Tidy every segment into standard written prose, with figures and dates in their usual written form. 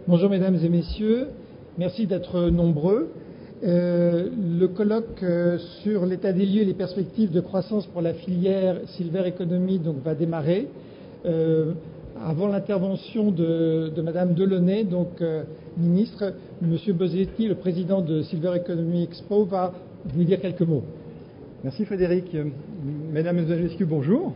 Bonjour mesdames et messieurs, merci d'être nombreux. Le colloque sur l'état des lieux et les perspectives de croissance pour la filière Silver Economy va démarrer. Avant l'intervention de Madame Delaunay, ministre, Monsieur Bosetti, le président de Silver Economy Expo, va vous dire quelques mots. Merci Frédéric. Mesdames et messieurs, bonjour.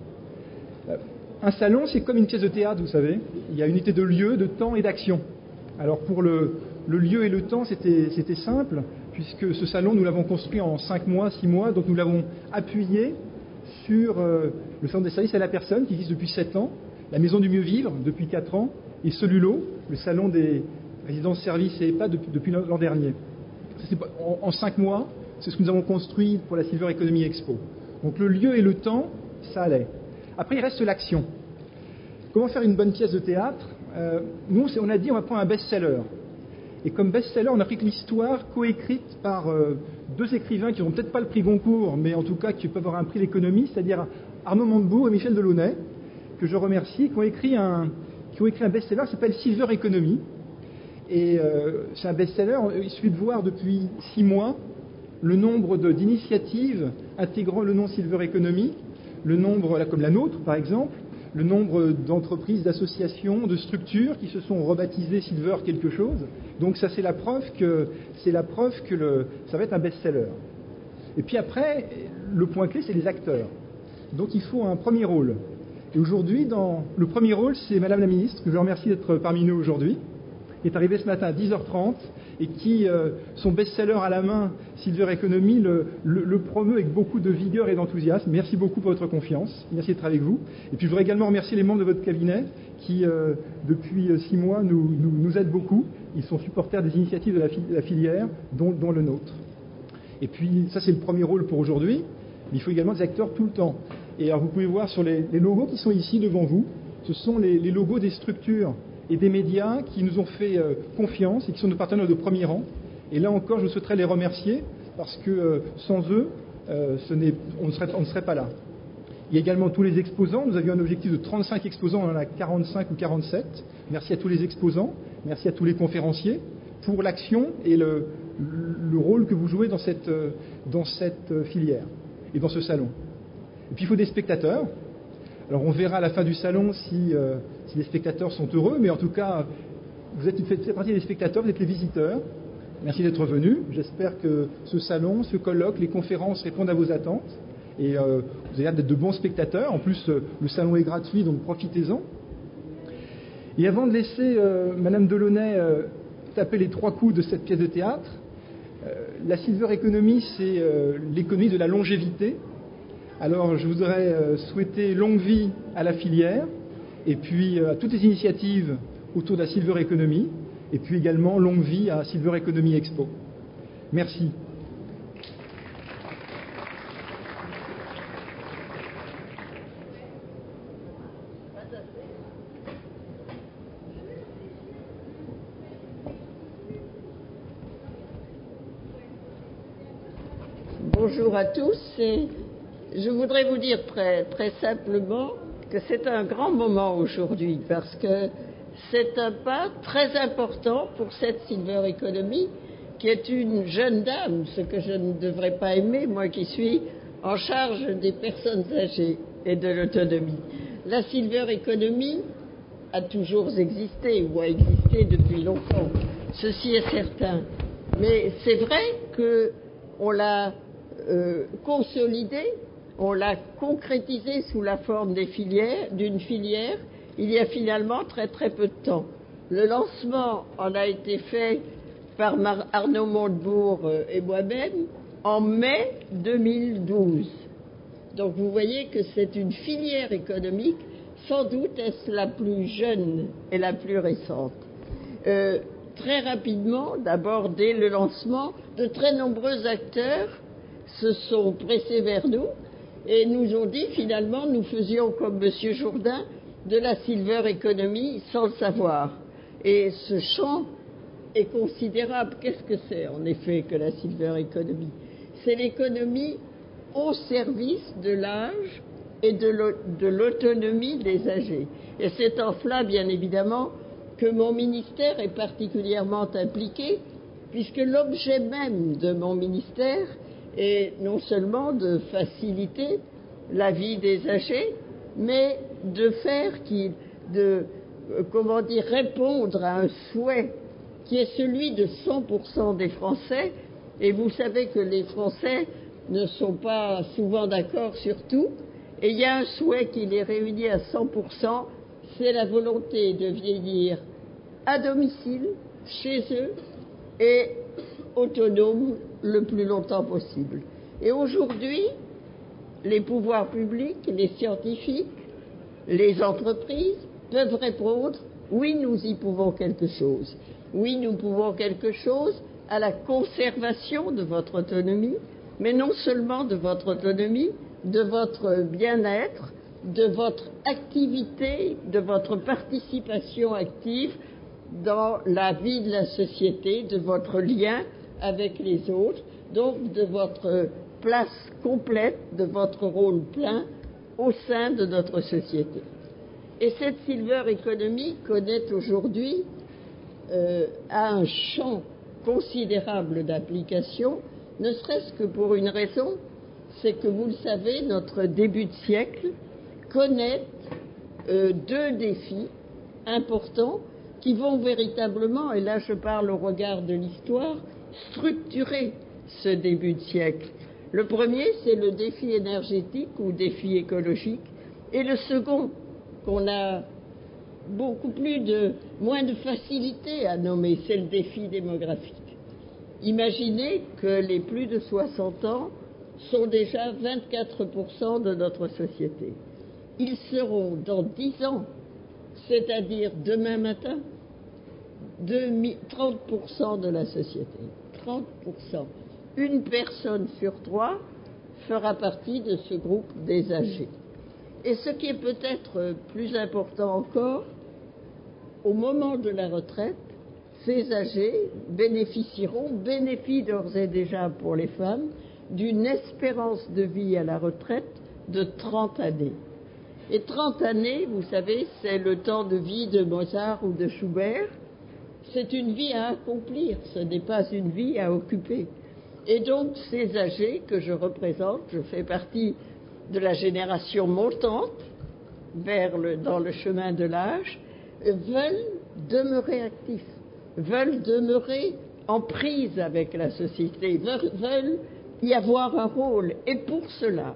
Un salon, c'est comme une pièce de théâtre, vous savez. Il y a une unité de lieu, de temps et d'action. Alors pour le lieu et le temps, c'était simple, puisque ce salon, nous l'avons construit en 5 mois, 6 mois, donc nous l'avons appuyé sur le centre des services à la personne qui existe depuis 7 ans, la maison du mieux vivre depuis 4 ans, et Solulo, le salon des résidences services et EHPAD depuis l'an dernier. En 5 mois, c'est ce que nous avons construit pour la Silver Economy Expo. Donc le lieu et le temps, ça allait. Après, il reste l'action. Comment faire une bonne pièce de théâtre ? Nous, on a dit on va prendre un best-seller. Et comme best-seller, on a pris l'histoire coécrite par 2 écrivains qui n'auront peut-être pas le prix Goncourt, mais en tout cas qui peuvent avoir un prix l'économie, c'est-à-dire Arnaud Montebourg et Michel Delaunay, que je remercie, qui ont écrit un best-seller qui s'appelle Silver Economy. Et c'est un best-seller, il suffit de voir depuis 6 mois le nombre d'initiatives intégrant le nom Silver Economy, le nombre, comme la nôtre par exemple, le nombre d'entreprises, d'associations, de structures qui se sont rebaptisées Silver quelque chose. Donc ça, c'est la preuve que ça va être un best-seller. Et puis après, le point clé, c'est les acteurs. Donc il faut un premier rôle. Et aujourd'hui, le premier rôle, c'est Madame la Ministre, que je remercie d'être parmi nous aujourd'hui, qui est arrivée ce matin à 10h30 et qui, son best-seller à la main, Silver Economy, le promeut avec beaucoup de vigueur et d'enthousiasme. Merci beaucoup pour votre confiance. Merci d'être avec vous. Et puis je voudrais également remercier les membres de votre cabinet qui, depuis 6 mois, nous aident beaucoup. Ils sont supporters des initiatives de la filière, dont le nôtre. Et puis ça, c'est le premier rôle pour aujourd'hui. Mais il faut également des acteurs tout le temps. Et alors vous pouvez voir sur les logos qui sont ici devant vous, ce sont les logos des structures et des médias qui nous ont fait confiance et qui sont nos partenaires de premier rang. Et là encore, je souhaiterais les remercier parce que sans eux, on ne serait pas là. Il y a également tous les exposants. Nous avions un objectif de 35 exposants, on en a 45 ou 47. Merci à tous les exposants, merci à tous les conférenciers pour l'action et le rôle que vous jouez dans cette filière et dans ce salon. Et puis il faut des spectateurs. Alors on verra à la fin du salon si les spectateurs sont heureux, mais en tout cas, vous faites partie des spectateurs, vous êtes les visiteurs. Merci d'être venus. J'espère que ce salon, ce colloque, les conférences répondent à vos attentes. Et vous avez l'air d'être de bons spectateurs. En plus, le salon est gratuit, donc profitez-en. Et avant de laisser Madame Delaunay taper les 3 coups de cette pièce de théâtre, la Silver Economy, c'est l'économie de la longévité. Alors je voudrais souhaiter longue vie à la filière et puis à toutes les initiatives autour de la Silver Economy et puis également longue vie à Silver Economy Expo. Merci. Bonjour à tous. Je voudrais vous dire très, très simplement que c'est un grand moment aujourd'hui parce que c'est un pas très important pour cette Silver Economy qui est une jeune dame, ce que je ne devrais pas aimer, moi qui suis en charge des personnes âgées et de l'autonomie. La Silver Economy a toujours existé ou a existé depuis longtemps, ceci est certain. Mais c'est vrai qu'on l'a consolidée, on l'a concrétisé sous la forme d'une filière, il y a finalement très très peu de temps. Le lancement en a été fait par Arnaud Montebourg et moi-même en mai 2012. Donc vous voyez que c'est une filière économique, sans doute est-ce la plus jeune et la plus récente. Très rapidement, d'abord dès le lancement, de très nombreux acteurs se sont pressés vers nous et nous ont dit finalement nous faisions comme Monsieur Jourdain de la Silver Economy sans le savoir. Et ce champ est considérable. Qu'est-ce que c'est en effet que la Silver Economy ? C'est l'économie au service de l'âge et de l'autonomie des âgés. Et c'est en cela bien évidemment que mon ministère est particulièrement impliqué, puisque l'objet même de mon ministère est non seulement de faciliter la vie des âgés, mais de répondre à un souhait qui est celui de 100% des Français. Et vous savez que les Français ne sont pas souvent d'accord sur tout. Et il y a un souhait qui les réunit à 100%, c'est la volonté de vieillir à domicile, chez eux, et autonome le plus longtemps possible. Et aujourd'hui, les pouvoirs publics, les scientifiques, les entreprises peuvent répondre « oui, nous y pouvons quelque chose ». Oui, nous pouvons quelque chose à la conservation de votre autonomie, mais non seulement de votre autonomie, de votre bien-être, de votre activité, de votre participation active dans la vie de la société, de votre lien avec les autres, donc de votre place complète, de votre rôle plein au sein de notre société. Et cette silver economy connaît aujourd'hui a un champ considérable d'application, ne serait-ce que pour une raison, c'est que vous le savez, notre début de siècle connaît deux défis importants qui vont véritablement, et là je parle au regard de l'histoire, structurer ce début de siècle. Le premier, c'est le défi énergétique ou défi écologique, et le second, qu'on a moins de facilité à nommer, c'est le défi démographique. Imaginez que les plus de 60 ans sont déjà 24% de notre société. Ils seront dans 10 ans, c'est-à-dire demain matin, 30% de la société. 30%. Une personne sur 3 fera partie de ce groupe des âgés. Et ce qui est peut-être plus important encore, au moment de la retraite, ces âgés bénéficient d'ores et déjà pour les femmes, d'une espérance de vie à la retraite de 30 années. Et 30 années, vous savez, c'est le temps de vie de Mozart ou de Schubert. C'est une vie à accomplir, ce n'est pas une vie à occuper. Et donc, ces âgés que je représente, je fais partie de la génération montante dans le chemin de l'âge, veulent demeurer actifs, veulent demeurer en prise avec la société, veulent y avoir un rôle. Et pour cela,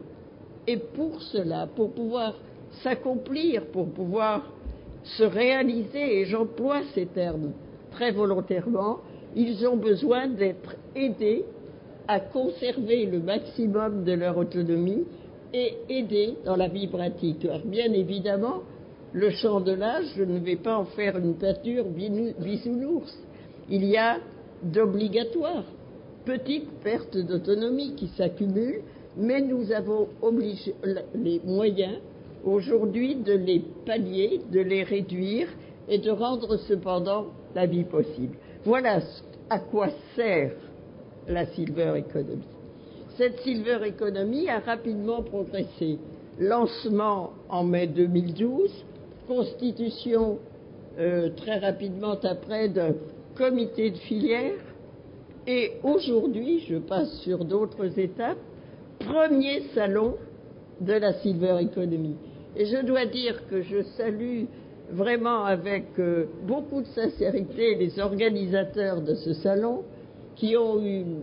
pour pouvoir s'accomplir, pour pouvoir se réaliser, et j'emploie ces termes très volontairement, ils ont besoin d'être aidés à conserver le maximum de leur autonomie et aidés dans la vie pratique. Alors, bien évidemment, le champ de l'âge, je ne vais pas en faire une peinture bisounours. Il y a d'obligatoires petites pertes d'autonomie qui s'accumulent, mais nous avons les moyens aujourd'hui de les pallier, de les réduire et de rendre cependant la vie possible. Voilà à quoi sert la silver economy. Cette silver economy a rapidement progressé. Lancement en mai 2012, constitution très rapidement après d'un comité de filière, et aujourd'hui, je passe sur d'autres étapes, premier salon de la silver economy. Et je dois dire que je salue vraiment avec beaucoup de sincérité les organisateurs de ce salon qui ont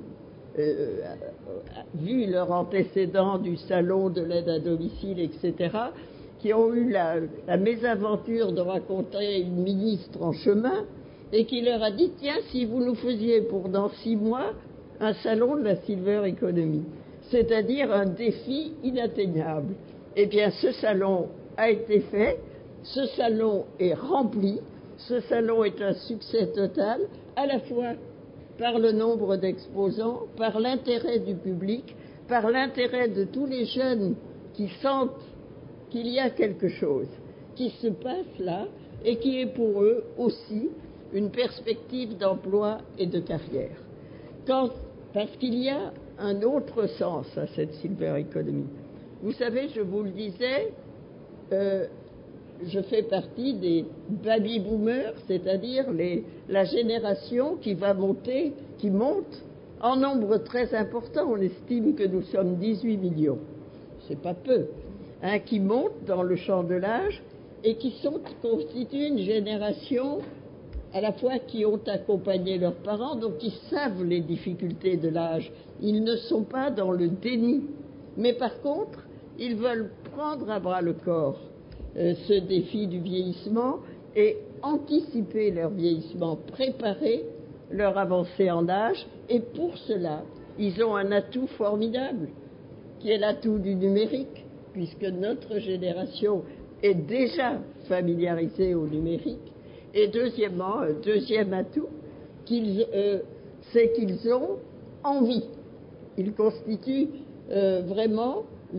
vu leur antécédent du salon de l'aide à domicile, etc., qui ont eu la mésaventure de rencontrer une ministre en chemin et qui leur a dit « Tiens, si vous nous faisiez pour dans 6 mois un salon de la silver economy », c'est-à-dire un défi inatteignable. Eh bien, ce salon a été fait, ce salon est rempli, ce salon est un succès total, à la fois par le nombre d'exposants, par l'intérêt du public, par l'intérêt de tous les jeunes qui sentent qu'il y a quelque chose qui se passe là et qui est pour eux aussi une perspective d'emploi et de carrière. Parce qu'il y a un autre sens à cette silver economy. Vous savez, je vous le disais, je fais partie des baby boomers, c'est-à-dire la génération qui monte en nombre très important. On estime que nous sommes 18 millions. C'est pas peu. Qui montent dans le champ de l'âge et qui constituent une génération à la fois qui ont accompagné leurs parents, donc qui savent les difficultés de l'âge. Ils ne sont pas dans le déni. Mais par contre, ils veulent prendre à bras le corps ce défi du vieillissement et anticiper leur vieillissement, préparer leur avancée en âge. Et pour cela, ils ont un atout formidable, qui est l'atout du numérique, puisque notre génération est déjà familiarisée au numérique. Et deuxièmement, un deuxième atout, c'est qu'ils ont envie. Ils constituent vraiment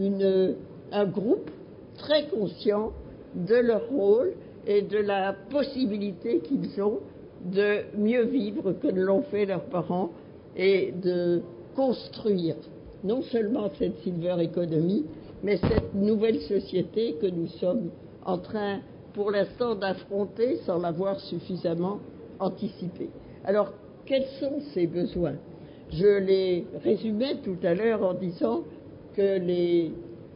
un groupe très conscient de leur rôle et de la possibilité qu'ils ont de mieux vivre que ne l'ont fait leurs parents et de construire non seulement cette silver economy, mais cette nouvelle société que nous sommes en train, pour l'instant, d'affronter sans l'avoir suffisamment anticipée. Alors, quels sont ces besoins? Je les résumais tout à l'heure en disant que les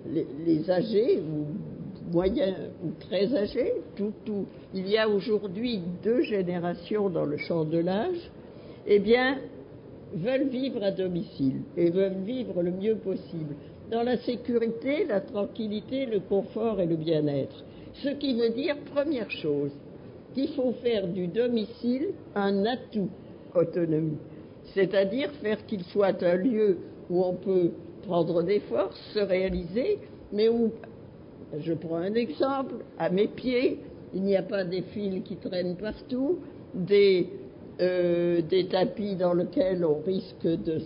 âgés, ou moyens ou très âgés, il y a aujourd'hui 2 générations dans le champ de l'âge, eh bien, veulent vivre à domicile et veulent vivre le mieux possible, dans la sécurité, la tranquillité, le confort et le bien-être. Ce qui veut dire, première chose, qu'il faut faire du domicile un atout autonomie, c'est-à-dire faire qu'il soit un lieu où on peut prendre des forces, se réaliser, mais où, je prends un exemple, à mes pieds, il n'y a pas des fils qui traînent partout, des tapis dans lesquels on risque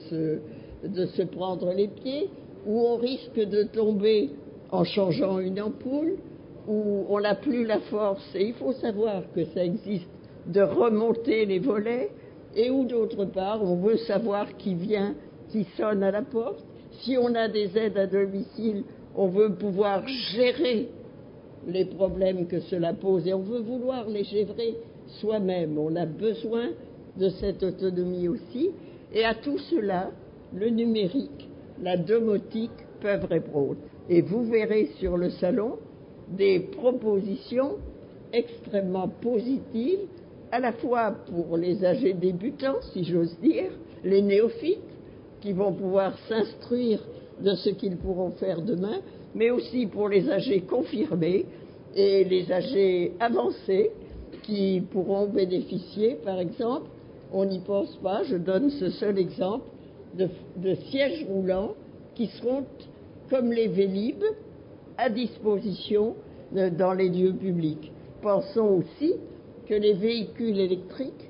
de se prendre les pieds, où on risque de tomber en changeant une ampoule, où on n'a plus la force, et il faut savoir que ça existe, de remonter les volets, et où d'autre part on veut savoir qui vient, qui sonne à la porte. Si on a des aides à domicile, on veut pouvoir gérer les problèmes que cela pose, et on veut vouloir les gérer soi-même. On a besoin de cette autonomie aussi, et à tout cela, le numérique, la domotique peuvent répondre. Et vous verrez sur le salon des propositions extrêmement positives, à la fois pour les âgés débutants, si j'ose dire, les néophytes, qui vont pouvoir s'instruire de ce qu'ils pourront faire demain, mais aussi pour les âgés confirmés et les âgés avancés qui pourront bénéficier, par exemple, on n'y pense pas, je donne ce seul exemple, de sièges roulants qui seront, comme les Vélib', à disposition dans les lieux publics. Pensons aussi que les véhicules électriques,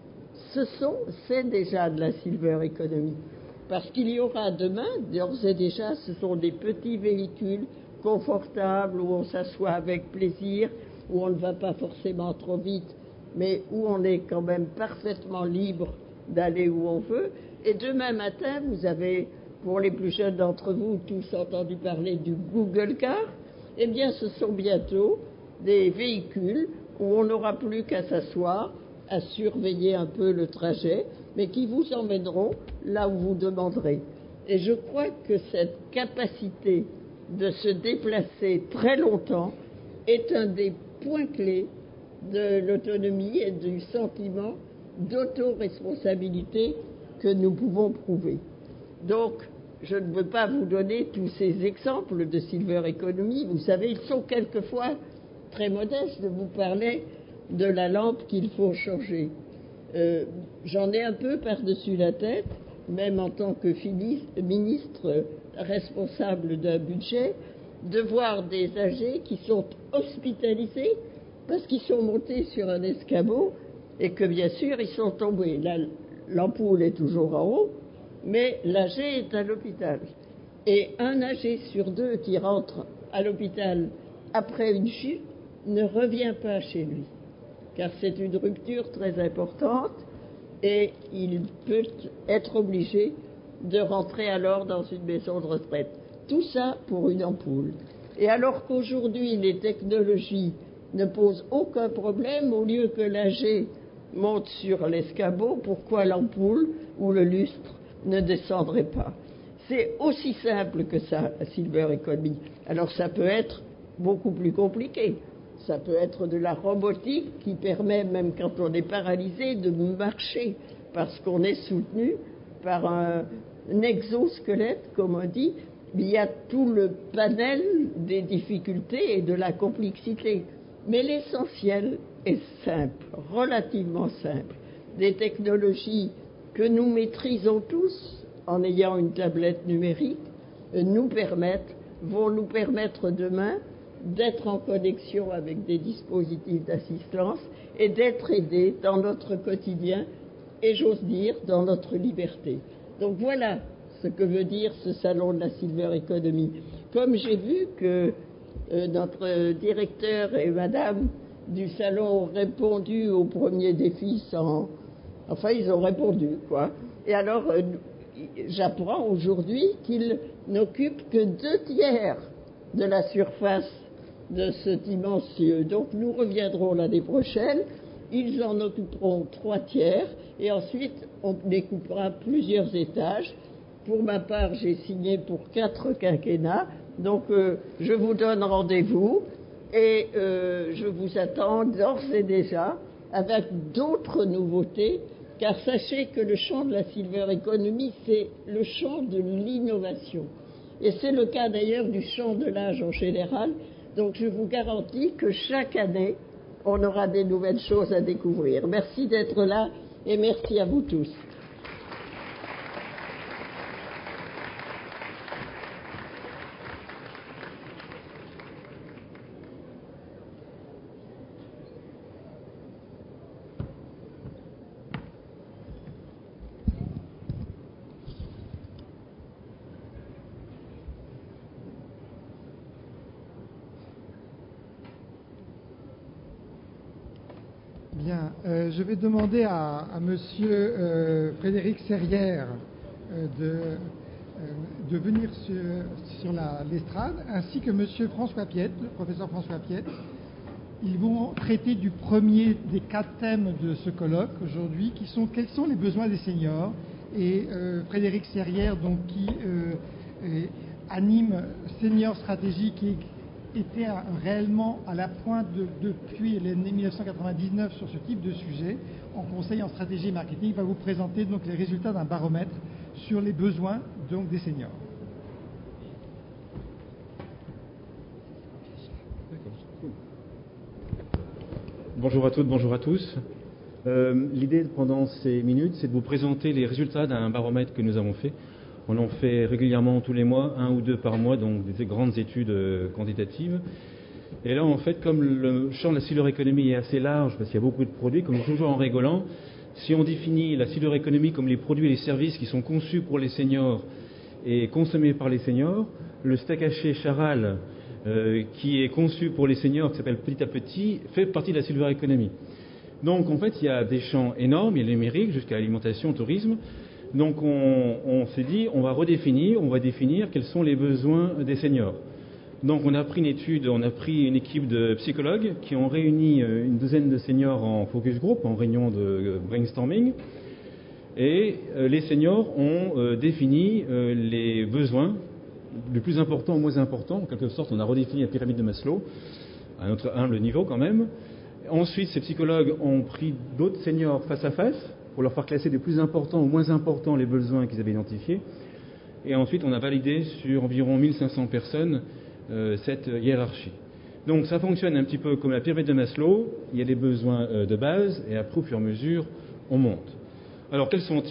c'est déjà de la silver economy. Parce qu'il y aura demain, d'ores et déjà, ce sont des petits véhicules confortables où on s'assoit avec plaisir, où on ne va pas forcément trop vite, mais où on est quand même parfaitement libre d'aller où on veut. Et demain matin, vous avez, pour les plus jeunes d'entre vous, tous entendu parler du Google Car. Eh bien, ce sont bientôt des véhicules où on n'aura plus qu'à s'asseoir, à surveiller un peu le trajet, mais qui vous emmèneront là où vous demanderez. Et je crois que cette capacité de se déplacer très longtemps est un des points clés de l'autonomie et du sentiment d'autoresponsabilité que nous pouvons prouver. Donc, je ne veux pas vous donner tous ces exemples de silver economy. Vous savez, ils sont quelquefois très modestes. Je vous parlais de la lampe qu'il faut changer. J'en ai un peu par-dessus la tête, même en tant que ministre responsable d'un budget, de voir des âgés qui sont hospitalisés parce qu'ils sont montés sur un escabeau et que bien sûr ils sont tombés. L'ampoule est toujours en haut, mais l'âgé est à l'hôpital. Et un âgé sur 2 qui rentre à l'hôpital après une chute ne revient pas chez lui, car c'est une rupture très importante et il peut être obligé de rentrer alors dans une maison de retraite. Tout ça pour une ampoule. Et alors qu'aujourd'hui les technologies ne pose aucun problème. Au lieu que l'AG monte sur l'escabeau, pourquoi l'ampoule ou le lustre ne descendrait pas? C'est aussi simple que ça, la Silver Economy. Alors ça peut être beaucoup plus compliqué. Ça peut être de la robotique qui permet, même quand on est paralysé, de marcher parce qu'on est soutenu par un exosquelette, comme on dit. Il y a tout le panel des difficultés et de la complexité. Mais l'essentiel est simple, relativement simple. Des technologies que nous maîtrisons tous en ayant une tablette numérique vont nous permettre demain d'être en connexion avec des dispositifs d'assistance et d'être aidés dans notre quotidien et, j'ose dire, dans notre liberté. Donc voilà ce que veut dire ce salon de la Silver Economy. Comme j'ai vu que notre directeur et madame du salon ont répondu au premier défi Enfin, ils ont répondu, quoi. Et alors, j'apprends aujourd'hui qu'ils n'occupent que 2/3 de la surface de cet immense lieu. Donc nous reviendrons l'année prochaine, ils en occuperont 3/3 et ensuite on découpera plusieurs étages. Pour ma part, j'ai signé pour 4 quinquennats, donc je vous donne rendez-vous et je vous attends d'ores et déjà avec d'autres nouveautés, car sachez que le champ de la Silver Economy, c'est le champ de l'innovation. Et c'est le cas d'ailleurs du champ de l'âge en général. Donc je vous garantis que chaque année, on aura des nouvelles choses à découvrir. Merci d'être là et merci à vous tous. Bien, je vais demander à Monsieur Frédéric Serrière de venir sur l'estrade, ainsi que Monsieur François Piette, le professeur François Piette. Ils vont traiter du premier des 4 thèmes de ce colloque aujourd'hui, qui sont quels sont les besoins des seniors. Et Frédéric Serrière, donc, qui anime Senior Stratégie, qui était réellement à la pointe depuis l'année 1999 sur ce type de sujet, en conseil en stratégie et marketing, va vous présenter donc les résultats d'un baromètre sur les besoins donc des seniors. Bonjour à toutes, bonjour à tous. L'idée pendant ces minutes, c'est de vous présenter les résultats d'un baromètre que nous avons fait. On en fait régulièrement tous les mois, 1 ou 2 par mois, donc des grandes études quantitatives. Et là, en fait, comme le champ de la Silver Economy est assez large, parce qu'il y a beaucoup de produits, comme toujours en rigolant, si on définit la Silver Economy comme les produits et les services qui sont conçus pour les seniors et consommés par les seniors, le steak haché Charal, qui est conçu pour les seniors, qui s'appelle Petit à Petit, fait partie de la Silver Economy. Donc, en fait, il y a des champs énormes, il y a le numérique jusqu'à l'alimentation, tourisme. Donc on s'est dit, on va définir quels sont les besoins des seniors. Donc on a pris une équipe de psychologues qui ont réuni une douzaine de seniors en focus group, en réunion de brainstorming. Et les seniors ont défini les besoins, du plus important au moins important. En quelque sorte, on a redéfini la pyramide de Maslow, à notre humble niveau quand même. Ensuite, ces psychologues ont pris d'autres seniors face à face, pour leur faire classer des plus importants ou moins importants les besoins qu'ils avaient identifiés. Et ensuite, on a validé sur environ 1500 personnes cette hiérarchie. Donc ça fonctionne un petit peu comme la pyramide de Maslow. Il y a des besoins de base et après, au fur et à mesure, on monte. Alors, quels sont-ils ?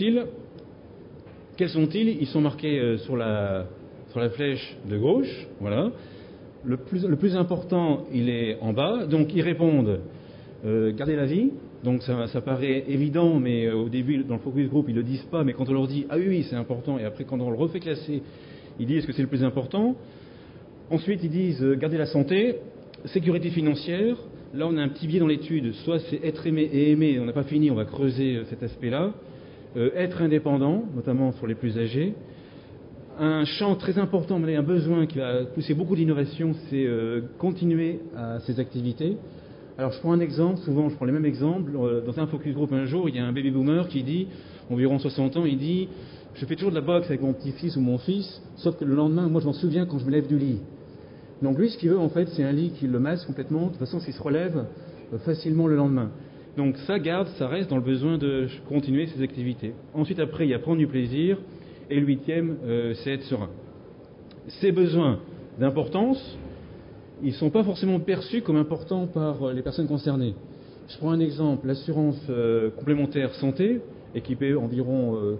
Ils sont marqués sur la flèche de gauche. Voilà. Le plus important, il est en bas. Donc, ils répondent garder la vie. Donc ça paraît évident, mais au début, dans le focus group, ils ne le disent pas, mais quand on leur dit « Ah oui, c'est important », et après, quand on le refait classer, ils disent que c'est le plus important. Ensuite, ils disent « Garder la santé », sécurité financière. Là, on a un petit biais dans l'étude. Soit c'est être aimé et aimé, on n'a pas fini, on va creuser cet aspect-là. Être indépendant, notamment sur les plus âgés. Un champ très important, un besoin qui va pousser beaucoup d'innovation, c'est continuer à ces activités. Alors je prends un exemple, souvent je prends les mêmes exemples. Dans un focus group un jour, il y a un baby boomer qui dit, environ 60 ans, il dit « Je fais toujours de la boxe avec mon petit-fils ou mon fils, sauf que le lendemain, moi je m'en souviens quand je me lève du lit. » Donc lui, ce qu'il veut en fait, c'est un lit qui le masse complètement, de toute façon s'il se relève facilement le lendemain. Donc ça garde, ça reste dans le besoin de continuer ses activités. Ensuite après, il y a prendre du plaisir, et le 8e, c'est être serein. Ces besoins d'importance, ils ne sont pas forcément perçus comme importants par les personnes concernées. Je prends un exemple, l'assurance complémentaire santé, qui équipe environ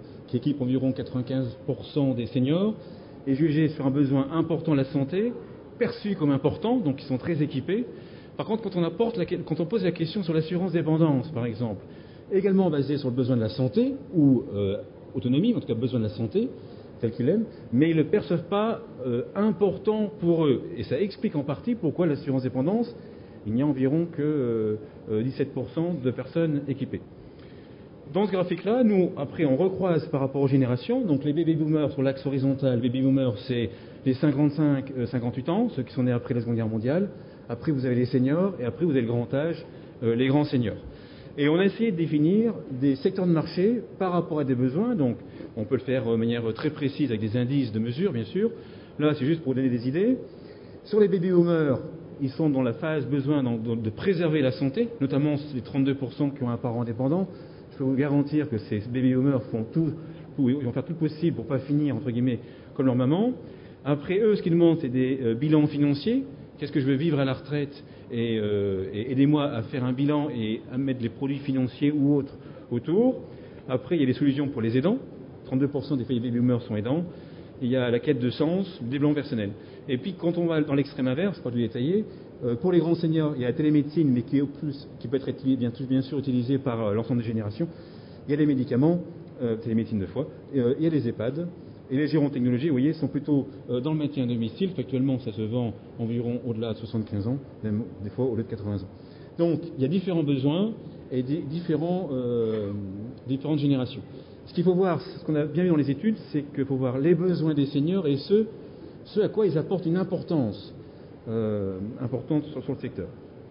95% des seniors, est jugée sur un besoin important de la santé, perçu comme important, donc ils sont très équipés. Par contre, quand on pose la question sur l'assurance dépendance, par exemple, également basée sur le besoin de la santé, ou autonomie, en tout cas besoin de la santé, tel qu'ils l'aiment, mais ils ne le perçoivent pas important pour eux. Et ça explique en partie pourquoi l'assurance dépendance, il n'y a environ que 17% de personnes équipées. Dans ce graphique-là, nous, après, on recroise par rapport aux générations. Donc les baby boomers sur l'axe horizontal, baby boomers, c'est les 55-58 ans, ceux qui sont nés après la Seconde Guerre mondiale. Après, vous avez les seniors, et après, vous avez le grand âge, les grands seniors. Et on a essayé de définir des secteurs de marché par rapport à des besoins. Donc, on peut le faire de manière très précise avec des indices de mesure, bien sûr. Là, c'est juste pour donner des idées. Sur les baby boomers, ils sont dans la phase besoin de préserver la santé, notamment les 32% qui ont un parent indépendant. Je peux vous garantir que ces baby boomers ils vont faire tout le possible pour ne pas finir, entre guillemets, comme leur maman. Après eux, ce qu'ils demandent, c'est des bilans financiers. Qu'est-ce que je veux vivre à la retraite et aidez-moi à faire un bilan et à mettre les produits financiers ou autres autour. Après, il y a des solutions pour les aidants. 32% des baby boomers sont aidants. Il y a la quête de sens, le développement personnel. Et puis, quand on va dans l'extrême inverse, pas du détailler, pour les grands seniors, il y a la télémédecine, mais qui peut être bien sûr utilisée par l'ensemble des générations. Il y a les médicaments, télémédecine 2 fois, il y a les EHPAD. Et les gérontechnologies, vous voyez, sont plutôt dans le maintien à domicile. Actuellement, ça se vend environ au-delà de 75 ans, même des fois au-delà de 80 ans. Donc, il y a différents besoins et différentes générations. Ce qu'il faut voir, ce qu'on a bien vu dans les études, c'est qu'il faut voir les besoins des seniors et ce à quoi ils apportent une importance importante sur le secteur.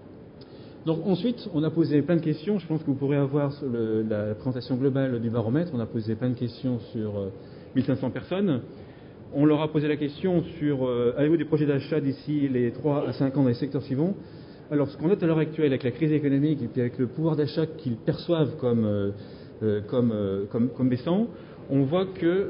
Donc ensuite, on a posé plein de questions. Je pense que vous pourrez avoir sur la présentation globale du baromètre. On a posé plein de questions sur 1500 personnes. On leur a posé la question sur avez-vous des projets d'achat d'ici les 3 à 5 ans dans les secteurs suivants. Alors ce qu'on note à l'heure actuelle avec la crise économique et puis avec le pouvoir d'achat qu'ils perçoivent comme baissant, on voit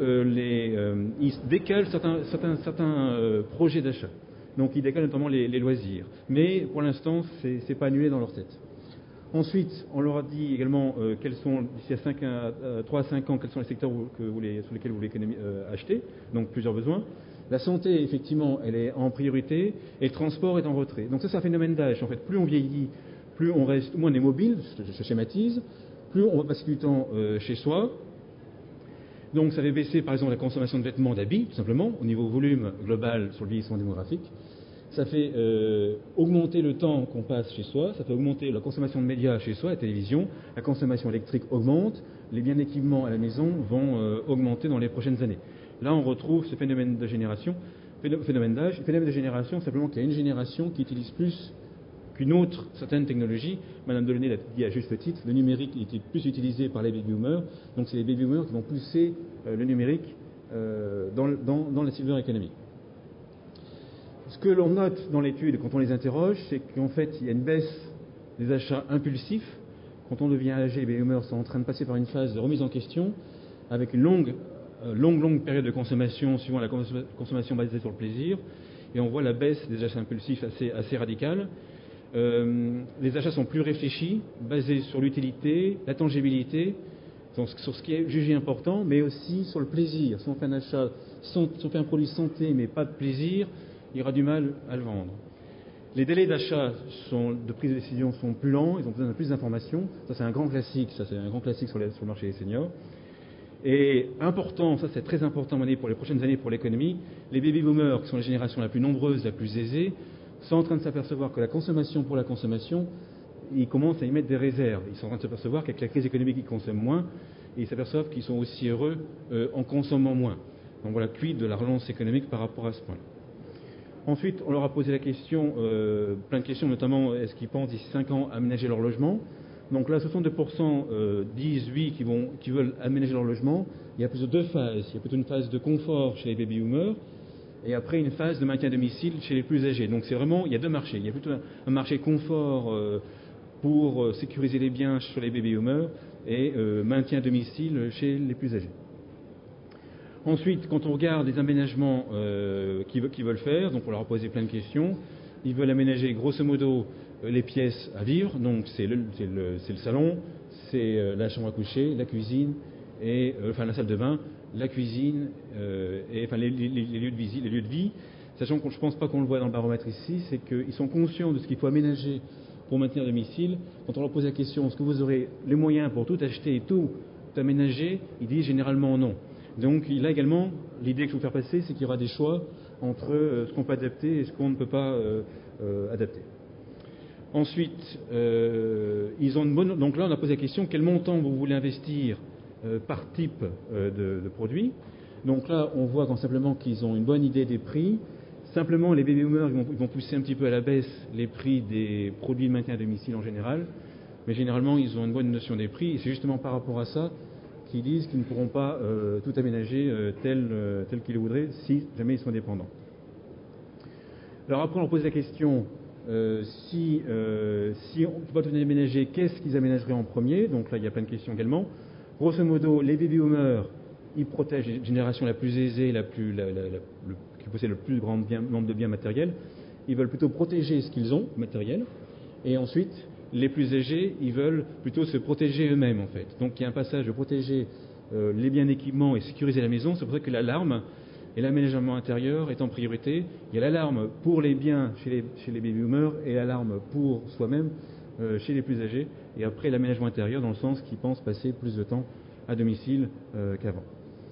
qu'ils décalent certains projets d'achat. Donc ils décalent notamment les loisirs. Mais pour l'instant, c'est pas annulé dans leur tête. Ensuite, on leur a dit également quels sont, d'ici à 3 à 5 ans, quels sont les secteurs sur lesquels vous voulez acheter, donc plusieurs besoins. La santé, effectivement, elle est en priorité, et le transport est en retrait. Donc ça, c'est un phénomène d'âge. En fait, plus on vieillit, plus on reste, moins on est mobile, je schématise, plus on va passer du temps chez soi. Donc ça fait baisser, par exemple, la consommation de vêtements, d'habits, tout simplement, au niveau volume global sur le vieillissement démographique. Ça fait augmenter le temps qu'on passe chez soi, ça fait augmenter la consommation de médias chez soi, la télévision, la consommation électrique augmente, les biens d'équipement à la maison vont augmenter dans les prochaines années. Là, on retrouve ce phénomène de génération, phénomène d'âge, phénomène de génération, simplement qu'il y a une génération qui utilise plus qu'une autre certaines technologies. Madame Delaunay l'a dit à juste titre, le numérique est plus utilisé par les baby boomers, donc c'est les baby boomers qui vont pousser le numérique dans la silver economy. Ce que l'on note dans l'étude quand on les interroge, c'est qu'en fait, il y a une baisse des achats impulsifs. Quand on devient âgé, les baby boomers sont en train de passer par une phase de remise en question, avec une longue période de consommation, suivant la consommation basée sur le plaisir, et on voit la baisse des achats impulsifs assez radicale. Les achats sont plus réfléchis, basés sur l'utilité, la tangibilité, sur ce qui est jugé important, mais aussi sur le plaisir. Si on fait un achat, si on fait un produit santé, mais pas de plaisir, il y aura du mal à le vendre. Les délais d'achat de prise de décision sont plus lents, ils ont besoin de plus d'informations. Ça, c'est un grand classique, sur le marché des seniors. Et important, ça c'est très important pour les prochaines années pour l'économie, les baby boomers, qui sont la génération la plus nombreuse, la plus aisée, sont en train de s'apercevoir que la consommation pour la consommation, ils commencent à y mettre des réserves. Ils sont en train de s'apercevoir qu'avec la crise économique, ils consomment moins, et ils s'aperçoivent qu'ils sont aussi heureux en consommant moins. Donc voilà, quid de la relance économique par rapport à ce point. Ensuite, on leur a posé la question, plein de questions, notamment est-ce qu'ils pensent d'ici 5 ans aménager leur logement. Donc là, 62% disent oui, qui veulent aménager leur logement. Il y a plutôt 2 phases. Il y a plutôt une phase de confort chez les baby-boomers et après une phase de maintien à domicile chez les plus âgés. Donc c'est vraiment, il y a 2 marchés. Il y a plutôt un marché confort pour sécuriser les biens sur les baby-boomers et maintien à domicile chez les plus âgés. Ensuite, quand on regarde les aménagements qu'ils veulent faire, donc on leur a posé plein de questions, ils veulent aménager grosso modo les pièces à vivre, donc c'est le salon, c'est la chambre à coucher, la cuisine, et la salle de bain, la cuisine, et les lieux de vie, sachant que je ne pense pas qu'on le voit dans le baromètre ici, c'est qu'ils sont conscients de ce qu'il faut aménager pour maintenir domicile. Quand on leur pose la question, est-ce que vous aurez les moyens pour tout acheter et tout aménager, ils disent généralement non. Donc là également, l'idée que je veux faire passer, c'est qu'il y aura des choix entre ce qu'on peut adapter et ce qu'on ne peut pas adapter. Ensuite, donc là on a posé la question, quel montant vous voulez investir par type de produit. Donc là on voit simplement qu'ils ont une bonne idée des prix. Simplement les baby-boomers ils vont pousser un petit peu à la baisse les prix des produits de maintien à domicile en général, mais généralement ils ont une bonne notion des prix et c'est justement par rapport à ça qu'ils disent qu'ils ne pourront pas tout aménager tel qu'ils le voudraient si jamais ils sont indépendants. Alors après on leur pose la question, si on ne peut pas tout aménager, qu'est-ce qu'ils aménageraient en premier? Donc là il y a plein de questions également. Grosso modo, les baby-boomers, ils protègent la génération la plus aisée, qui possède le plus grand nombre de biens matériels. Ils veulent plutôt protéger ce qu'ils ont, matériel. Et ensuite, les plus âgés, ils veulent plutôt se protéger eux-mêmes, en fait. Donc il y a un passage de protéger les biens d'équipement et sécuriser la maison. C'est pour ça que l'alarme et l'aménagement intérieur est en priorité. Il y a l'alarme pour les biens chez les baby-boomers et l'alarme pour soi-même chez les plus âgés. Et après, l'aménagement intérieur dans le sens qu'ils pensent passer plus de temps à domicile qu'avant.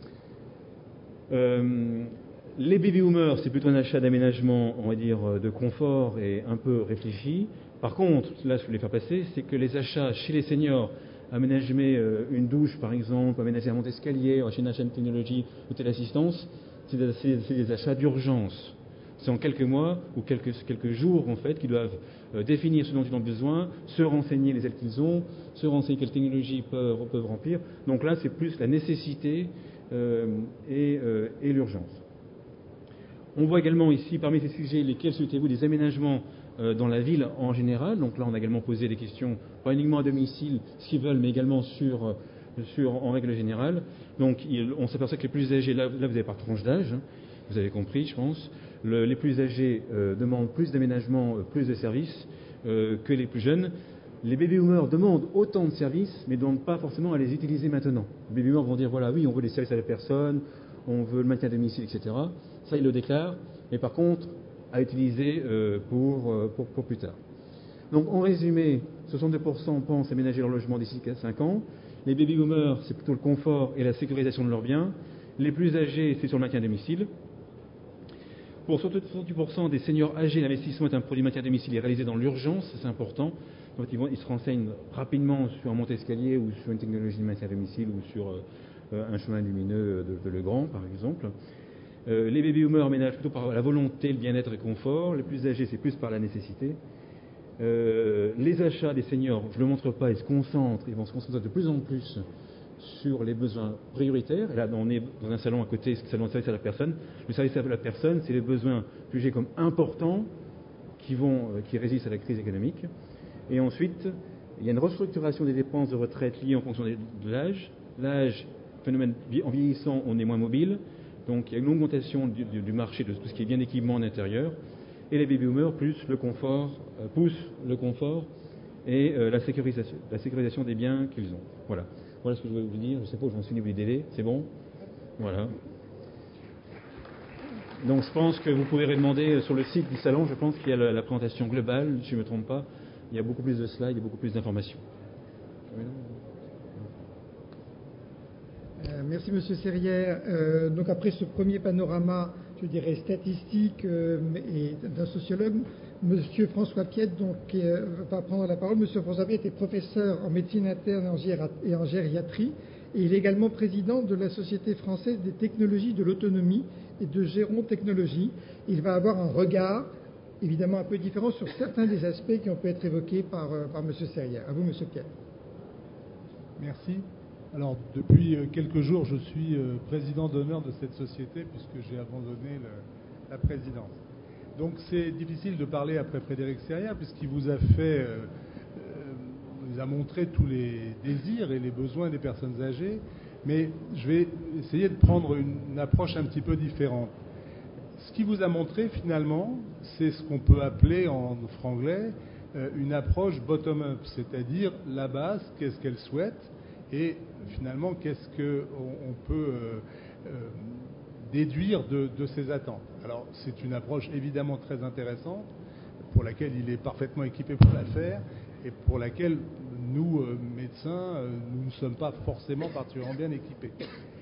Les baby-boomers, c'est plutôt un achat d'aménagement, on va dire, de confort et un peu réfléchi. Par contre, là, ce que je voulais faire passer, c'est que les achats chez les seniors, aménager une douche, par exemple, aménager un monte-escalier, acheter une achat de technologie ou téléassistance, c'est des achats d'urgence. C'est en quelques mois ou quelques jours, en fait, qu'ils doivent définir ce dont ils ont besoin, se renseigner les aides qu'ils ont, se renseigner quelles technologies peuvent remplir. Donc là, c'est plus la nécessité et l'urgence. On voit également ici, parmi ces sujets, lesquels souhaitez-vous des aménagements dans la ville en général. Donc là, on a également posé des questions, pas uniquement à domicile, ce qu'ils veulent, mais également en règle générale. Donc on s'aperçoit que les plus âgés, là vous avez par tranche d'âge, hein, vous avez compris, je pense. Les plus âgés demandent plus d'aménagements, plus de services que les plus jeunes. Les baby-boomers demandent autant de services, mais ne demandent pas forcément à les utiliser maintenant. Les baby-boomers vont dire, voilà, oui, on veut des services à la personne, on veut le maintien à domicile, etc. Ça, ils le déclarent, mais par contre, à utiliser pour plus tard. Donc, en résumé, 62% pensent aménager leur logement d'ici 5 ans. Les baby-boomers, c'est plutôt le confort et la sécurisation de leurs biens. Les plus âgés, c'est sur le maintien à domicile. Pour 68% des seniors âgés, l'investissement est un produit de maintien à domicile et réalisé dans l'urgence, c'est important. Donc, ils se renseignent rapidement sur un monte-escalier ou sur une technologie de maintien à domicile ou sur un chemin lumineux de Legrand, par exemple. Les baby-boomers aménagent plutôt par la volonté, le bien-être et le confort. Les plus âgés, c'est plus par la nécessité. Les achats des seniors, je ne le montre pas, ils vont se concentrer de plus en plus sur les besoins prioritaires. Et là, on est dans un salon à côté, c'est le salon de service à la personne. Le service à la personne, c'est les besoins jugés comme importants qui résistent à la crise économique. Et ensuite, il y a une restructuration des dépenses de retraite liées en fonction de l'âge. L'âge, phénomène, en vieillissant, on est moins mobile. Donc il y a une augmentation du marché de tout ce qui est bien d'équipement en intérieur. Et les baby-boomers poussent le confort et la sécurisation des biens qu'ils ont. Voilà ce que je voulais vous dire. Je ne sais pas où j'en suis au niveau des délais. C'est bon? Voilà. Donc je pense que vous pouvez demander sur le site du salon, je pense qu'il y a la présentation globale, si je ne me trompe pas. Il y a beaucoup plus de slides et beaucoup plus d'informations. Merci Monsieur Serrière. Donc après ce premier panorama, je dirais statistique et d'un sociologue, Monsieur François Piette va prendre la parole. Monsieur François Piette est professeur en médecine interne et en gériatrie et il est également président de la Société française des technologies de l'autonomie et de gérontechnologie. Il va avoir un regard évidemment un peu différent sur certains des aspects qui ont pu être évoqués par M. Serrière. À vous, M. Piet. Merci. Alors, depuis quelques jours, je suis président d'honneur de cette société puisque j'ai abandonné la présidence. Donc, c'est difficile de parler après Frédéric Serrière puisqu'il vous a fait, vous a montré tous les désirs et les besoins des personnes âgées. Mais je vais essayer de prendre une approche un petit peu différente. Ce qu'il vous a montré, finalement, c'est ce qu'on peut appeler en franglais une approche bottom-up, c'est-à-dire la base, qu'est-ce qu'elle souhaite, et finalement, qu'est-ce qu'on peut déduire de ses attentes. Alors, c'est une approche évidemment très intéressante, pour laquelle il est parfaitement équipé pour la faire, et pour laquelle nous, médecins, nous ne sommes pas forcément particulièrement bien équipés.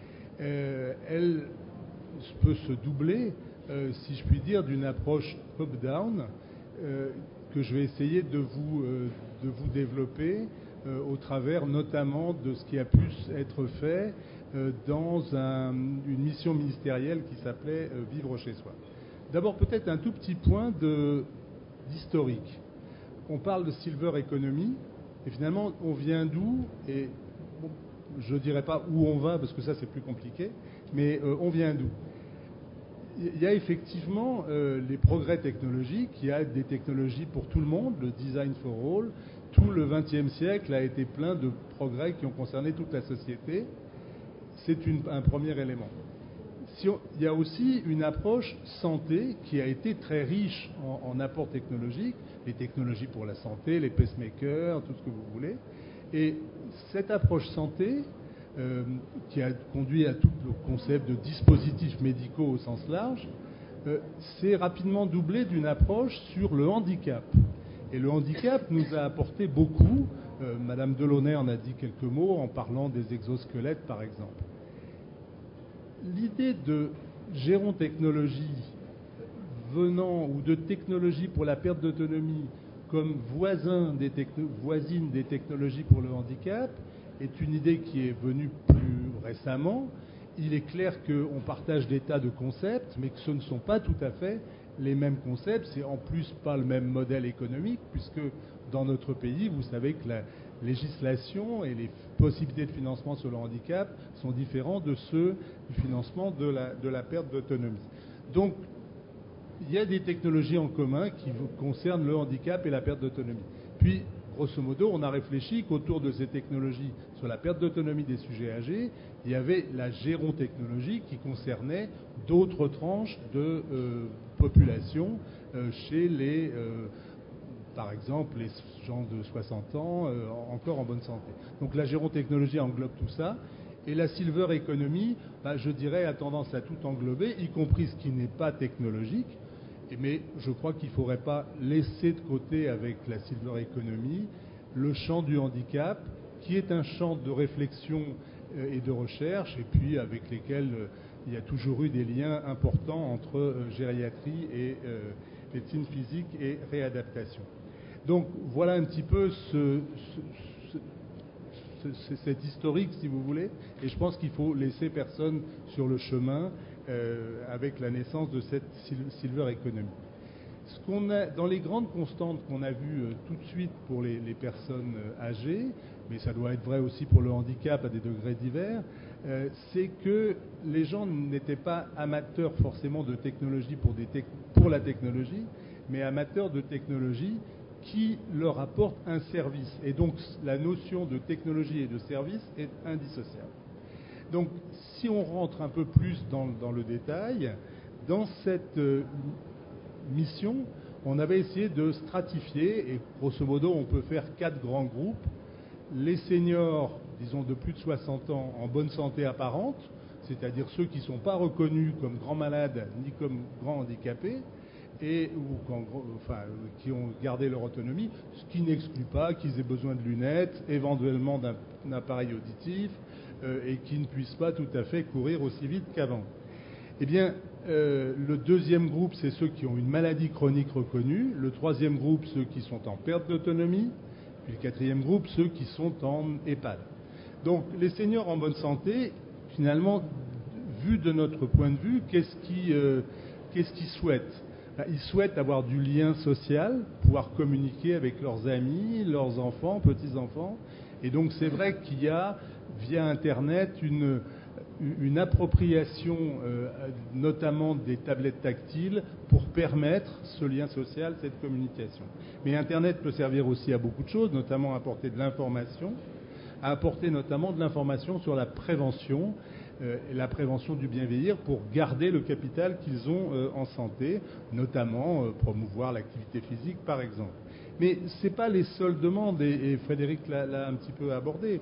Elle peut se doubler, si je puis dire, d'une approche top-down que je vais essayer de vous développer au travers notamment de ce qui a pu être fait dans une mission ministérielle qui s'appelait Vivre chez soi. D'abord, peut-être un tout petit point d'historique. On parle de silver economy, et finalement, on vient d'où? Et bon, je ne dirais pas où on va, parce que ça, c'est plus compliqué, mais on vient d'où? Il y a effectivement les progrès technologiques, il y a des technologies pour tout le monde, le design for all. Tout le XXe siècle a été plein de progrès qui ont concerné toute la société. C'est un premier élément. Il y a aussi une approche santé qui a été très riche en apports technologiques, les technologies pour la santé, les pacemakers, tout ce que vous voulez. Et cette approche santé, qui a conduit à tout le concept de dispositifs médicaux au sens large, s'est rapidement doublé d'une approche sur le handicap. Et le handicap nous a apporté beaucoup. Madame Delaunay en a dit quelques mots en parlant des exosquelettes, par exemple. L'idée de gérontechnologie venant, ou de technologie pour la perte d'autonomie comme voisine des technologies pour le handicap est une idée qui est venue plus récemment. Il est clair qu'on partage des tas de concepts, mais que ce ne sont pas tout à fait les mêmes concepts. C'est en plus pas le même modèle économique, puisque dans notre pays, vous savez que la législation et les possibilités de financement sur le handicap sont différents de ceux du financement de la perte d'autonomie. Donc, il y a des technologies en commun qui concernent le handicap et la perte d'autonomie. Puis, grosso modo, on a réfléchi qu'autour de ces technologies sur la perte d'autonomie des sujets âgés, il y avait la gérontechnologie qui concernait d'autres tranches de population chez les, par exemple, les gens de 60 ans encore en bonne santé. Donc la gérontechnologie englobe tout ça. Et la silver economy, je dirais, a tendance à tout englober, y compris ce qui n'est pas technologique. Mais je crois qu'il ne faudrait pas laisser de côté avec la silver economy le champ du handicap, qui est un champ de réflexion et de recherche, et puis avec lesquels il y a toujours eu des liens importants entre gériatrie et médecine physique et réadaptation. Donc voilà un petit peu cet historique, si vous voulez, et je pense qu'il faut laisser personne sur le chemin avec la naissance de cette silver economy. Ce qu'on a dans les grandes constantes qu'on a vues tout de suite pour les personnes âgées, mais ça doit être vrai aussi pour le handicap à des degrés divers, c'est que les gens n'étaient pas amateurs forcément de technologie pour la technologie, mais amateurs de technologie qui leur apporte un service. Et donc la notion de technologie et de service est indissociable. Donc si on rentre un peu plus dans le détail, dans cette mission, on avait essayé de stratifier, et grosso modo on peut faire 4 grands groupes. Les seniors, disons de plus de 60 ans, en bonne santé apparente, c'est-à-dire ceux qui ne sont pas reconnus comme grands malades ni comme grands handicapés, qui ont gardé leur autonomie, ce qui n'exclut pas qu'ils aient besoin de lunettes, éventuellement d'un appareil auditif, et qui ne puissent pas tout à fait courir aussi vite qu'avant. Eh bien, le deuxième groupe, c'est ceux qui ont une maladie chronique reconnue. Le troisième groupe, ceux qui sont en perte d'autonomie. Puis le quatrième groupe, ceux qui sont en EHPAD. Donc, les seniors en bonne santé, finalement, vu de notre point de vue, qu'est-ce qu'ils souhaitent? Ils souhaitent avoir du lien social, pouvoir communiquer avec leurs amis, leurs enfants, petits-enfants. Et donc c'est vrai qu'il y a, via Internet, une appropriation, notamment des tablettes tactiles, pour permettre ce lien social, cette communication. Mais Internet peut servir aussi à beaucoup de choses, notamment à apporter de l'information, sur la prévention du bien vieillir, pour garder le capital qu'ils ont en santé, notamment promouvoir l'activité physique par exemple. Mais ce n'est pas les seules demandes, et Frédéric l'a un petit peu abordé.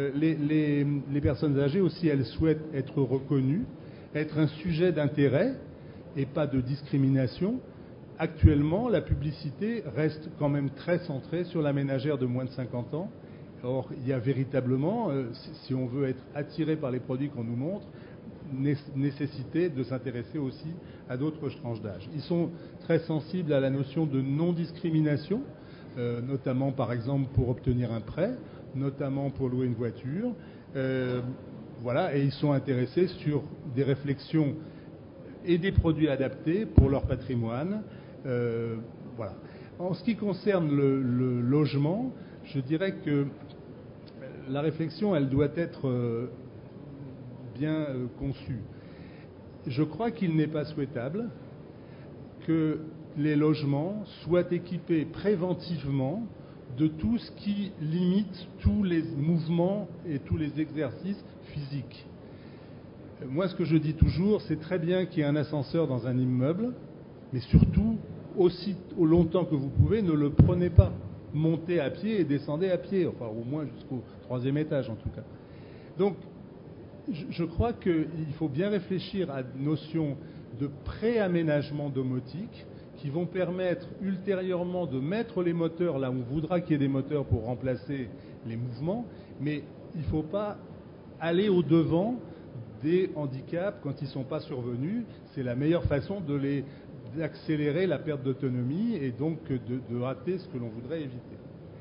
Les personnes âgées aussi, elles souhaitent être reconnues, être un sujet d'intérêt et pas de discrimination. Actuellement, la publicité reste quand même très centrée sur la ménagère de moins de 50 ans. Or, il y a véritablement, si on veut être attiré par les produits qu'on nous montre, nécessité de s'intéresser aussi à d'autres tranches d'âge. Ils sont très sensibles à la notion de non-discrimination, notamment par exemple pour obtenir un prêt, notamment pour louer une voiture. Voilà, et ils sont intéressés sur des réflexions et des produits adaptés pour leur patrimoine. Voilà. En ce qui concerne le logement, je dirais que la réflexion, elle doit être bien conçue. Je crois qu'il n'est pas souhaitable que les logements soient équipés préventivement de tout ce qui limite tous les mouvements et tous les exercices physiques. Moi, ce que je dis toujours, c'est très bien qu'il y ait un ascenseur dans un immeuble, mais surtout, aussi longtemps que vous pouvez, ne le prenez pas. Montez à pied et descendez à pied, enfin au moins jusqu'au 3e étage en tout cas. Donc, je crois qu'il faut bien réfléchir à une notion de préaménagement domotique qui vont permettre ultérieurement de mettre les moteurs là où on voudra qu'il y ait des moteurs pour remplacer les mouvements, mais il ne faut pas aller au-devant des handicaps quand ils ne sont pas survenus. C'est la meilleure façon d'accélérer la perte d'autonomie et donc de rater ce que l'on voudrait éviter.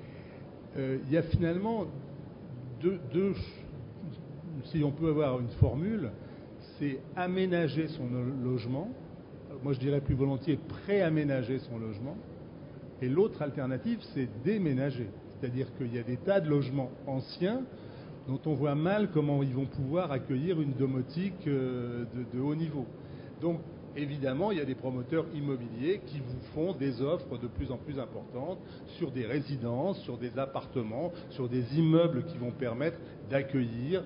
Il y a finalement deux, si on peut avoir une formule, c'est aménager son logement. Moi je dirais plus volontiers préaménager son logement. Et l'autre alternative, c'est déménager. C'est-à-dire qu'il y a des tas de logements anciens dont on voit mal comment ils vont pouvoir accueillir une domotique de haut niveau. Donc, évidemment, il y a des promoteurs immobiliers qui vous font des offres de plus en plus importantes sur des résidences, sur des appartements, sur des immeubles qui vont permettre d'accueillir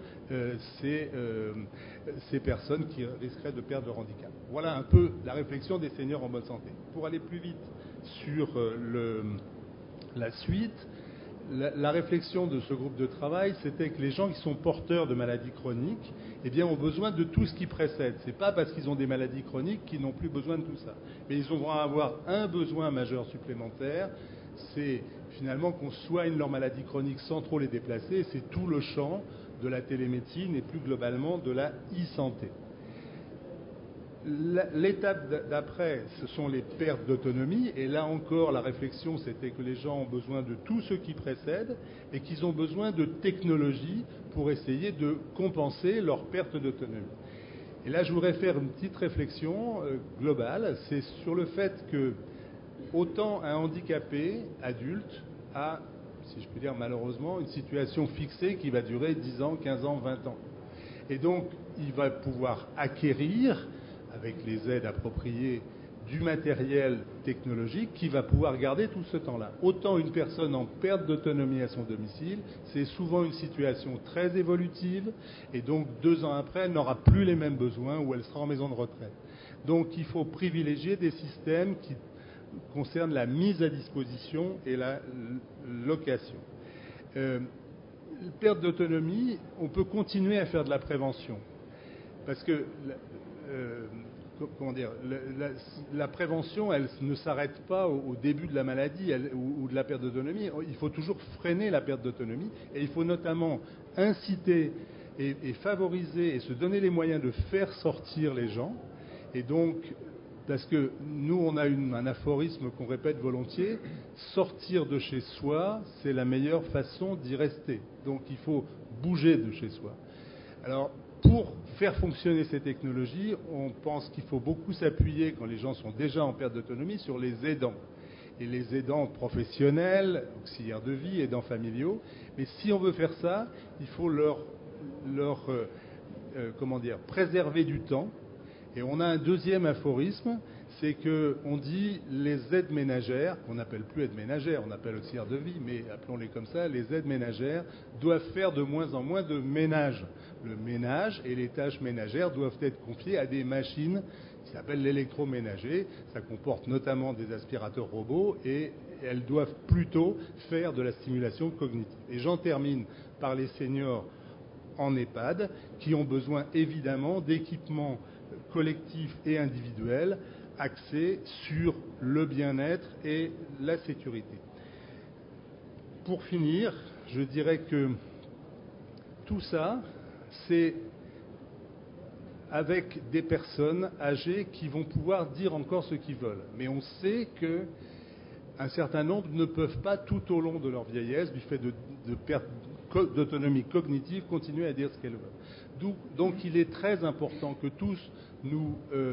ces personnes qui risqueraient de perdre leur handicap. Voilà un peu la réflexion des seniors en bonne santé. Pour aller plus vite sur la suite, la réflexion de ce groupe de travail, c'était que les gens qui sont porteurs de maladies chroniques, eh bien, ont besoin de tout ce qui précède. C'est pas parce qu'ils ont des maladies chroniques qu'ils n'ont plus besoin de tout ça. Mais ils vont avoir un besoin majeur supplémentaire, c'est finalement qu'on soigne leurs maladies chroniques sans trop les déplacer. C'est tout le champ de la télémédecine et plus globalement de la e-santé. L'étape d'après, ce sont les pertes d'autonomie. Et là encore, la réflexion, c'était que les gens ont besoin de tout ce qui précède et qu'ils ont besoin de technologies pour essayer de compenser leur perte d'autonomie. Et là, je voudrais faire une petite réflexion globale. C'est sur le fait que autant un handicapé adulte a, si je peux dire malheureusement, une situation fixée qui va durer 10 ans, 15 ans, 20 ans. Et donc, il va pouvoir acquérir, avec les aides appropriées, du matériel technologique qui va pouvoir garder tout ce temps-là. Autant une personne en perte d'autonomie à son domicile, c'est souvent une situation très évolutive, et donc 2 ans après, elle n'aura plus les mêmes besoins ou elle sera en maison de retraite. Donc il faut privilégier des systèmes qui concernent la mise à disposition et la location. Perte d'autonomie, on peut continuer à faire de la prévention. Parce que la prévention, elle ne s'arrête pas au début de la maladie ou de la perte d'autonomie. Il faut toujours freiner la perte d'autonomie et il faut notamment inciter et favoriser et se donner les moyens de faire sortir les gens. Et donc, parce que nous, on a un aphorisme qu'on répète volontiers, sortir de chez soi, c'est la meilleure façon d'y rester. Donc il faut bouger de chez soi. Alors, pour faire fonctionner ces technologies, on pense qu'il faut beaucoup s'appuyer, quand les gens sont déjà en perte d'autonomie, sur les aidants. Et les aidants professionnels, auxiliaires de vie, aidants familiaux. Mais si on veut faire ça, il faut leur préserver du temps. Et on a un deuxième aphorisme, c'est qu'on dit les aides ménagères, qu'on n'appelle plus aides ménagères, on appelle auxiliaires de vie, mais appelons-les comme ça, les aides ménagères doivent faire de moins en moins de ménage. Le ménage et les tâches ménagères doivent être confiées à des machines qui s'appellent l'électroménager. Ça comporte notamment des aspirateurs robots et elles doivent plutôt faire de la stimulation cognitive. Et j'en termine par les seniors en EHPAD qui ont besoin évidemment d'équipements collectifs et individuels axés sur le bien-être et la sécurité. Pour finir, je dirais que tout ça, c'est avec des personnes âgées qui vont pouvoir dire encore ce qu'ils veulent. Mais on sait qu'un certain nombre ne peuvent pas tout au long de leur vieillesse, du fait de perte d'autonomie cognitive, continuer à dire ce qu'elles veulent. Donc il est très important que tous nous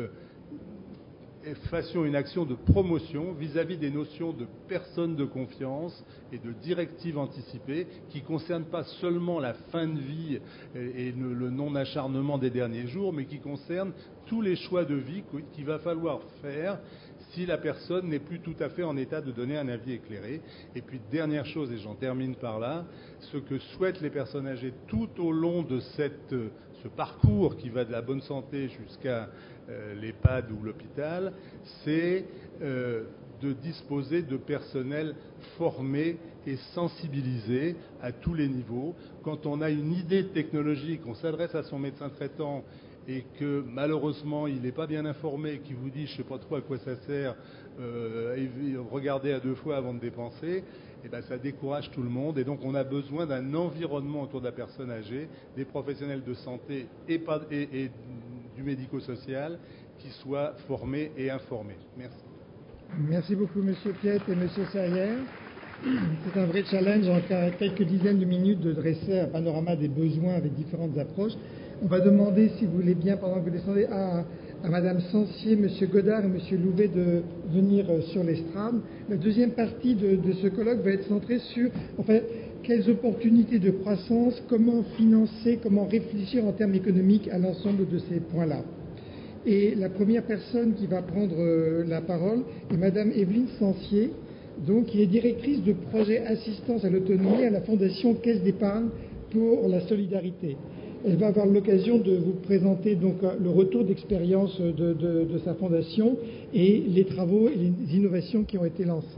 fassions une action de promotion vis-à-vis des notions de personnes de confiance et de directives anticipées qui ne concernent pas seulement la fin de vie et le non-acharnement des derniers jours, mais qui concernent tous les choix de vie qu'il va falloir faire si la personne n'est plus tout à fait en état de donner un avis éclairé. Et puis, dernière chose, et j'en termine par là, ce que souhaitent les personnes âgées tout au long de ce parcours qui va de la bonne santé jusqu'à l'EHPAD ou l'hôpital, c'est de disposer de personnel formé et sensibilisé à tous les niveaux. Quand on a une idée technologique, on s'adresse à son médecin traitant et que malheureusement il n'est pas bien informé, qui vous dit je ne sais pas trop à quoi ça sert, regardez à 2 fois avant de dépenser, et ben ça décourage tout le monde. Et donc on a besoin d'un environnement autour de la personne âgée, des professionnels de santé et du médico-social qui soient formés et informés. Merci. Merci beaucoup Monsieur Piette et Monsieur Serrière. C'est un vrai challenge en quelques dizaines de minutes de dresser un panorama des besoins avec différentes approches. On va demander, si vous voulez bien, pendant que vous descendez, à Madame Sancier, Monsieur Godard et Monsieur Louvet de venir sur l'estrade. La deuxième partie de ce colloque va être centrée sur, quelles opportunités de croissance, comment financer, comment réfléchir en termes économiques à l'ensemble de ces points-là. Et la première personne qui va prendre la parole est Madame Evelyne Sancier, donc, qui est directrice de projet assistance à l'autonomie à la Fondation Caisse d'épargne pour la solidarité. Elle va avoir l'occasion de vous présenter donc le retour d'expérience de sa fondation et les travaux et les innovations qui ont été lancées.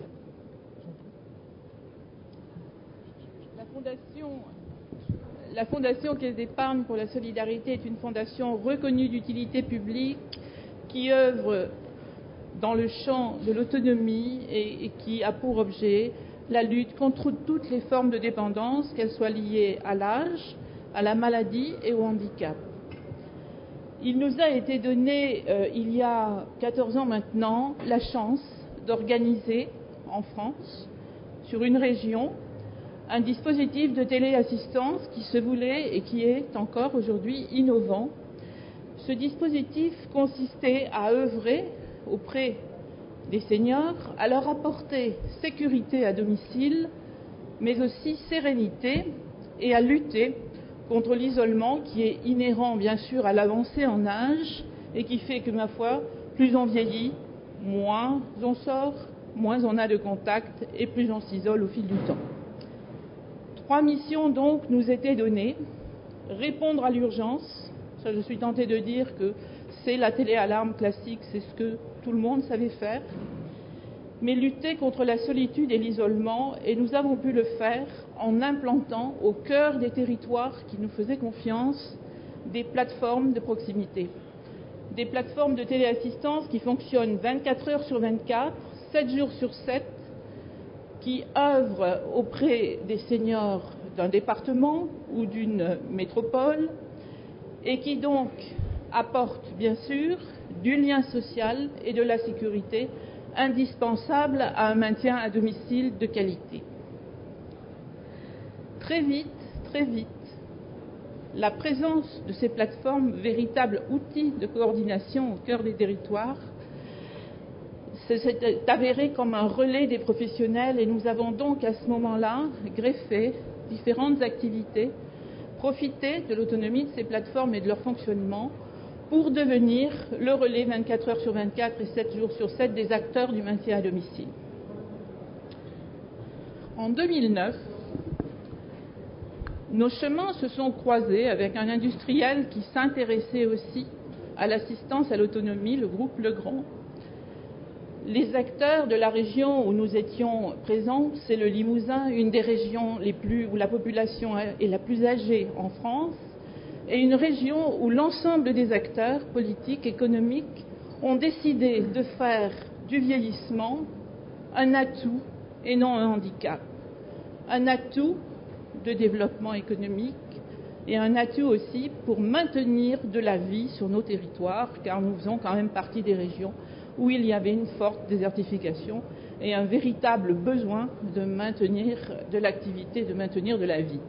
La Fondation Caisse d'épargne pour la solidarité est une fondation reconnue d'utilité publique qui œuvre dans le champ de l'autonomie et qui a pour objet la lutte contre toutes les formes de dépendance, qu'elles soient liées à l'âge, à la maladie et au handicap. Il nous a été donné, il y a 14 ans maintenant, la chance d'organiser en France, sur une région, un dispositif de téléassistance qui se voulait et qui est encore aujourd'hui innovant. Ce dispositif consistait à œuvrer auprès des seniors, à leur apporter sécurité à domicile, mais aussi sérénité, et à lutter contre l'isolement qui est inhérent bien sûr à l'avancée en âge et qui fait que, ma foi, plus on vieillit, moins on sort, moins on a de contact et plus on s'isole au fil du temps. 3 missions donc nous étaient données: répondre à l'urgence, ça je suis tentée de dire que c'est la téléalarme classique, c'est ce que tout le monde savait faire, mais lutter contre la solitude et l'isolement, et nous avons pu le faire en implantant au cœur des territoires qui nous faisaient confiance des plateformes de proximité, des plateformes de téléassistance qui fonctionnent 24 heures sur 24, 7 jours sur 7, qui œuvrent auprès des seniors d'un département ou d'une métropole et qui donc apportent bien sûr du lien social et de la sécurité indispensable à un maintien à domicile de qualité. Très vite, La présence de ces plateformes, véritables outils de coordination au cœur des territoires, s'est avérée comme un relais des professionnels et nous avons donc à ce moment-là greffé différentes activités, profité de l'autonomie de ces plateformes et de leur fonctionnement pour devenir le relais 24 heures sur 24 et 7 jours sur 7 des acteurs du maintien à domicile. En 2009, nos chemins se sont croisés avec un industriel qui s'intéressait aussi à l'assistance à l'autonomie, le groupe Legrand. Les acteurs de la région où nous étions présents, c'est le Limousin, une des régions où la population est la plus âgée en France, et une région où l'ensemble des acteurs politiques, économiques, ont décidé de faire du vieillissement un atout et non un handicap. Un atout de développement économique et un atout aussi pour maintenir de la vie sur nos territoires, car nous faisons quand même partie des régions où il y avait une forte désertification et un véritable besoin de maintenir de l'activité, de maintenir de la vie.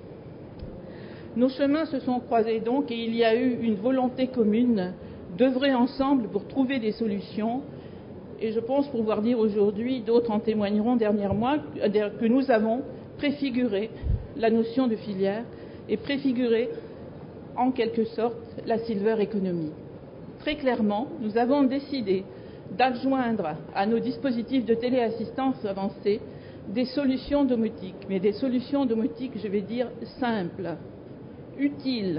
Nos chemins se sont croisés donc et il y a eu une volonté commune d'œuvrer ensemble pour trouver des solutions. Et je pense pouvoir dire aujourd'hui, d'autres en témoigneront dernièrement, que nous avons préfiguré la notion de filière et préfiguré en quelque sorte la silver economy. Très clairement, nous avons décidé d'adjoindre à nos dispositifs de téléassistance avancée des solutions domotiques, mais des solutions domotiques, je vais dire, simples, utiles,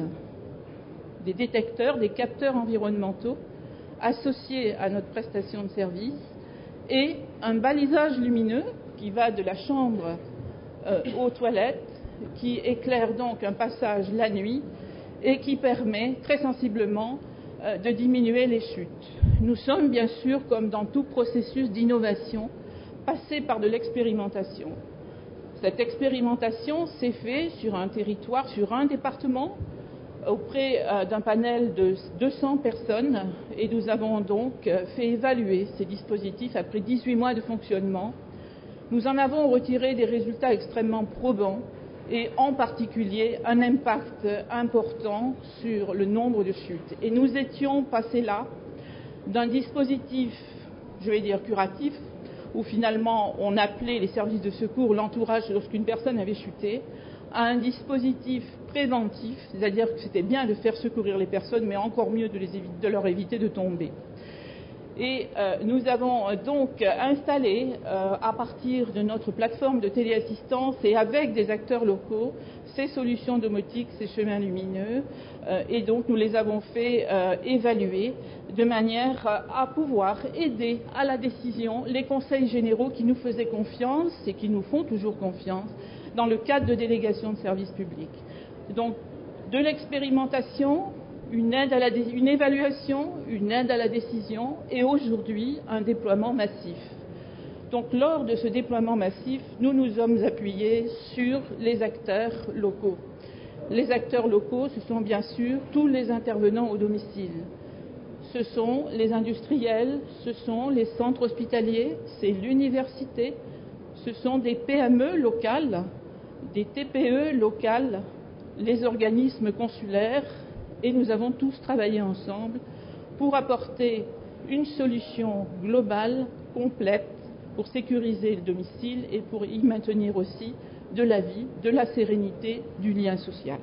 des détecteurs, des capteurs environnementaux associés à notre prestation de service et un balisage lumineux qui va de la chambre aux toilettes, qui éclaire donc un passage la nuit et qui permet très sensiblement de diminuer les chutes. Nous sommes bien sûr, comme dans tout processus d'innovation, passés par de l'expérimentation. Cette expérimentation s'est faite sur un territoire, sur un département, auprès d'un panel de 200 personnes et nous avons donc fait évaluer ces dispositifs après 18 mois de fonctionnement. Nous en avons retiré des résultats extrêmement probants et en particulier un impact important sur le nombre de chutes. Et nous étions passés là d'un dispositif, je vais dire curatif, où finalement on appelait les services de secours, l'entourage lorsqu'une personne avait chuté, à un dispositif préventif, c'est-à-dire que c'était bien de faire secourir les personnes, mais encore mieux de leur éviter de tomber. Et nous avons donc installé, à partir de notre plateforme de téléassistance et avec des acteurs locaux, ces solutions domotiques, ces chemins lumineux, et donc nous les avons fait évaluer de manière à pouvoir aider à la décision les conseils généraux qui nous faisaient confiance et qui nous font toujours confiance dans le cadre de délégation de services publics. Donc, de l'expérimentation, une évaluation, une aide à la décision et aujourd'hui un déploiement massif. Donc lors de ce déploiement massif, nous nous sommes appuyés sur les acteurs locaux. Les acteurs locaux, ce sont bien sûr tous les intervenants au domicile. Ce sont les industriels, ce sont les centres hospitaliers, c'est l'université, ce sont des PME locales, des TPE locales, les organismes consulaires, et nous avons tous travaillé ensemble pour apporter une solution globale, complète, pour sécuriser le domicile et pour y maintenir aussi de la vie, de la sérénité, du lien social.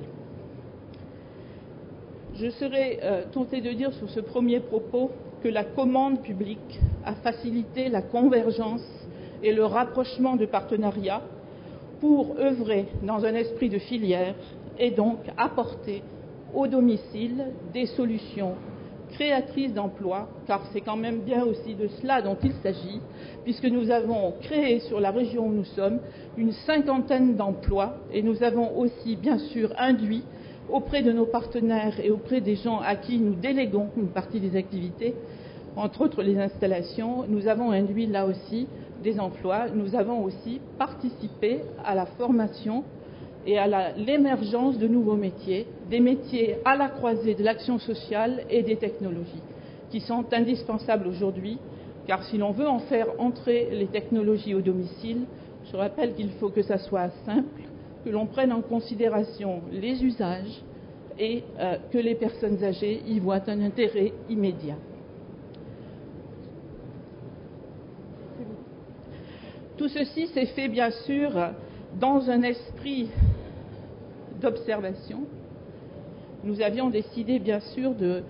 Je serais tentée de dire sur ce premier propos que la commande publique a facilité la convergence et le rapprochement de partenariats pour œuvrer dans un esprit de filière et donc apporter au domicile des solutions créatrices d'emplois, car c'est quand même bien aussi de cela dont il s'agit, puisque nous avons créé sur la région où nous sommes une 50aine d'emplois et nous avons aussi bien sûr induit auprès de nos partenaires et auprès des gens à qui nous déléguons une partie des activités, entre autres les installations, nous avons induit là aussi des emplois, nous avons aussi participé à la formation et à l'émergence de nouveaux métiers, des métiers à la croisée de l'action sociale et des technologies, qui sont indispensables aujourd'hui, car si l'on veut en faire entrer les technologies au domicile, je rappelle qu'il faut que ça soit simple, que l'on prenne en considération les usages et que les personnes âgées y voient un intérêt immédiat. Tout ceci s'est fait bien sûr dans un esprit d'observation. Nous avions décidé bien sûr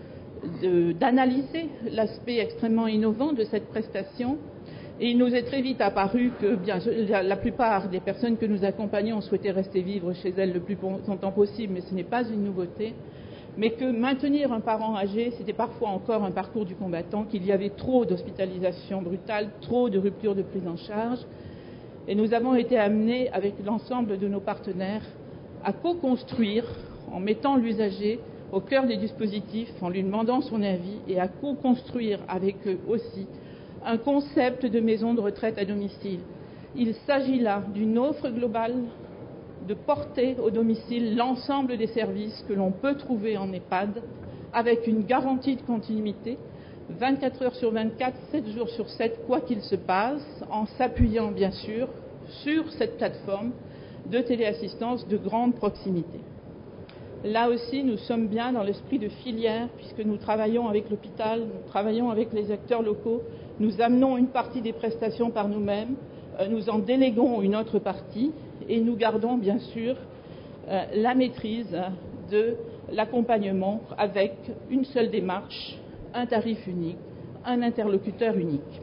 d'analyser l'aspect extrêmement innovant de cette prestation et il nous est très vite apparu que bien sûr, la plupart des personnes que nous accompagnons souhaitaient rester vivre chez elles le plus longtemps possible, mais ce n'est pas une nouveauté. Mais que maintenir un parent âgé, c'était parfois encore un parcours du combattant, qu'il y avait trop d'hospitalisation brutale, trop de ruptures de prise en charge. Et nous avons été amenés, avec l'ensemble de nos partenaires, à co-construire, en mettant l'usager au cœur des dispositifs, en lui demandant son avis, et à co-construire avec eux aussi un concept de maison de retraite à domicile. Il s'agit là d'une offre globale de porter au domicile l'ensemble des services que l'on peut trouver en EHPAD avec une garantie de continuité 24 heures sur 24, 7 jours sur 7, quoi qu'il se passe, en s'appuyant bien sûr sur cette plateforme de téléassistance de grande proximité. Là aussi, nous sommes bien dans l'esprit de filière puisque nous travaillons avec l'hôpital, nous travaillons avec les acteurs locaux, nous amenons une partie des prestations par nous-mêmes, nous en déléguons une autre partie et nous gardons bien sûr la maîtrise de l'accompagnement avec une seule démarche, un tarif unique, un interlocuteur unique.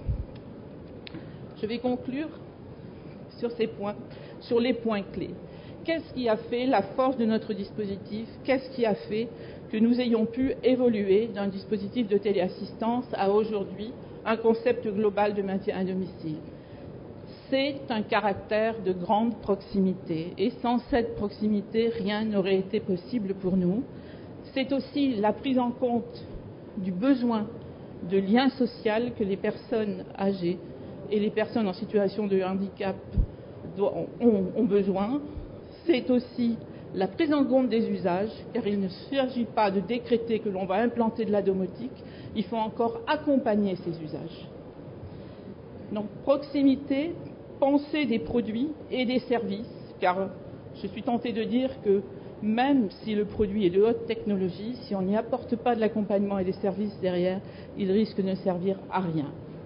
Je vais conclure sur ces points, sur les points clés. Qu'est-ce qui a fait la force de notre dispositif? Qu'est-ce qui a fait que nous ayons pu évoluer d'un dispositif de téléassistance à aujourd'hui un concept global de maintien à domicile? C'est un caractère de grande proximité et sans cette proximité, rien n'aurait été possible pour nous. C'est aussi la prise en compte du besoin de lien social que les personnes âgées et les personnes en situation de handicap ont besoin. C'est aussi la prise en compte des usages, car il ne s'agit pas de décréter que l'on va implanter de la domotique, il faut encore accompagner ces usages. Donc proximité, penser des produits et des services, car je suis tentée de dire que même si le produit est de haute technologie, si on n'y apporte pas de l'accompagnement et des services derrière, il risque de ne servir à rien.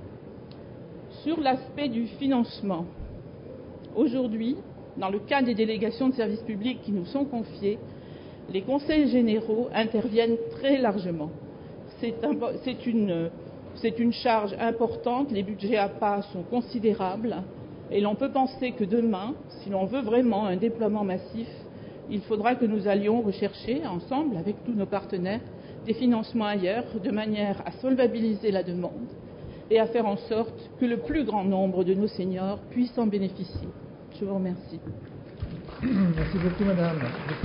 Sur l'aspect du financement, aujourd'hui, dans le cadre des délégations de services publics qui nous sont confiées, les conseils généraux interviennent très largement. C'est une charge importante, les budgets APA sont considérables et l'on peut penser que demain, si l'on veut vraiment un déploiement massif, il faudra que nous allions rechercher ensemble avec tous nos partenaires des financements ailleurs de manière à solvabiliser la demande et à faire en sorte que le plus grand nombre de nos seniors puissent en bénéficier. Je vous remercie. Merci beaucoup, madame.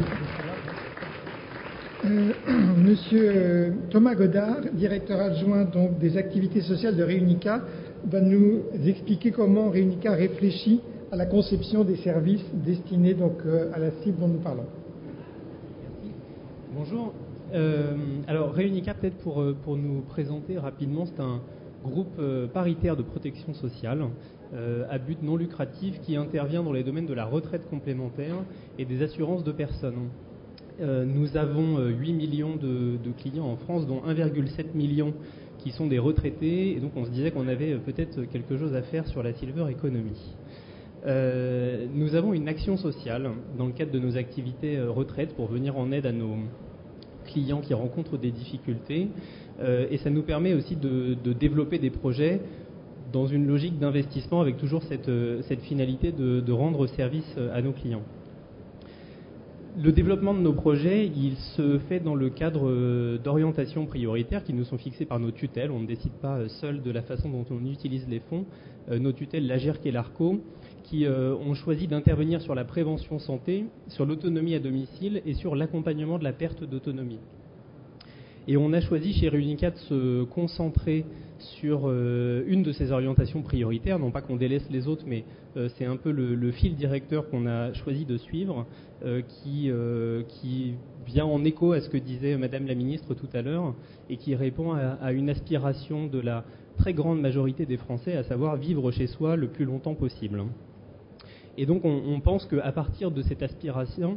Monsieur Thomas Godard, directeur adjoint donc, des activités sociales de Réunica, va nous expliquer comment Réunica réfléchit à la conception des services destinés donc, à la cible dont nous parlons. Merci. Bonjour. Alors, Réunica, peut-être pour nous présenter rapidement, c'est un groupe paritaire de protection sociale à but non lucratif qui intervient dans les domaines de la retraite complémentaire et des assurances de personnes. Nous avons 8 millions de clients en France, dont 1,7 million qui sont des retraités, et donc on se disait qu'on avait peut-être quelque chose à faire sur la silver economy. Nous avons une action sociale dans le cadre de nos activités retraite pour venir en aide à nos clients qui rencontrent des difficultés, et ça nous permet aussi de développer des projets dans une logique d'investissement avec toujours cette finalité de rendre service à nos clients. Le développement de nos projets, il se fait dans le cadre d'orientations prioritaires qui nous sont fixées par nos tutelles. On ne décide pas seul de la façon dont on utilise les fonds. Nos tutelles, l'AGERC et l'ARCO, qui ont choisi d'intervenir sur la prévention santé, sur l'autonomie à domicile et sur l'accompagnement de la perte d'autonomie. Et on a choisi chez Réunica de se concentrer sur une de ces orientations prioritaires, non pas qu'on délaisse les autres, mais c'est un peu le fil directeur qu'on a choisi de suivre, qui vient en écho à ce que disait Madame la Ministre tout à l'heure, et qui répond à une aspiration de la très grande majorité des Français, à savoir vivre chez soi le plus longtemps possible. Et donc on pense qu'à partir de cette aspiration,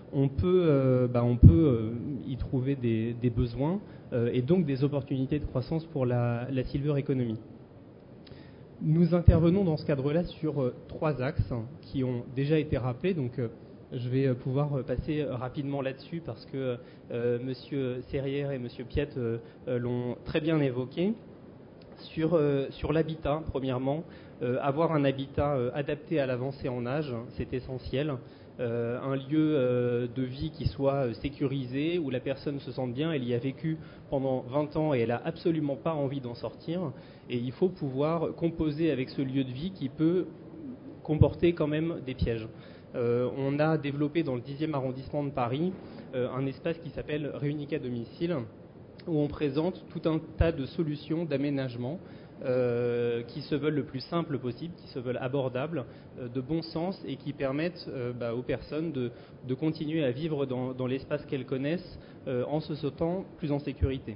on peut y trouver des besoins et donc des opportunités de croissance pour la silver economy. Nous intervenons dans ce cadre-là sur 3 axes qui ont déjà été rappelés, donc je vais pouvoir passer rapidement là-dessus parce que Monsieur Serrière et Monsieur Piette l'ont très bien évoqué. Sur l'habitat, premièrement, avoir un habitat adapté à l'avancée en âge, c'est essentiel. Un lieu de vie qui soit sécurisé, où la personne se sente bien, elle y a vécu pendant 20 ans et elle n'a absolument pas envie d'en sortir. Et il faut pouvoir composer avec ce lieu de vie qui peut comporter quand même des pièges. On a développé dans le 10e arrondissement de Paris un espace qui s'appelle Réunique à domicile, où on présente tout un tas de solutions d'aménagement qui se veulent le plus simple possible, qui se veulent abordables, de bon sens et qui permettent aux personnes de continuer à vivre dans l'espace qu'elles connaissent en se sentant plus en sécurité.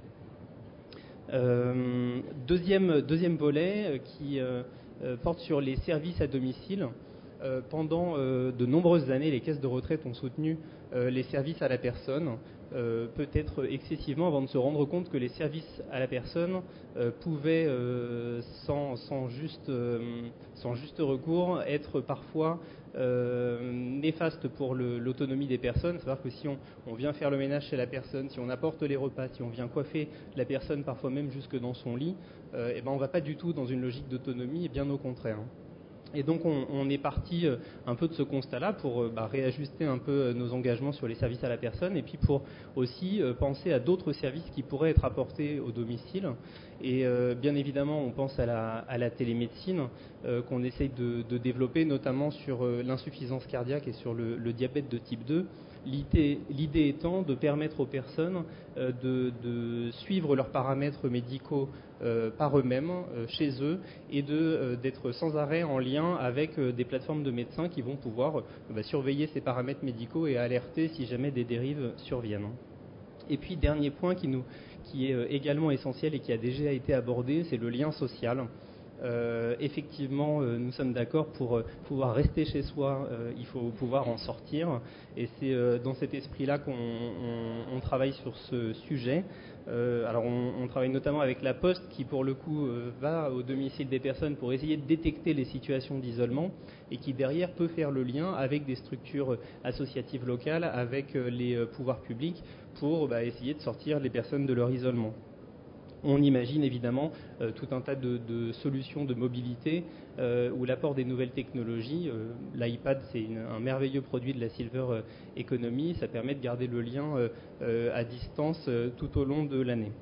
Deuxième volet qui porte sur les services à domicile. Pendant de nombreuses années, les caisses de retraite ont soutenu les services à la personne, peut-être excessivement, avant de se rendre compte que les services à la personne pouvaient, sans juste recours, être parfois néfastes pour l'autonomie des personnes. C'est-à-dire que si on vient faire le ménage chez la personne, si on apporte les repas, si on vient coiffer la personne, parfois même jusque dans son lit, on ne va pas du tout dans une logique d'autonomie, et bien au contraire. Et donc on est parti un peu de ce constat-là pour réajuster un peu nos engagements sur les services à la personne et puis pour aussi penser à d'autres services qui pourraient être apportés au domicile. Et bien évidemment, on pense à la télémédecine qu'on essaye de développer, notamment sur l'insuffisance cardiaque et sur le diabète de type 2. L'idée étant de permettre aux personnes de suivre leurs paramètres médicaux par eux-mêmes, chez eux, et d'être sans arrêt en lien avec des plateformes de médecins qui vont pouvoir surveiller ces paramètres médicaux et alerter si jamais des dérives surviennent. Et puis, dernier point qui est également essentiel et qui a déjà été abordé, c'est le lien social. Effectivement, nous sommes d'accord, pour pouvoir rester chez soi, il faut pouvoir en sortir. Et c'est dans cet esprit-là qu'on travaille sur ce sujet. Alors on travaille notamment avec la Poste qui, pour le coup, va au domicile des personnes pour essayer de détecter les situations d'isolement et qui, derrière, peut faire le lien avec des structures associatives locales, avec les pouvoirs publics pour essayer de sortir les personnes de leur isolement. On imagine évidemment tout un tas de solutions de mobilité où l'apport des nouvelles technologies, l'iPad c'est un merveilleux produit de la silver economy, ça permet de garder le lien à distance tout au long de l'année.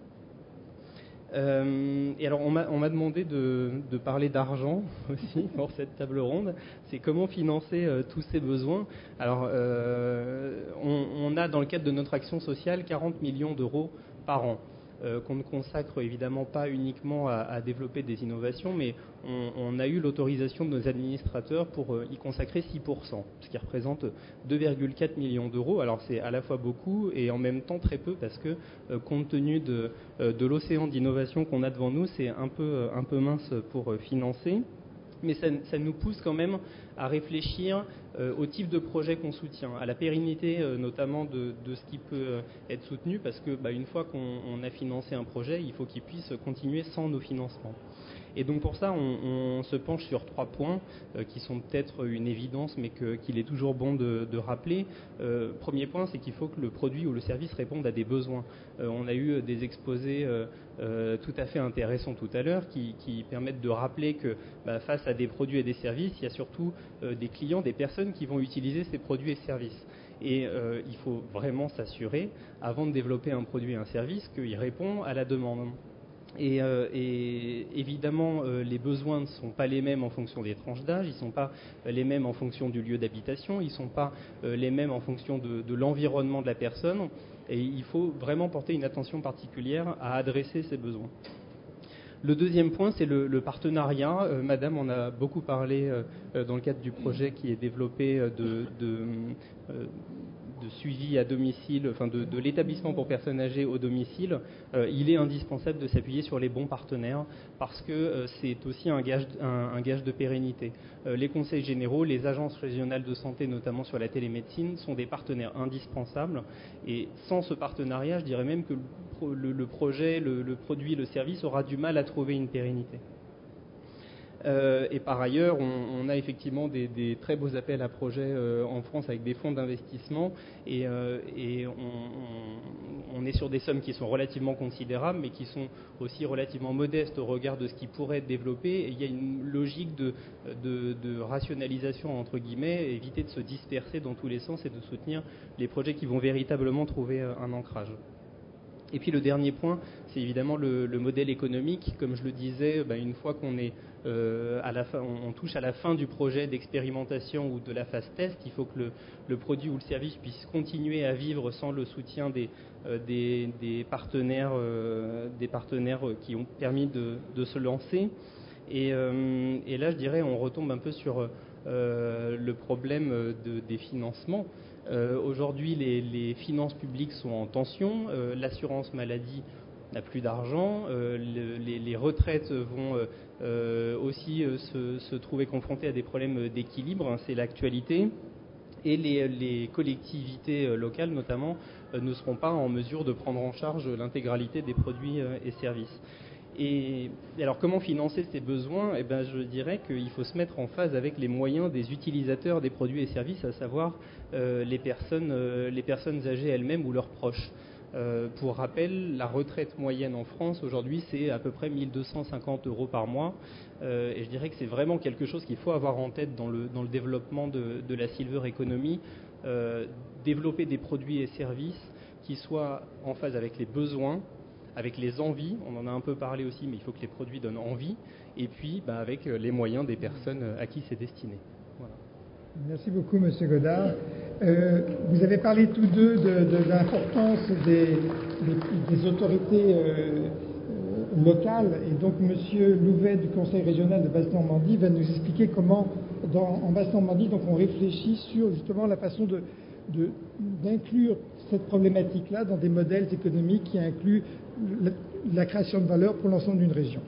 Et alors on m'a demandé de parler d'argent aussi pour cette table ronde. C'est comment financer tous ces besoins. Alors on a dans le cadre de notre action sociale 40 millions d'euros par an. Qu'on ne consacre évidemment pas uniquement à développer des innovations, mais on a eu l'autorisation de nos administrateurs pour y consacrer 6%, ce qui représente 2,4 millions d'euros. Alors c'est à la fois beaucoup et en même temps très peu, parce que compte tenu de l'océan d'innovation qu'on a devant nous, c'est un peu mince pour financer. Mais ça nous pousse quand même à réfléchir au type de projet qu'on soutient, à la pérennité notamment de ce qui peut être soutenu, parce que une fois qu'on a financé un projet, il faut qu'il puisse continuer sans nos financements. Et donc pour ça, on se penche sur 3 points qui sont peut-être une évidence, mais qu'il est toujours bon de rappeler. Premier point, c'est qu'il faut que le produit ou le service réponde à des besoins. On a eu des exposés tout à fait intéressants tout à l'heure qui permettent de rappeler que face à des produits et des services, il y a surtout des clients, des personnes qui vont utiliser ces produits et services. Et il faut vraiment s'assurer, avant de développer un produit et un service, qu'il répond à la demande. Et évidemment, les besoins ne sont pas les mêmes en fonction des tranches d'âge, ils ne sont pas les mêmes en fonction du lieu d'habitation, ils ne sont pas les mêmes en fonction de l'environnement de la personne, et il faut vraiment porter une attention particulière à adresser ces besoins. Le deuxième point, c'est le partenariat. Madame en a beaucoup parlé dans le cadre du projet qui est développé de suivi à domicile, enfin de l'établissement pour personnes âgées au domicile, il est indispensable de s'appuyer sur les bons partenaires parce que c'est aussi un gage de pérennité. Les conseils généraux, les agences régionales de santé, notamment sur la télémédecine, sont des partenaires indispensables et sans ce partenariat, je dirais même que le projet, le produit, le service aura du mal à trouver une pérennité. Et par ailleurs, on a effectivement des très beaux appels à projets en France avec des fonds d'investissement et on est sur des sommes qui sont relativement considérables mais qui sont aussi relativement modestes au regard de ce qui pourrait être développé. Et il y a une logique de rationalisation entre guillemets, éviter de se disperser dans tous les sens et de soutenir les projets qui vont véritablement trouver un ancrage. Et puis le dernier point, c'est évidemment le modèle économique. Comme je le disais, une fois qu'on est on touche à la fin du projet d'expérimentation ou de la phase test, il faut que le produit ou le service puisse continuer à vivre sans le soutien des partenaires qui ont permis de se lancer. Et là, je dirais, on retombe un peu sur le problème des financements. Aujourd'hui, les finances publiques sont en tension, l'assurance maladie n'a plus d'argent, les retraites vont aussi se trouver confrontées à des problèmes d'équilibre, hein, c'est l'actualité, et les collectivités locales notamment ne seront pas en mesure de prendre en charge l'intégralité des produits et services. Et alors comment financer ces besoins ? Je dirais qu'il faut se mettre en phase avec les moyens des utilisateurs des produits et services, à savoir les personnes âgées elles-mêmes ou leurs proches. Pour rappel, la retraite moyenne en France aujourd'hui, c'est à peu près 1 250 € par mois. Et je dirais que c'est vraiment quelque chose qu'il faut avoir en tête dans le développement de la silver economy. Développer des produits et services qui soient en phase avec les besoins, avec les envies, on en a un peu parlé aussi, mais il faut que les produits donnent envie, et puis avec les moyens des personnes à qui c'est destiné. Voilà. Merci beaucoup, Monsieur Godard. Vous avez parlé tous deux de l'importance des autorités locales, et donc Monsieur Louvet du Conseil régional de Basse-Normandie va nous expliquer comment, en Basse-Normandie, donc on réfléchit sur justement la façon d'inclure cette problématique-là dans des modèles économiques qui incluent la création de valeur pour l'ensemble d'une région.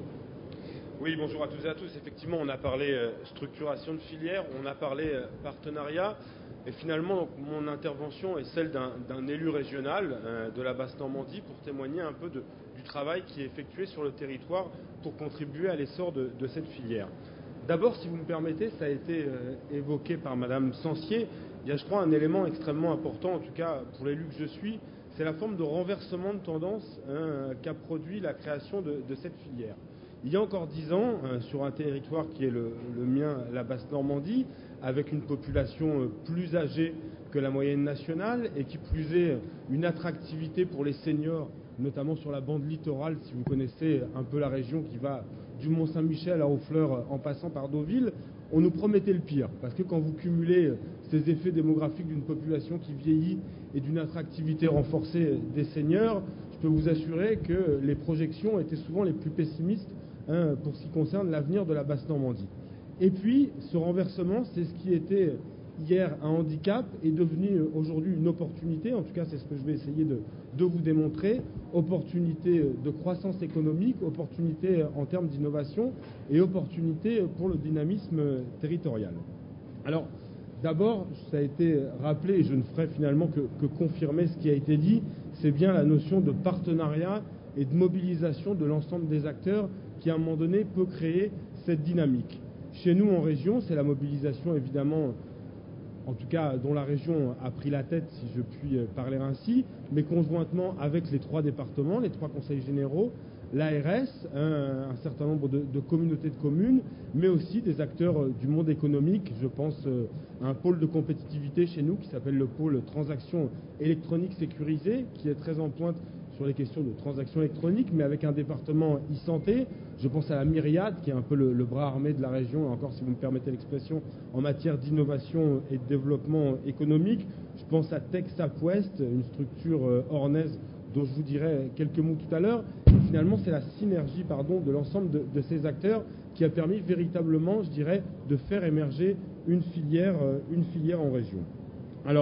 Oui, bonjour à toutes et à tous. Effectivement, on a parlé structuration de filière, on a parlé partenariat, et finalement, donc, mon intervention est celle d'un élu régional de la Basse-Normandie pour témoigner un peu du travail qui est effectué sur le territoire pour contribuer à l'essor de cette filière. D'abord, si vous me permettez, ça a été évoqué par Madame Sancier, il y a, je crois, un élément extrêmement important, en tout cas pour l'élu que je suis, c'est la forme de renversement de tendance qu'a produit la création de cette filière. Il y a encore 10 ans, sur un territoire qui est le mien, la Basse-Normandie, avec une population plus âgée que la moyenne nationale et qui plus est une attractivité pour les seniors, notamment sur la bande littorale, si vous connaissez un peu la région qui va du Mont-Saint-Michel à Honfleur en passant par Deauville, on nous promettait le pire. Parce que quand vous cumulez ces effets démographiques d'une population qui vieillit et d'une attractivité renforcée des seniors, je peux vous assurer que les projections étaient souvent les plus pessimistes pour ce qui concerne l'avenir de la Basse-Normandie. Et puis, ce renversement, c'est ce qui était hier un handicap, est devenu aujourd'hui une opportunité, en tout cas c'est ce que je vais essayer de vous démontrer, opportunité de croissance économique, opportunité en termes d'innovation et opportunité pour le dynamisme territorial. Alors, d'abord, ça a été rappelé, et je ne ferai finalement que confirmer ce qui a été dit, c'est bien la notion de partenariat et de mobilisation de l'ensemble des acteurs qui, à un moment donné, peut créer cette dynamique. Chez nous, en région, c'est la mobilisation, évidemment, en tout cas dont la région a pris la tête, si je puis parler ainsi, mais conjointement avec les 3 départements, les 3 conseils généraux, l'ARS, un certain nombre de communautés de communes, mais aussi des acteurs du monde économique. Je pense à un pôle de compétitivité chez nous qui s'appelle le pôle transactions électroniques sécurisées, qui est très en pointe sur les questions de transactions électroniques, mais avec un département e-santé. Je pense à la Myriade, qui est un peu le bras armé de la région, encore si vous me permettez l'expression, en matière d'innovation et de développement économique. Je pense à TechSapWest, une structure ornaise dont je vous dirai quelques mots tout à l'heure. Finalement, c'est la synergie de l'ensemble de ces acteurs qui a permis véritablement, je dirais, de faire émerger une filière en région. Alors,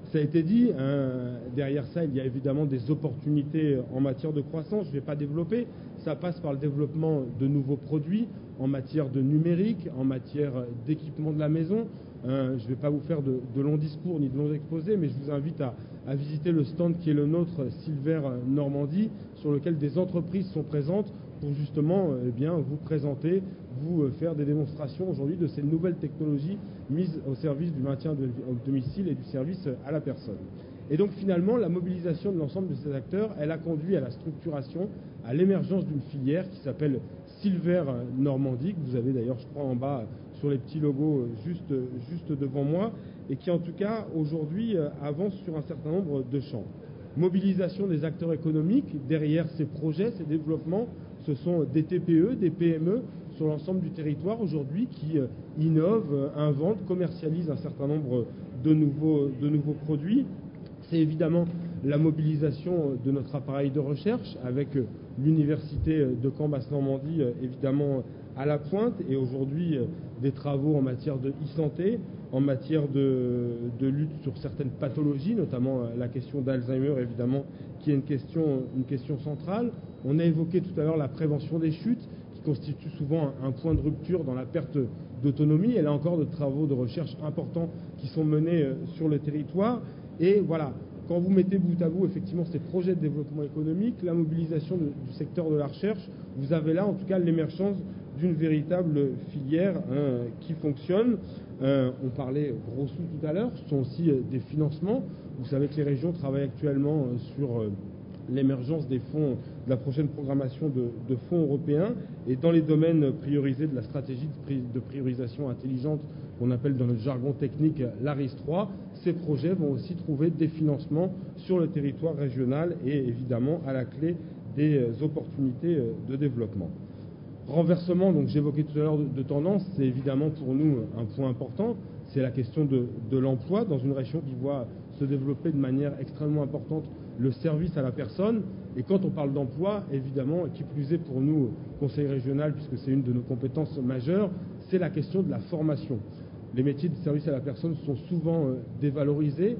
Ça a été dit, derrière ça, il y a évidemment des opportunités en matière de croissance. Je ne vais pas développer. Ça passe par le développement de nouveaux produits en matière de numérique, en matière d'équipement de la maison. Je ne vais pas vous faire de longs discours ni de longs exposés, mais je vous invite à visiter le stand qui est le nôtre, Silver Normandie, sur lequel des entreprises sont présentes pour justement vous présenter, vous faire des démonstrations aujourd'hui de ces nouvelles technologies mises au service du maintien au domicile et du service à la personne. Et donc finalement, la mobilisation de l'ensemble de ces acteurs, elle a conduit à la structuration, à l'émergence d'une filière qui s'appelle Silver Normandie, que vous avez d'ailleurs, je crois, en bas sur les petits logos juste devant moi, et qui en tout cas aujourd'hui avance sur un certain nombre de champs. Mobilisation des acteurs économiques derrière ces projets, ces développements. Ce sont des TPE, des PME sur l'ensemble du territoire aujourd'hui qui innovent, inventent, commercialisent un certain nombre de nouveaux produits. C'est évidemment la mobilisation de notre appareil de recherche avec l'université de Caen-Basse-Normandie évidemment à la pointe et aujourd'hui des travaux en matière de e-santé, en matière de lutte sur certaines pathologies, notamment la question d'Alzheimer évidemment qui est une question centrale. On a évoqué tout à l'heure la prévention des chutes qui constitue souvent un point de rupture dans la perte d'autonomie. Et là encore, de travaux de recherche importants qui sont menés sur le territoire. Et voilà, quand vous mettez bout à bout effectivement ces projets de développement économique, la mobilisation du secteur de la recherche, vous avez là en tout cas l'émergence d'une véritable filière qui fonctionne. On parlait gros sous tout à l'heure, ce sont aussi des financements. Vous savez que les régions travaillent actuellement sur l'émergence des fonds, de la prochaine programmation de fonds européens, et dans les domaines priorisés de la stratégie de priorisation intelligente qu'on appelle dans notre jargon technique l'ARIS 3, ces projets vont aussi trouver des financements sur le territoire régional et évidemment à la clé des opportunités de développement. Renversement, donc j'évoquais tout à l'heure de tendance, c'est évidemment pour nous un point important, c'est la question de l'emploi dans une région qui voit se développer de manière extrêmement importante le service à la personne. Et quand on parle d'emploi, évidemment, qui plus est pour nous, conseil régional, puisque c'est une de nos compétences majeures, c'est la question de la formation. Les métiers de service à la personne sont souvent dévalorisés.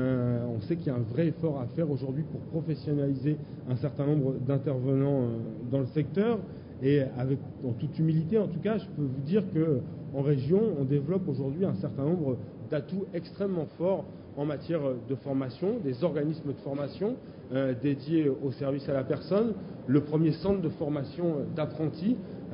On sait qu'il y a un vrai effort à faire aujourd'hui pour professionnaliser un certain nombre d'intervenants dans le secteur. Et en toute humilité, en tout cas, je peux vous dire qu'en région, on développe aujourd'hui un certain nombre d'atouts extrêmement forts en matière de formation, des organismes de formation dédiés au service à la personne. Le premier centre de formation d'apprentis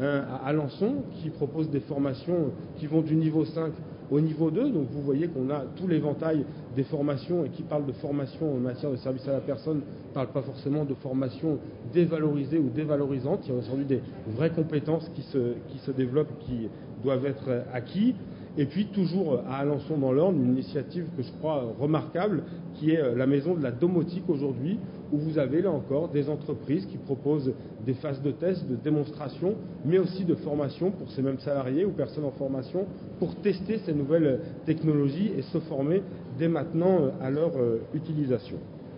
à Alençon, qui propose des formations qui vont du niveau 5 au niveau 2. Donc vous voyez qu'on a tout l'éventail des formations, et qui parle de formation en matière de service à la personne ne parle pas forcément de formation dévalorisée ou dévalorisante. Il y a aujourd'hui des vraies compétences qui se développent, qui doivent être acquises. Et puis toujours à Alençon dans l'Orne, une initiative que je crois remarquable, qui est la maison de la domotique aujourd'hui, où vous avez là encore des entreprises qui proposent des phases de test, de démonstration, mais aussi de formation pour ces mêmes salariés ou personnes en formation, pour tester ces nouvelles technologies et se former dès maintenant à leur utilisation.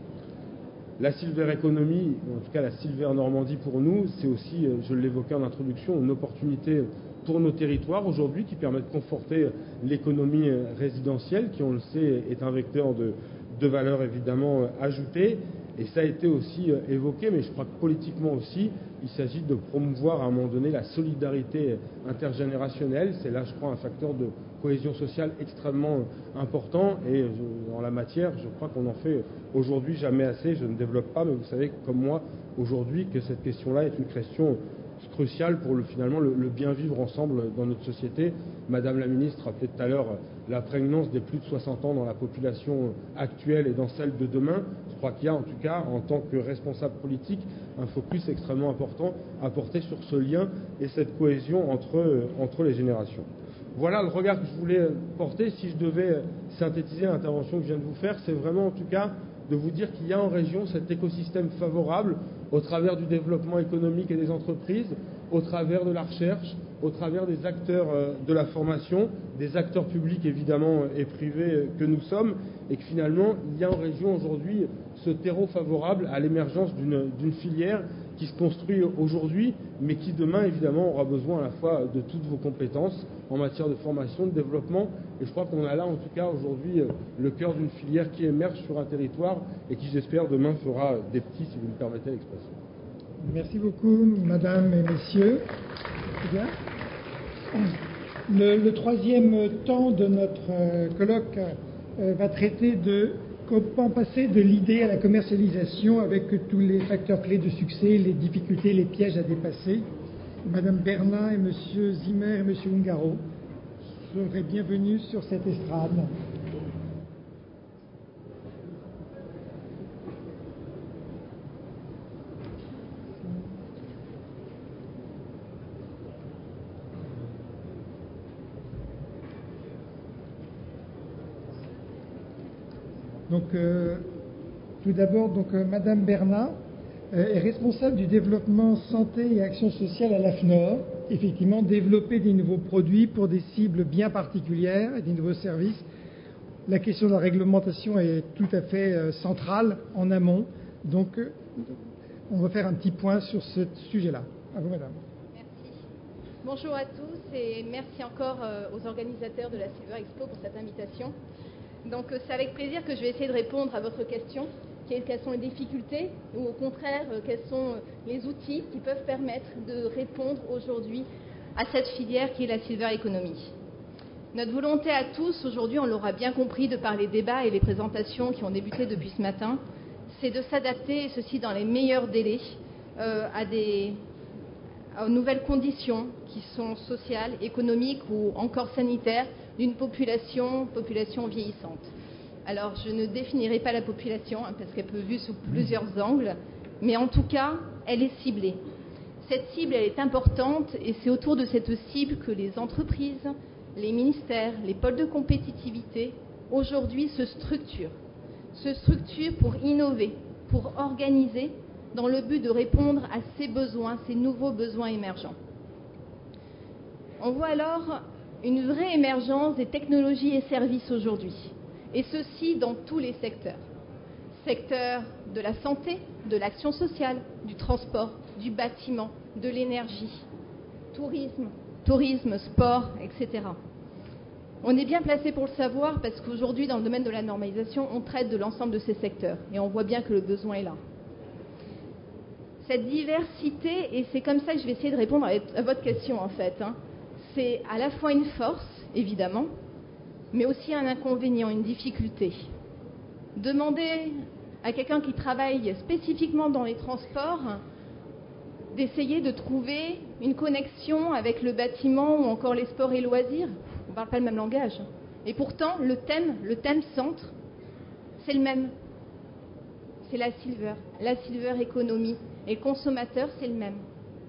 La Silver Economy, en tout cas la Silver Normandie pour nous, c'est aussi, je l'évoquais en introduction, une opportunité pour nos territoires aujourd'hui qui permet de conforter l'économie résidentielle qui, on le sait, est un vecteur de valeur évidemment ajoutée. Et ça a été aussi évoqué, mais je crois que politiquement aussi, il s'agit de promouvoir à un moment donné la solidarité intergénérationnelle. C'est là, je crois, un facteur de cohésion sociale extrêmement important. Et en la matière, je crois qu'on en fait aujourd'hui jamais assez. Je ne développe pas, mais vous savez comme moi aujourd'hui que cette question-là est une question crucial pour finalement le bien vivre ensemble dans notre société. Madame la ministre rappelait tout à l'heure la prégnance des plus de 60 ans dans la population actuelle et dans celle de demain. Je crois qu'il y a en tout cas, en tant que responsable politique, un focus extrêmement important à porter sur ce lien et cette cohésion entre les générations. Voilà le regard que je voulais porter. Si je devais synthétiser l'intervention que je viens de vous faire, c'est vraiment en tout cas de vous dire qu'il y a en région cet écosystème favorable au travers du développement économique et des entreprises, au travers de la recherche, au travers des acteurs de la formation, des acteurs publics évidemment et privés que nous sommes, et que finalement il y a en région aujourd'hui ce terreau favorable à l'émergence d'une filière qui se construit aujourd'hui, mais qui demain évidemment aura besoin à la fois de toutes vos compétences en matière de formation, de développement, et je crois qu'on a là en tout cas aujourd'hui le cœur d'une filière qui émerge sur un territoire et qui j'espère demain fera des petits, si vous me permettez l'expression. Merci beaucoup, madame et messieurs. Bien. Le troisième temps de notre colloque va traiter de comment passer de l'idée à la commercialisation avec tous les facteurs clés de succès, les difficultés, les pièges à dépasser. Madame Bernat et monsieur Zimmer et monsieur Ungaro seraient bienvenus sur cette estrade. Donc, tout d'abord, Madame Bernat est responsable du développement santé et action sociale à l'AFNOR. Effectivement, développer des nouveaux produits pour des cibles bien particulières et des nouveaux services. La question de la réglementation est tout à fait centrale en amont. Donc, on va faire un petit point sur ce sujet-là. À vous, Madame. Merci. Bonjour à tous et merci encore aux organisateurs de la Silver Expo pour cette invitation. Donc c'est avec plaisir que je vais essayer de répondre à votre question, quelles sont les difficultés ou au contraire quels sont les outils qui peuvent permettre de répondre aujourd'hui à cette filière qui est la Silver Economy. Notre volonté à tous aujourd'hui, on l'aura bien compris de par les débats et les présentations qui ont débuté depuis ce matin, c'est de s'adapter, et ceci dans les meilleurs délais, aux nouvelles conditions qui sont sociales, économiques ou encore sanitaires d'une population vieillissante. Alors, je ne définirai pas la population, parce qu'elle peut être vue sous plusieurs angles, mais en tout cas, elle est ciblée. Cette cible, elle est importante, et c'est autour de cette cible que les entreprises, les ministères, les pôles de compétitivité, aujourd'hui se structurent pour innover, pour organiser, dans le but de répondre à ces besoins, ces nouveaux besoins émergents. On voit alors une vraie émergence des technologies et services aujourd'hui, et ceci dans tous les secteurs. Secteur de la santé, de l'action sociale, du transport, du bâtiment, de l'énergie, tourisme, sport, etc. On est bien placé pour le savoir parce qu'aujourd'hui, dans le domaine de la normalisation, on traite de l'ensemble de ces secteurs et on voit bien que le besoin est là. Cette diversité, et c'est comme ça que je vais essayer de répondre à votre question en fait, c'est à la fois une force, évidemment, mais aussi un inconvénient, une difficulté. Demander à quelqu'un qui travaille spécifiquement dans les transports d'essayer de trouver une connexion avec le bâtiment ou encore les sports et loisirs, on ne parle pas le même langage. Et pourtant, le thème centre, c'est le même. C'est la Silver Economy. Et le consommateur, c'est le même.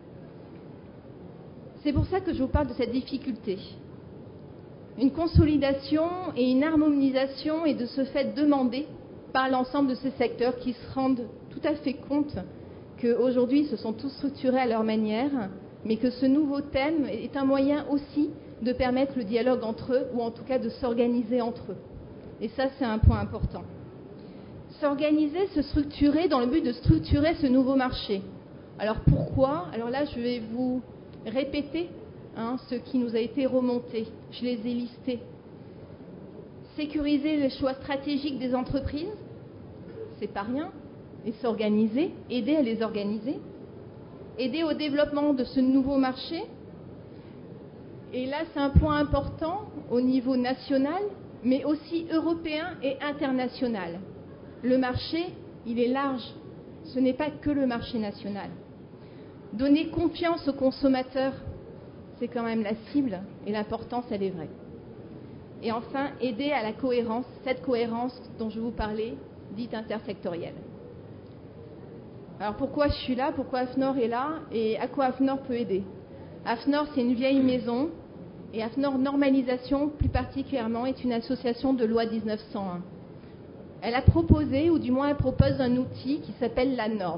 C'est pour ça que je vous parle de cette difficulté. Une consolidation et une harmonisation est de ce fait demandée par l'ensemble de ces secteurs qui se rendent tout à fait compte qu'aujourd'hui, ils se sont tous structurés à leur manière, mais que ce nouveau thème est un moyen aussi de permettre le dialogue entre eux, ou en tout cas de s'organiser entre eux. Et ça, c'est un point important. S'organiser, se structurer dans le but de structurer ce nouveau marché. Alors pourquoi ? Alors là, je vais vous répéter ce qui nous a été remonté. Je les ai listés. Sécuriser les choix stratégiques des entreprises, c'est pas rien. Et s'organiser, aider à les organiser. Aider au développement de ce nouveau marché. Et là, c'est un point important au niveau national, mais aussi européen et international. Le marché, il est large. Ce n'est pas que le marché national. Donner confiance aux consommateurs, c'est quand même la cible et l'importance, elle est vraie. Et enfin, aider à la cohérence, cette cohérence dont je vous parlais, dite intersectorielle. Alors pourquoi je suis là ? Pourquoi AFNOR est là ? Et à quoi AFNOR peut aider ? AFNOR, c'est une vieille maison, et AFNOR Normalisation, plus particulièrement, est une association de loi 1901. Elle a proposé, ou du moins elle propose un outil qui s'appelle la norme.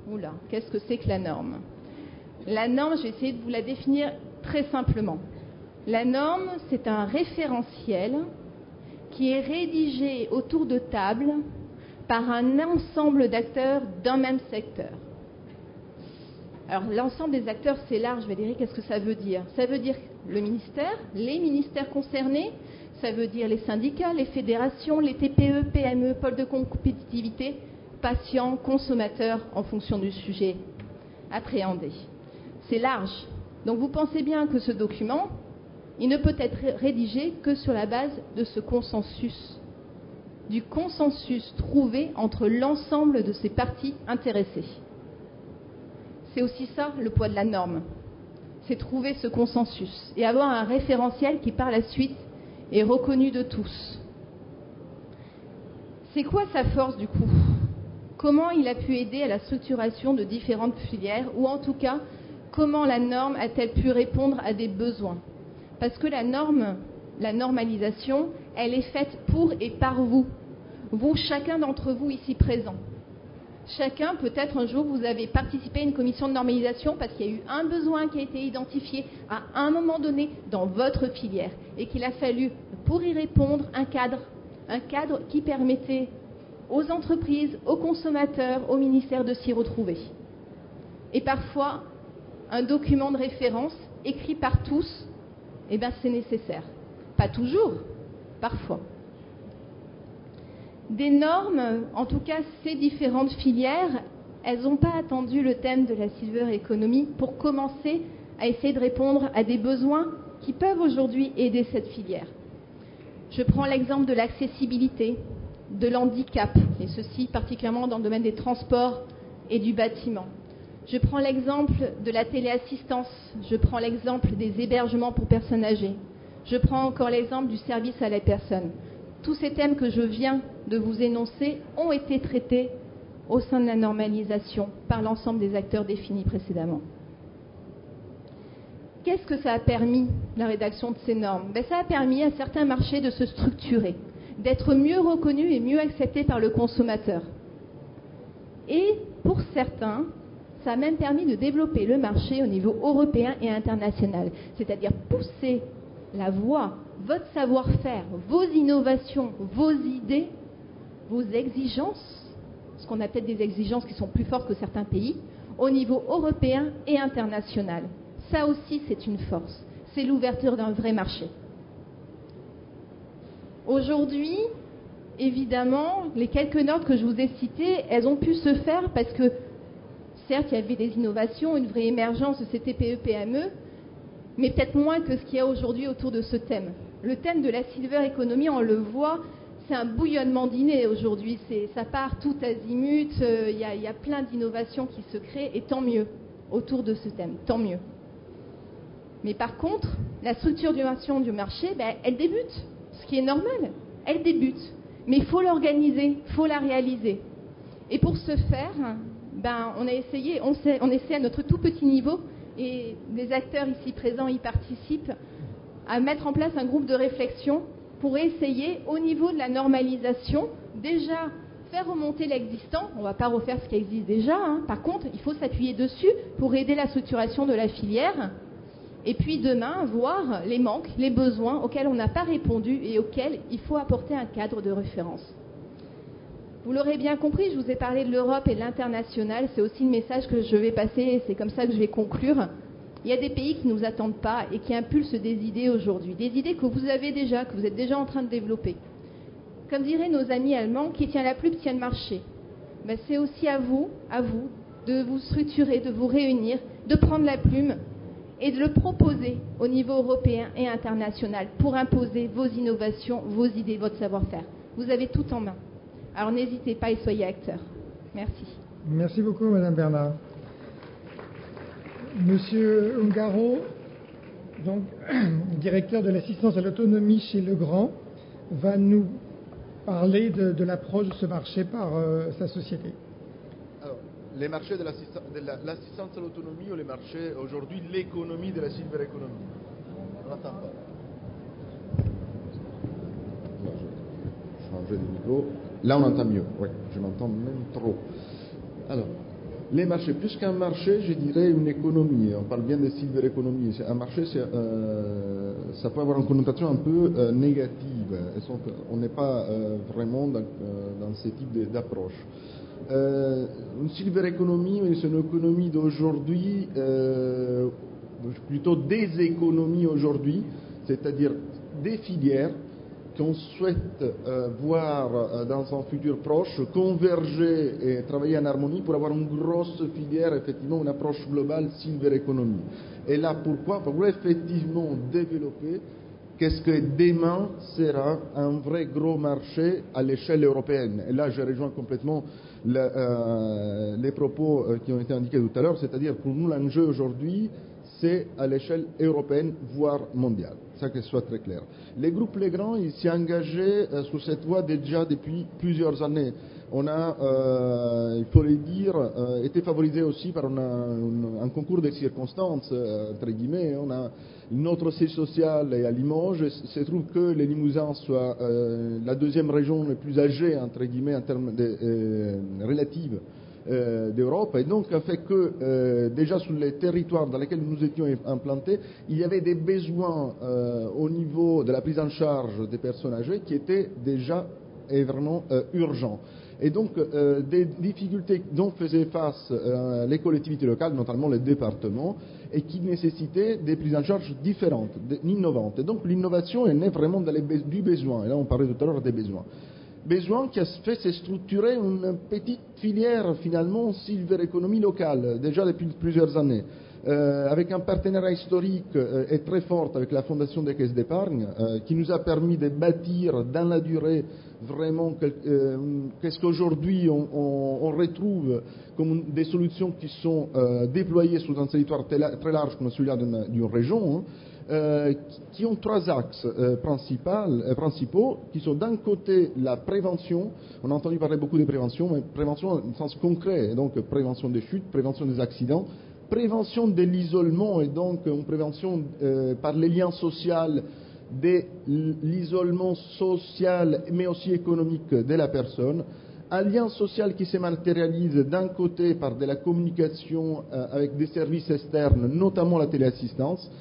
Oula, qu'est-ce que c'est que la norme? La norme, je vais essayer de vous la définir très simplement. La norme, c'est un référentiel qui est rédigé autour de table par un ensemble d'acteurs d'un même secteur. Alors, l'ensemble des acteurs, c'est large. Valérie, qu'est-ce que ça veut dire? Ça veut dire le ministère, les ministères concernés, ça veut dire les syndicats, les fédérations, les TPE, PME, pôles de compétitivité, patients, consommateurs, en fonction du sujet appréhendé. C'est large. Donc, vous pensez bien que ce document, il ne peut être rédigé que sur la base de ce consensus, du consensus trouvé entre l'ensemble de ces parties intéressées. C'est aussi ça le poids de la norme, c'est trouver ce consensus et avoir un référentiel qui par la suite est reconnu de tous. C'est quoi sa force du coup? Comment il a pu aider à la structuration de différentes filières, ou en tout cas, comment la norme a-t-elle pu répondre à des besoins? Parce que la norme, la normalisation, elle est faite pour et par vous. Vous, chacun d'entre vous ici présent. Chacun, peut-être un jour, vous avez participé à une commission de normalisation parce qu'il y a eu un besoin qui a été identifié à un moment donné dans votre filière et qu'il a fallu, pour y répondre, un cadre qui permettait aux entreprises, aux consommateurs, au ministère de s'y retrouver. Et parfois, un document de référence écrit par tous, eh bien, c'est nécessaire. Pas toujours, parfois. Des normes, en tout cas ces différentes filières, elles n'ont pas attendu le thème de la Silver Economy pour commencer à essayer de répondre à des besoins qui peuvent aujourd'hui aider cette filière. Je prends l'exemple de l'accessibilité, de l'handicap, et ceci particulièrement dans le domaine des transports et du bâtiment. Je prends l'exemple de la téléassistance, je prends l'exemple des hébergements pour personnes âgées, je prends encore l'exemple du service à la personne. Tous ces thèmes que je viens de vous énoncer ont été traités au sein de la normalisation par l'ensemble des acteurs définis précédemment. Qu'est-ce que ça a permis, la rédaction de ces normes? Ça a permis à certains marchés de se structurer, d'être mieux reconnus et mieux acceptés par le consommateur. Et pour certains, ça a même permis de développer le marché au niveau européen et international, c'est-à-dire pousser la voie, votre savoir-faire, vos innovations, vos idées, vos exigences, ce qu'on a peut-être des exigences qui sont plus fortes que certains pays, au niveau européen et international. Ça aussi, c'est une force. C'est l'ouverture d'un vrai marché. Aujourd'hui, évidemment, les quelques notes que je vous ai citées, elles ont pu se faire parce que, certes, il y avait des innovations, une vraie émergence de ces TPE-PME, mais peut-être moins que ce qu'il y a aujourd'hui autour de ce thème. Le thème de la Silver Economy, on le voit, c'est un bouillonnement d'inné aujourd'hui. Ça part tout azimut, il y a plein d'innovations qui se créent, et tant mieux autour de ce thème, tant mieux. Mais par contre, la structuration du marché, elle débute, ce qui est normal, elle débute. Mais il faut l'organiser, il faut la réaliser. Et pour ce faire, on essaie à notre tout petit niveau, et les acteurs ici présents y participent, à mettre en place un groupe de réflexion pour essayer, au niveau de la normalisation, déjà faire remonter l'existant. On ne va pas refaire ce qui existe déjà, Par contre, il faut s'appuyer dessus pour aider la structuration de la filière. Et puis demain, voir les manques, les besoins auxquels on n'a pas répondu et auxquels il faut apporter un cadre de référence. Vous l'aurez bien compris, je vous ai parlé de l'Europe et de l'international. C'est aussi le message que je vais passer et c'est comme ça que je vais conclure. Il y a des pays qui ne nous attendent pas et qui impulsent des idées aujourd'hui. Des idées que vous avez déjà, que vous êtes déjà en train de développer. Comme diraient nos amis allemands, qui tient la plume tient le marché. C'est aussi à vous, de vous structurer, de vous réunir, de prendre la plume et de le proposer au niveau européen et international pour imposer vos innovations, vos idées, votre savoir-faire. Vous avez tout en main. Alors n'hésitez pas et soyez acteurs. Merci. Merci beaucoup, Madame Bernard. Monsieur Ungaro, donc, directeur de l'assistance à l'autonomie chez Legrand, va nous parler de l'approche de ce marché par sa société. Alors, les marchés de l'assistance à l'autonomie ou les marchés, aujourd'hui, l'économie de la Silver Economy. On n'entend pas. Non, je vais changer de micro. Là, on entend mieux. Oui, je m'entends même trop. Alors, Les marchés, plus qu'un marché, je dirais une économie. On parle bien de silver economy. Un marché, ça peut avoir une connotation un peu négative. Et donc, on n'est pas vraiment dans ce type d'approche. Une silver economy, c'est une économie d'aujourd'hui, plutôt des économies aujourd'hui, c'est-à-dire des filières qu'on souhaite voir dans un futur proche converger et travailler en harmonie pour avoir une grosse filière, effectivement une approche globale silver economy. Et là, pourquoi? Pour effectivement développer qu'est-ce que demain sera un vrai gros marché à l'échelle européenne. Et là, je rejoins complètement les propos qui ont été indiqués tout à l'heure, c'est-à-dire pour nous l'enjeu aujourd'hui, c'est à l'échelle européenne, voire mondiale. Ça, que ce soit très clair. Les groupes Legrand, ils s'y engagés sur cette voie déjà depuis plusieurs années. On a, il faut le dire, été favorisé aussi par un concours de circonstances, entre guillemets. On a notre siège social à Limoges. Il se trouve que les Limousins soient la deuxième région la plus âgée, entre guillemets, en termes relatifs d'Europe, et donc a fait que déjà sur les territoires dans lesquels nous étions implantés, il y avait des besoins au niveau de la prise en charge des personnes âgées qui étaient déjà vraiment urgents. Et donc des difficultés dont faisaient face les collectivités locales, notamment les départements, et qui nécessitaient des prises en charge différentes, innovantes. Et donc l'innovation est née vraiment du besoin, et là on parlait tout à l'heure des besoins. Besoin qui a fait se structurer une petite filière finalement silver economy locale, déjà depuis plusieurs années, avec un partenariat historique et très fort avec la Fondation des Caisses d'épargne, qui nous a permis de bâtir dans la durée vraiment qu'est-ce qu'aujourd'hui on retrouve comme des solutions qui sont déployées sur un territoire très large comme celui-là d'une région, qui ont trois axes principaux, qui sont d'un côté la prévention. On a entendu parler beaucoup de prévention, mais prévention dans le sens concret, et donc prévention des chutes, prévention des accidents, prévention de l'isolement, et donc une prévention par les liens sociaux de l'isolement social, mais aussi économique de la personne. Un lien social qui se matérialise d'un côté par de la communication avec des services externes, notamment la téléassistance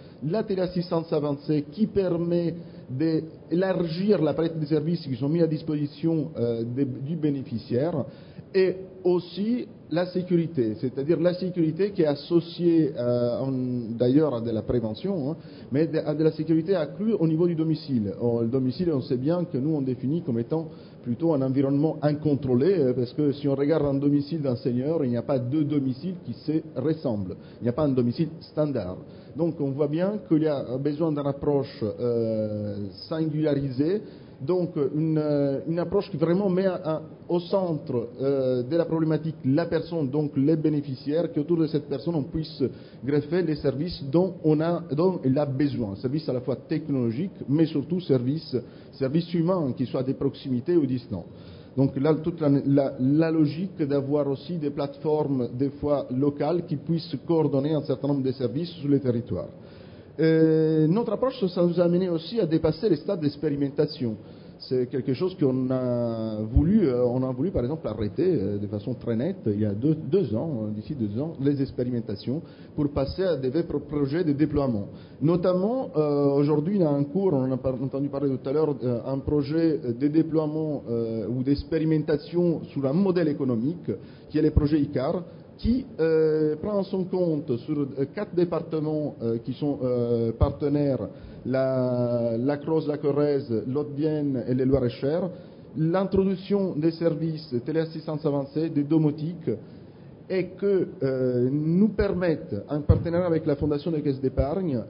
avancée qui permet d'élargir la palette de services qui sont mis à disposition du bénéficiaire, et aussi la sécurité, c'est-à-dire la sécurité qui est associée d'ailleurs à de la prévention, mais à de la sécurité accrue au niveau du domicile. Le domicile, on sait bien que nous on définit comme étant plutôt un environnement incontrôlé, parce que si on regarde un domicile d'un seigneur, il n'y a pas deux domiciles qui se ressemblent, il n'y a pas un domicile standard. Donc on voit bien qu'il y a besoin d'une approche singularisée, donc une approche qui vraiment met au centre de la problématique la personne, donc les bénéficiaires, qu'autour de cette personne on puisse greffer les services dont il a besoin, services à la fois technologiques, mais surtout services humains, qui soient de proximité ou distants. Donc là, toute la logique d'avoir aussi des plateformes, des fois locales, qui puissent coordonner un certain nombre de services sur les territoires. Notre approche, ça nous a amené aussi à dépasser les stades d'expérimentation. C'est quelque chose qu'on a voulu, par exemple arrêter de façon très nette il y a d'ici 2 ans, les expérimentations pour passer à des projets de déploiement. Notamment, aujourd'hui, il y a un cours, on en a entendu parler tout à l'heure, un projet de déploiement ou d'expérimentation sur un modèle économique qui est le projet ICAR, qui prend en son compte sur 4 départements qui sont partenaires, la Creuse, la Corrèze, l'Haute-Vienne et le Loir-et-Cher, l'introduction des services téléassistance avancée, des domotiques, et que nous permettent, en partenariat avec la Fondation des Caisses d'épargne,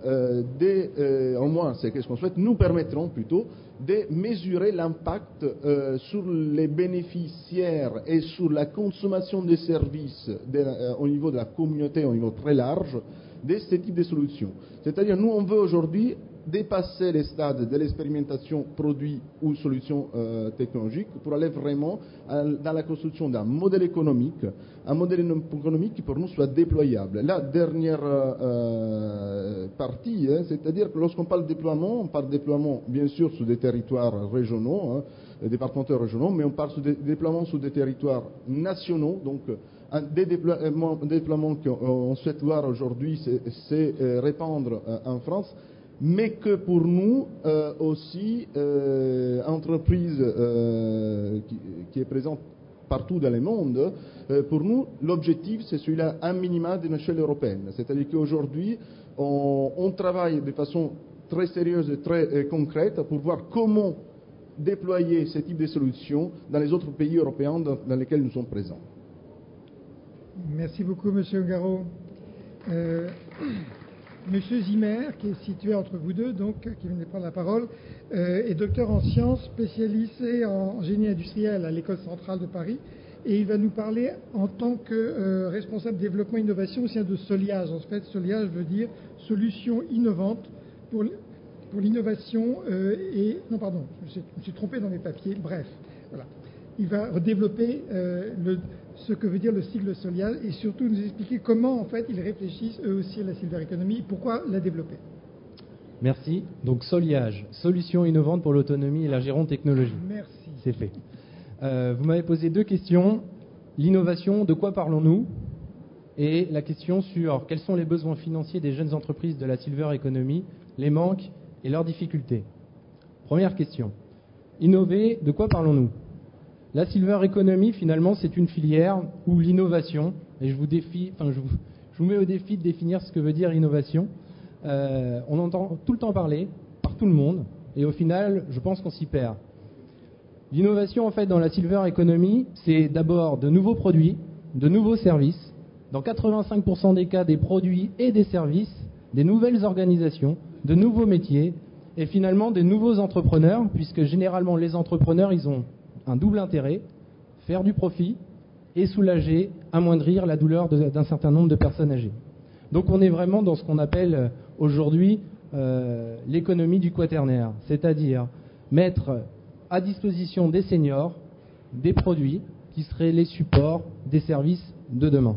au moins c'est ce qu'on souhaite, nous permettront plutôt de mesurer l'impact sur les bénéficiaires et sur la consommation des services au niveau de la communauté, au niveau très large, de ce type de solutions. C'est-à-dire, nous, on veut aujourd'hui dépasser les stades de l'expérimentation produit ou solution technologique pour aller vraiment dans la construction d'un modèle économique, qui pour nous soit déployable. La dernière partie, c'est-à-dire que lorsqu'on parle de déploiement, on parle de déploiement bien sûr sur des territoires régionaux, départementaux régionaux, mais on parle de déploiement sur des territoires nationaux, donc Un des déploiements qu'on souhaite voir aujourd'hui, c'est répandre en France, mais que pour nous aussi, entreprise qui est présente partout dans le monde, pour nous, l'objectif, c'est celui-là, un minima d'une échelle européenne. C'est-à-dire qu'aujourd'hui, on travaille de façon très sérieuse et très concrète pour voir comment déployer ce type de solutions dans les autres pays européens dans lesquels nous sommes présents. Merci beaucoup, Monsieur Ungaro. Monsieur Zimmer, qui est situé entre vous deux, donc, qui vient de prendre la parole, est docteur en sciences, spécialisé en génie industriel à l'École centrale de Paris, et il va nous parler en tant que responsable développement et innovation au sein de Soliage. En fait, Soliage veut dire solutions innovantes pour l'innovation non, pardon, je me suis trompé dans mes papiers. Bref, voilà. Il va développer ce que veut dire le cycle Soliage et surtout nous expliquer comment, en fait, ils réfléchissent eux aussi à la silver economy, pourquoi la développer. Merci. Donc Soliage, solutions innovantes pour l'autonomie et la gérante technologie. Merci. C'est fait. Vous m'avez posé 2 questions. L'innovation, de quoi parlons-nous? Et la question sur quels sont les besoins financiers des jeunes entreprises de la silver economy, les manques et leurs difficultés. Première question. Innover, de quoi parlons-nous? La silver economy, finalement, c'est une filière où l'innovation, et je vous mets au défi de définir ce que veut dire innovation. On entend tout le temps parler, par tout le monde, et au final, je pense qu'on s'y perd. L'innovation, en fait, dans la silver economy, c'est d'abord de nouveaux produits, de nouveaux services, dans 85% des cas, des produits et des services, des nouvelles organisations, de nouveaux métiers, et finalement des nouveaux entrepreneurs, puisque généralement les entrepreneurs, ils ont un double intérêt, faire du profit et soulager, amoindrir la douleur d'un certain nombre de personnes âgées. Donc on est vraiment dans ce qu'on appelle aujourd'hui l'économie du quaternaire, c'est-à-dire mettre à disposition des seniors des produits qui seraient les supports des services de demain.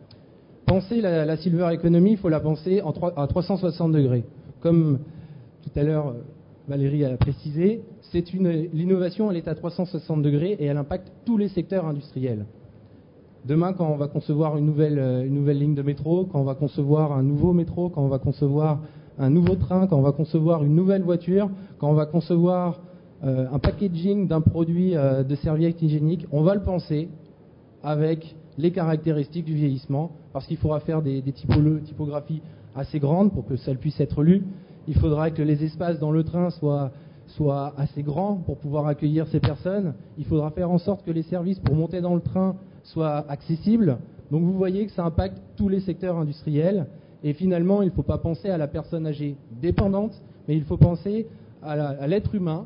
Penser la silver economy, il faut la penser à 360 degrés. Comme tout à l'heure Valérie a précisé, l'innovation, elle est à 360 degrés et elle impacte tous les secteurs industriels. Demain, quand on va concevoir une nouvelle ligne de métro, quand on va concevoir un nouveau métro, quand on va concevoir un nouveau train, quand on va concevoir une nouvelle voiture, quand on va concevoir un packaging d'un produit de serviette hygiénique, on va le penser avec les caractéristiques du vieillissement, parce qu'il faudra faire des typographies assez grandes pour que ça puisse être lu. Il faudra que les espaces dans le train soient assez grands pour pouvoir accueillir ces personnes. Il faudra faire en sorte que les services pour monter dans le train soient accessibles. Donc vous voyez que ça impacte tous les secteurs industriels. Et finalement, il ne faut pas penser à la personne âgée dépendante, mais il faut penser à l'être humain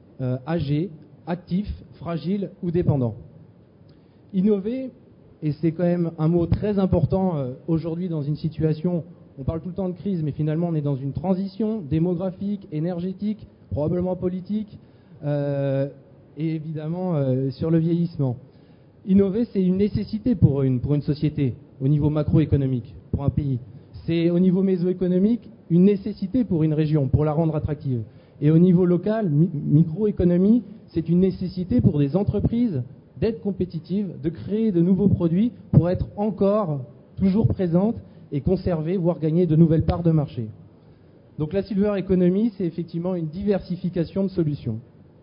âgé, actif, fragile ou dépendant. Innover, et c'est quand même un mot très important aujourd'hui dans une situation, on parle tout le temps de crise, mais finalement on est dans une transition démographique, énergétique, probablement politique, et évidemment sur le vieillissement. Innover, c'est une nécessité pour une société, au niveau macroéconomique, pour un pays. C'est au niveau mésoéconomique une nécessité pour une région, pour la rendre attractive. Et au niveau local, microéconomie, c'est une nécessité pour des entreprises d'être compétitives, de créer de nouveaux produits pour être encore toujours présentes et conserver, voire gagner de nouvelles parts de marché. Donc la silver economy, c'est effectivement une diversification de solutions.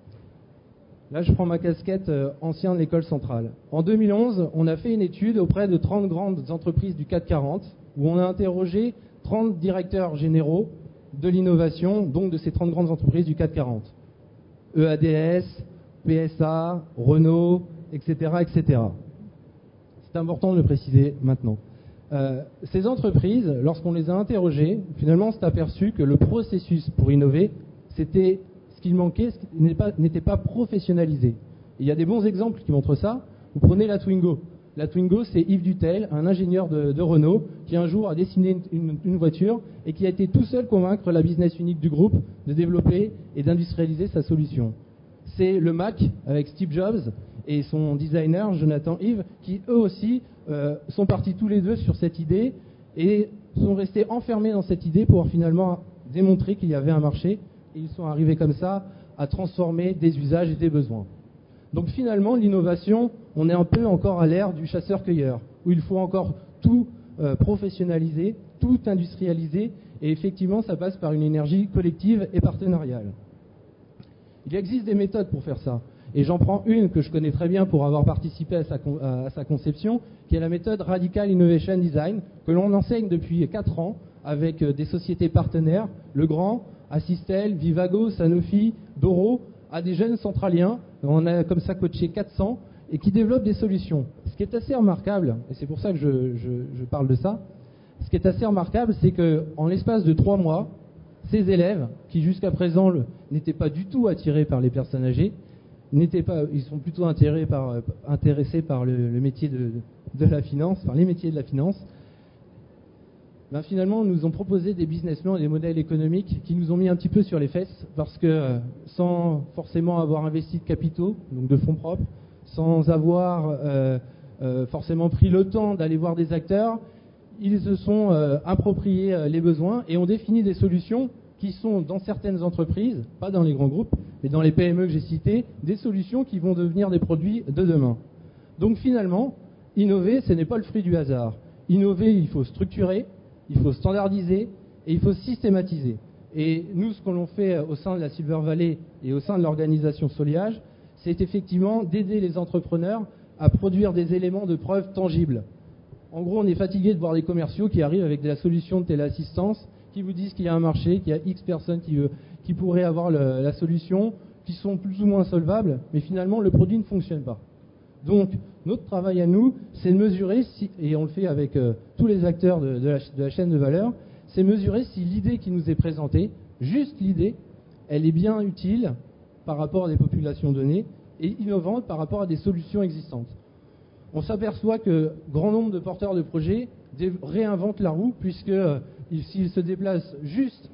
Là, je prends ma casquette ancien de l'école centrale. En 2011, on a fait une étude auprès de 30 grandes entreprises du CAC 40, où on a interrogé 30 directeurs généraux de l'innovation, donc de ces 30 grandes entreprises du CAC 40. EADS, PSA, Renault, etc., etc. C'est important de le préciser maintenant. Ces entreprises, lorsqu'on les a interrogées, finalement, on s'est aperçu que le processus pour innover, c'était ce qu'il manquait, n'était pas professionnalisé. Et il y a des bons exemples qui montrent ça. Vous prenez la Twingo. La Twingo, c'est Yves Dutel, un ingénieur de Renault, qui un jour a dessiné une voiture et qui a été tout seul convaincre la business unit du groupe de développer et d'industrialiser sa solution. C'est le Mac avec Steve Jobs et son designer Jonathan Ive qui eux aussi sont partis tous les deux sur cette idée et sont restés enfermés dans cette idée pour finalement démontrer qu'il y avait un marché et ils sont arrivés comme ça à transformer des usages et des besoins. Donc finalement, l'innovation, on est un peu encore à l'ère du chasseur-cueilleur, où il faut encore tout professionnaliser, tout industrialiser, et effectivement, ça passe par une énergie collective et partenariale. Il existe des méthodes pour faire ça, et j'en prends une que je connais très bien pour avoir participé à sa conception, qui est la méthode Radical Innovation Design, que l'on enseigne depuis 4 ans avec des sociétés partenaires, Legrand, Assistel, Vivago, Sanofi, Doro, à des jeunes centraliens. On a comme ça coaché 400 et qui développent des solutions. Ce qui est assez remarquable, et c'est pour ça que je parle de ça, ce qui est assez remarquable, c'est qu'en l'espace de 3 mois, ces élèves, qui jusqu'à présent n'étaient pas du tout attirés par les personnes âgées, ils sont plutôt intéressés par le métier de la finance, par les métiers de la finance, finalement nous ont proposé des business plans et des modèles économiques qui nous ont mis un petit peu sur les fesses, parce que sans forcément avoir investi de capitaux, donc de fonds propres, sans avoir forcément pris le temps d'aller voir des acteurs, ils se sont appropriés les besoins et ont défini des solutions qui sont dans certaines entreprises, pas dans les grands groupes, mais dans les PME que j'ai citées, des solutions qui vont devenir des produits de demain. Donc finalement, innover, ce n'est pas le fruit du hasard. Innover, il faut structurer, il faut standardiser et il faut systématiser. Et nous, ce que l'on fait au sein de la Silver Valley et au sein de l'organisation Soliage, c'est effectivement d'aider les entrepreneurs à produire des éléments de preuve tangibles. En gros, on est fatigué de voir des commerciaux qui arrivent avec de la solution de téléassistance, qui vous disent qu'il y a un marché, qu'il y a X personnes qui pourraient avoir la solution, qui sont plus ou moins solvables, mais finalement le produit ne fonctionne pas. Donc notre travail à nous, c'est de mesurer, et on le fait avec tous les acteurs de la chaîne de valeur, c'est mesurer si l'idée qui nous est présentée, juste l'idée, elle est bien utile par rapport à des populations données et innovante par rapport à des solutions existantes. On s'aperçoit que grand nombre de porteurs de projets réinventent la roue, puisque s'ils se déplacent juste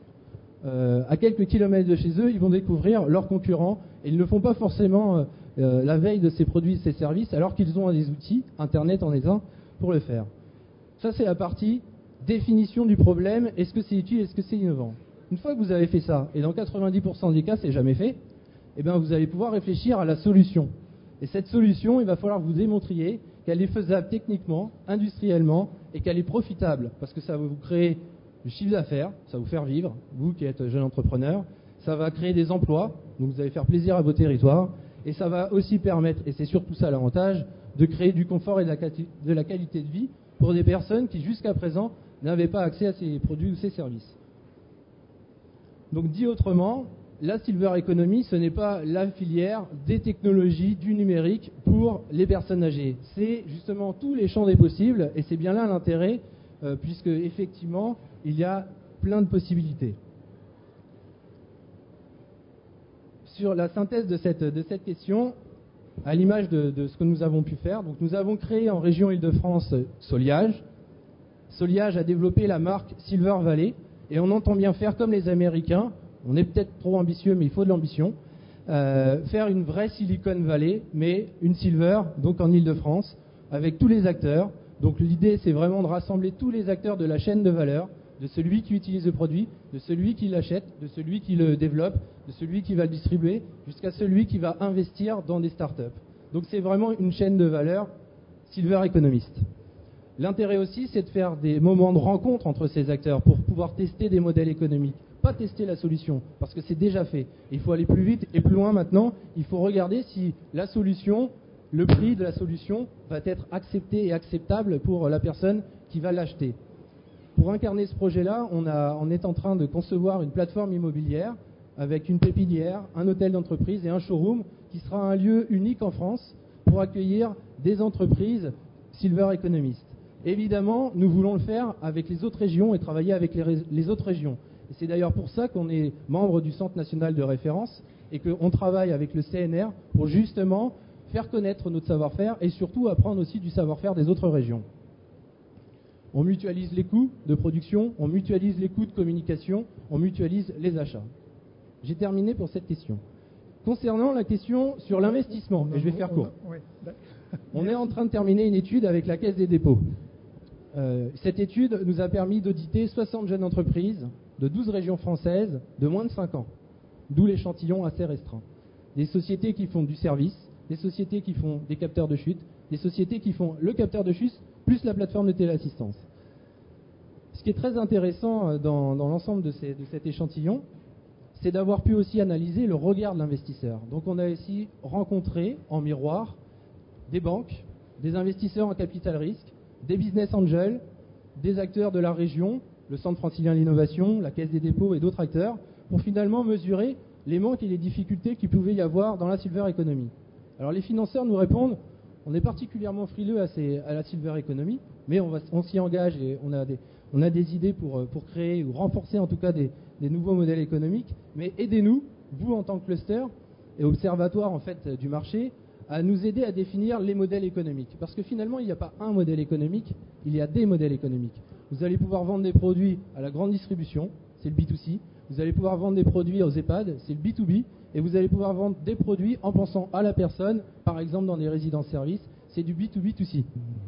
à quelques kilomètres de chez eux, ils vont découvrir leurs concurrents et ils ne font pas forcément la veille de ces produits et ces services, alors qu'ils ont des outils, Internet en est un, pour le faire. Ça, c'est la partie définition du problème. Est-ce que c'est utile, est-ce que c'est innovant? Une fois que vous avez fait ça, et dans 90% des cas, c'est jamais fait, eh bien, vous allez pouvoir réfléchir à la solution. Et cette solution, il va falloir que vous démontriez qu'elle est faisable techniquement, industriellement, et qu'elle est profitable, parce que ça va vous créer du chiffre d'affaires, ça va vous faire vivre, vous qui êtes jeune entrepreneur, ça va créer des emplois, donc vous allez faire plaisir à vos territoires, et ça va aussi permettre, et c'est surtout ça l'avantage, de créer du confort et de la qualité de vie pour des personnes qui jusqu'à présent n'avaient pas accès à ces produits ou ces services. Donc dit autrement, la Silver Economy, ce n'est pas la filière des technologies, du numérique pour les personnes âgées. C'est justement tous les champs des possibles, et c'est bien là l'intérêt, puisque effectivement, il y a plein de possibilités. Sur la synthèse de cette question, à l'image de ce que nous avons pu faire, donc nous avons créé en région Île-de-France Soliage. Soliage a développé la marque Silver Valley, et on entend bien faire comme les Américains. On est peut-être trop ambitieux, mais il faut de l'ambition. Faire une vraie Silicon Valley, mais une Silver, donc en Île-de-France, avec tous les acteurs. Donc l'idée, c'est vraiment de rassembler tous les acteurs de la chaîne de valeur, de celui qui utilise le produit, de celui qui l'achète, de celui qui le développe, de celui qui va le distribuer, jusqu'à celui qui va investir dans des startups. Donc c'est vraiment une chaîne de valeur Silver Economist. L'intérêt aussi, c'est de faire des moments de rencontre entre ces acteurs pour pouvoir tester des modèles économiques. Pas tester la solution, parce que c'est déjà fait. Il faut aller plus vite et plus loin maintenant. Il faut regarder si la solution, le prix de la solution va être accepté et acceptable pour la personne qui va l'acheter. Pour incarner ce projet-là, on est en train de concevoir une plateforme immobilière avec une pépinière, un hôtel d'entreprise et un showroom qui sera un lieu unique en France pour accueillir des entreprises Silver Economist. Évidemment, nous voulons le faire avec les autres régions et travailler avec les autres régions. Et c'est d'ailleurs pour ça qu'on est membre du Centre national de référence et qu'on travaille avec le CNR pour justement faire connaître notre savoir-faire et surtout apprendre aussi du savoir-faire des autres régions. On mutualise les coûts de production, on mutualise les coûts de communication, on mutualise les achats. J'ai terminé pour cette question. Concernant la question sur l'investissement, et je vais faire court. On est en train de terminer une étude avec la Caisse des dépôts. Cette étude nous a permis d'auditer 60 jeunes entreprises de 12 régions françaises de moins de 5 ans, d'où l'échantillon assez restreint. Des sociétés qui font du service, des sociétés qui font des capteurs de chute, des sociétés qui font le capteur de chute plus la plateforme de téléassistance. Ce qui est très intéressant dans l'ensemble de cet échantillon, c'est d'avoir pu aussi analyser le regard de l'investisseur. Donc on a ici rencontré en miroir des banques, des investisseurs en capital risque, des business angels, des acteurs de la région, le Centre francilien de l'innovation, la Caisse des dépôts et d'autres acteurs, pour finalement mesurer les manques et les difficultés qu'il pouvait y avoir dans la silver economy. Alors les financeurs nous répondent, on est particulièrement frileux à la silver economy, mais on s'y engage et on a des idées pour créer ou renforcer en tout cas des nouveaux modèles économiques, mais aidez-nous, vous en tant que cluster et observatoire en fait du marché, à nous aider à définir les modèles économiques. Parce que finalement, il n'y a pas un modèle économique, il y a des modèles économiques. Vous allez pouvoir vendre des produits à la grande distribution, c'est le B2C. Vous allez pouvoir vendre des produits aux EHPAD, c'est le B2B. Et vous allez pouvoir vendre des produits en pensant à la personne, par exemple dans des résidences-services, c'est du B2B2C.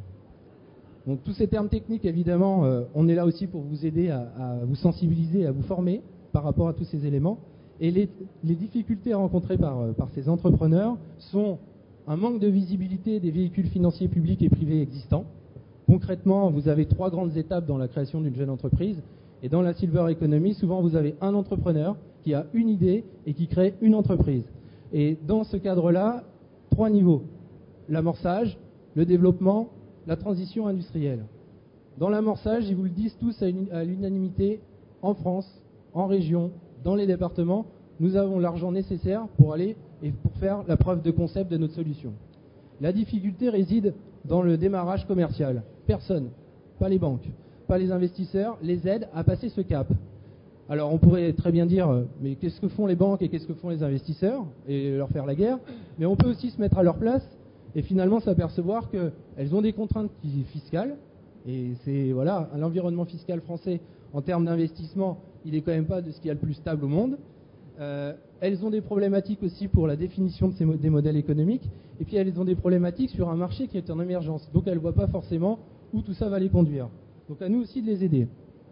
Donc tous ces termes techniques, évidemment, on est là aussi pour vous aider à vous sensibiliser, à vous former par rapport à tous ces éléments. Et les difficultés rencontrées par ces entrepreneurs sont un manque de visibilité des véhicules financiers publics et privés existants. Concrètement, vous avez 3 grandes étapes dans la création d'une jeune entreprise. Et dans la silver economy, souvent vous avez un entrepreneur qui a une idée et qui crée une entreprise. Et dans ce cadre-là, 3 niveaux. L'amorçage, le développement, la transition industrielle. Dans l'amorçage, ils vous le disent tous à l'unanimité, en France, en région, dans les départements, nous avons l'argent nécessaire pour aller et pour faire la preuve de concept de notre solution. La difficulté réside dans le démarrage commercial. Personne, pas les banques, pas les investisseurs, les aide à passer ce cap. Alors on pourrait très bien dire, mais qu'est-ce que font les banques et qu'est-ce que font les investisseurs et leur faire la guerre, mais on peut aussi se mettre à leur place et finalement s'apercevoir qu'elles ont des contraintes fiscales, et c'est voilà, l'environnement fiscal français en termes d'investissement, il n'est quand même pas de ce qu'il y a le plus stable au monde. Elles ont des problématiques aussi pour la définition des modèles économiques, et puis elles ont des problématiques sur un marché qui est en émergence, donc elles ne voient pas forcément où tout ça va les conduire. Donc à nous aussi de les aider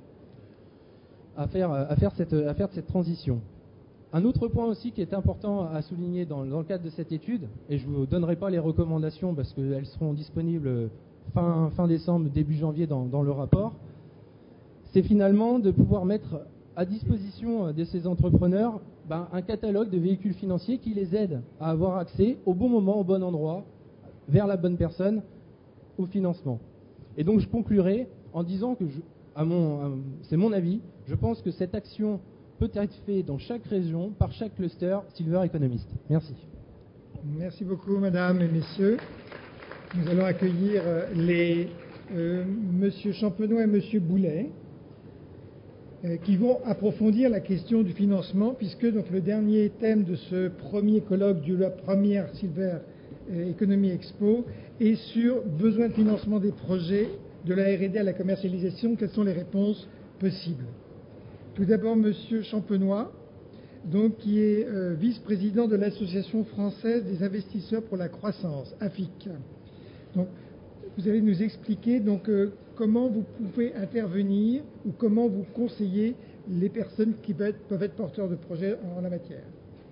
à faire cette transition. Un autre point aussi qui est important à souligner dans le cadre de cette étude, et je ne vous donnerai pas les recommandations parce qu'elles seront disponibles fin décembre, début janvier dans le rapport, c'est finalement de pouvoir mettre à disposition de ces entrepreneurs un catalogue de véhicules financiers qui les aident à avoir accès au bon moment, au bon endroit, vers la bonne personne, au financement. Et donc je conclurai en disant que, c'est mon avis, je pense que cette action peut être faite dans chaque région, par chaque cluster Silver Economist. Merci. Merci beaucoup, mesdames et messieurs. Nous allons accueillir Monsieur Champenois et Monsieur Boulet, qui vont approfondir la question du financement, puisque donc, le dernier thème de ce premier colloque de la première Silver Economy Expo est sur besoin de financement des projets de la R&D à la commercialisation. Quelles sont les réponses possibles? Tout d'abord, Monsieur Champenois, donc, qui est vice-président de l'Association française des investisseurs pour la croissance, AFIC. Donc, vous allez nous expliquer donc, comment vous pouvez intervenir ou comment vous conseillez les personnes qui peuvent être porteurs de projets en la matière.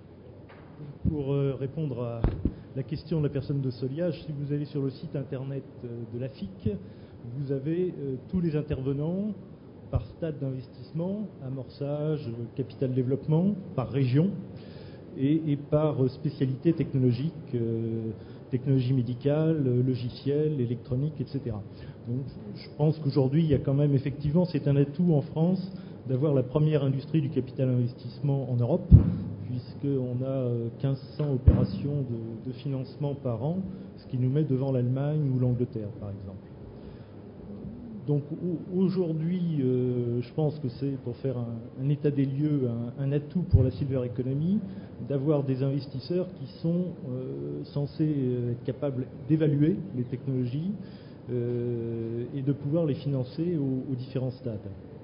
Pour répondre à la question de la personne de Soliage, si vous allez sur le site internet de l'AFIC, vous avez tous les intervenants par stade d'investissement, amorçage, capital développement, par région et par spécialité technologique, technologie médicale, logiciel, électronique, etc. Donc je pense qu'aujourd'hui, il y a quand même effectivement, c'est un atout en France d'avoir la première industrie du capital investissement en Europe, puisqu'on a 1500 opérations de financement par an, ce qui nous met devant l'Allemagne ou l'Angleterre, par exemple. Donc aujourd'hui, je pense que c'est, pour faire un état des lieux, un atout pour la Silver Economy, d'avoir des investisseurs qui sont censés être capables d'évaluer les technologies et de pouvoir les financer aux différents stades.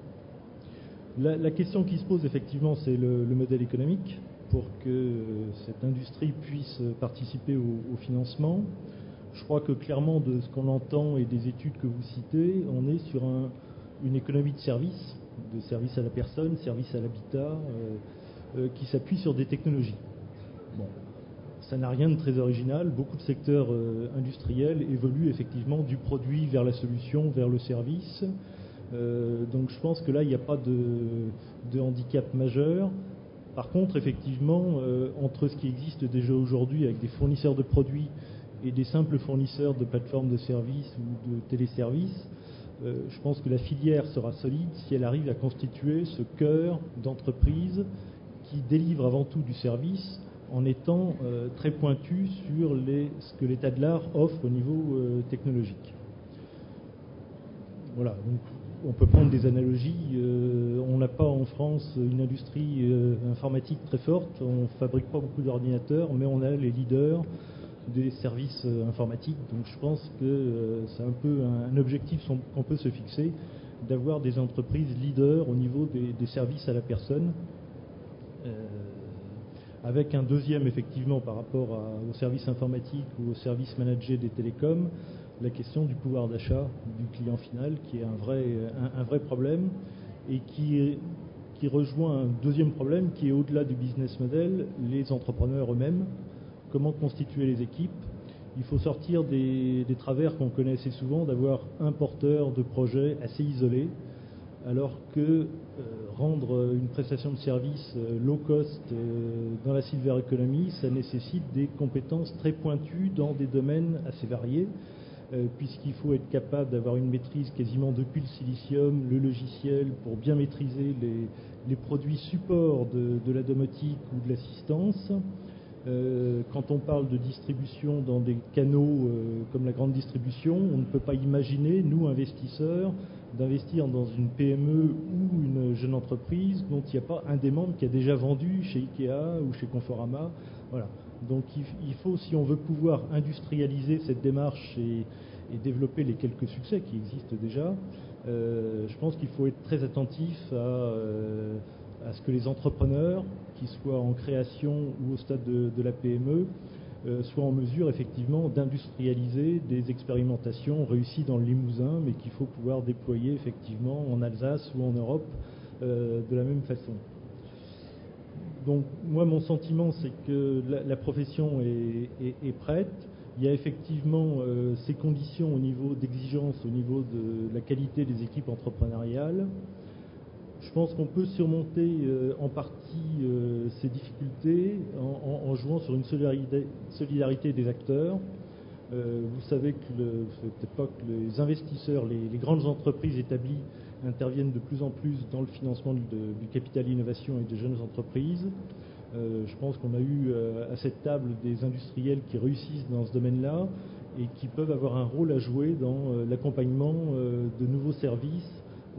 La question qui se pose effectivement, c'est le modèle économique pour que cette industrie puisse participer au financement. Je crois que clairement, de ce qu'on entend et des études que vous citez, on est sur une économie de service à la personne, service à l'habitat, qui s'appuie sur des technologies. Bon. ça n'a rien de très original. Beaucoup de secteurs industriels évoluent effectivement du produit vers la solution, vers le service. Donc je pense que là, il n'y a pas de handicap majeur. Par contre, effectivement, entre ce qui existe déjà aujourd'hui avec des fournisseurs de produits et des simples fournisseurs de plateformes de services ou de téléservices, je pense que la filière sera solide si elle arrive à constituer ce cœur d'entreprise qui délivre avant tout du service en étant très pointu sur ce que l'état de l'art offre au niveau technologique. Voilà, donc on peut prendre des analogies. On n'a pas en France une industrie informatique très forte, on ne fabrique pas beaucoup d'ordinateurs, mais on a les leaders des services informatiques. Donc je pense que c'est un peu un objectif qu'on peut se fixer, d'avoir des entreprises leaders au niveau des services à la personne. Avec un deuxième, effectivement, par rapport aux services informatiques ou aux services managés des télécoms, la question du pouvoir d'achat du client final, qui est un vrai problème et qui rejoint un deuxième problème qui est au-delà du business model, les entrepreneurs eux-mêmes. Comment constituer les équipes? Il faut sortir des travers qu'on connaît assez souvent, d'avoir un porteur de projet assez isolé, alors que rendre une prestation de service low cost dans la silver economy, ça nécessite des compétences très pointues dans des domaines assez variés, puisqu'il faut être capable d'avoir une maîtrise quasiment depuis le silicium, le logiciel, pour bien maîtriser les produits supports de la domotique ou de l'assistance. Quand on parle de distribution dans des canaux comme la grande distribution, on ne peut pas imaginer, nous investisseurs, d'investir dans une PME ou une jeune entreprise dont il n'y a pas un des membres qui a déjà vendu chez Ikea ou chez Conforama. Voilà. Donc il faut, si on veut pouvoir industrialiser cette démarche et développer les quelques succès qui existent déjà, je pense qu'il faut être très attentif à ce que les entrepreneurs, qu'ils soient en création ou au stade de la PME, soient en mesure effectivement d'industrialiser des expérimentations réussies dans le Limousin, mais qu'il faut pouvoir déployer effectivement en Alsace ou en Europe de la même façon. Donc moi, mon sentiment, c'est que la profession est prête. Il y a effectivement ces conditions au niveau d'exigence, au niveau de la qualité des équipes entrepreneuriales. Je pense qu'on peut surmonter en partie ces difficultés en jouant sur une solidarité des acteurs. Vous savez que cette époque, les investisseurs, les grandes entreprises établies interviennent de plus en plus dans le financement du capital innovation et des jeunes entreprises. Je pense qu'on a eu à cette table des industriels qui réussissent dans ce domaine-là et qui peuvent avoir un rôle à jouer dans l'accompagnement de nouveaux services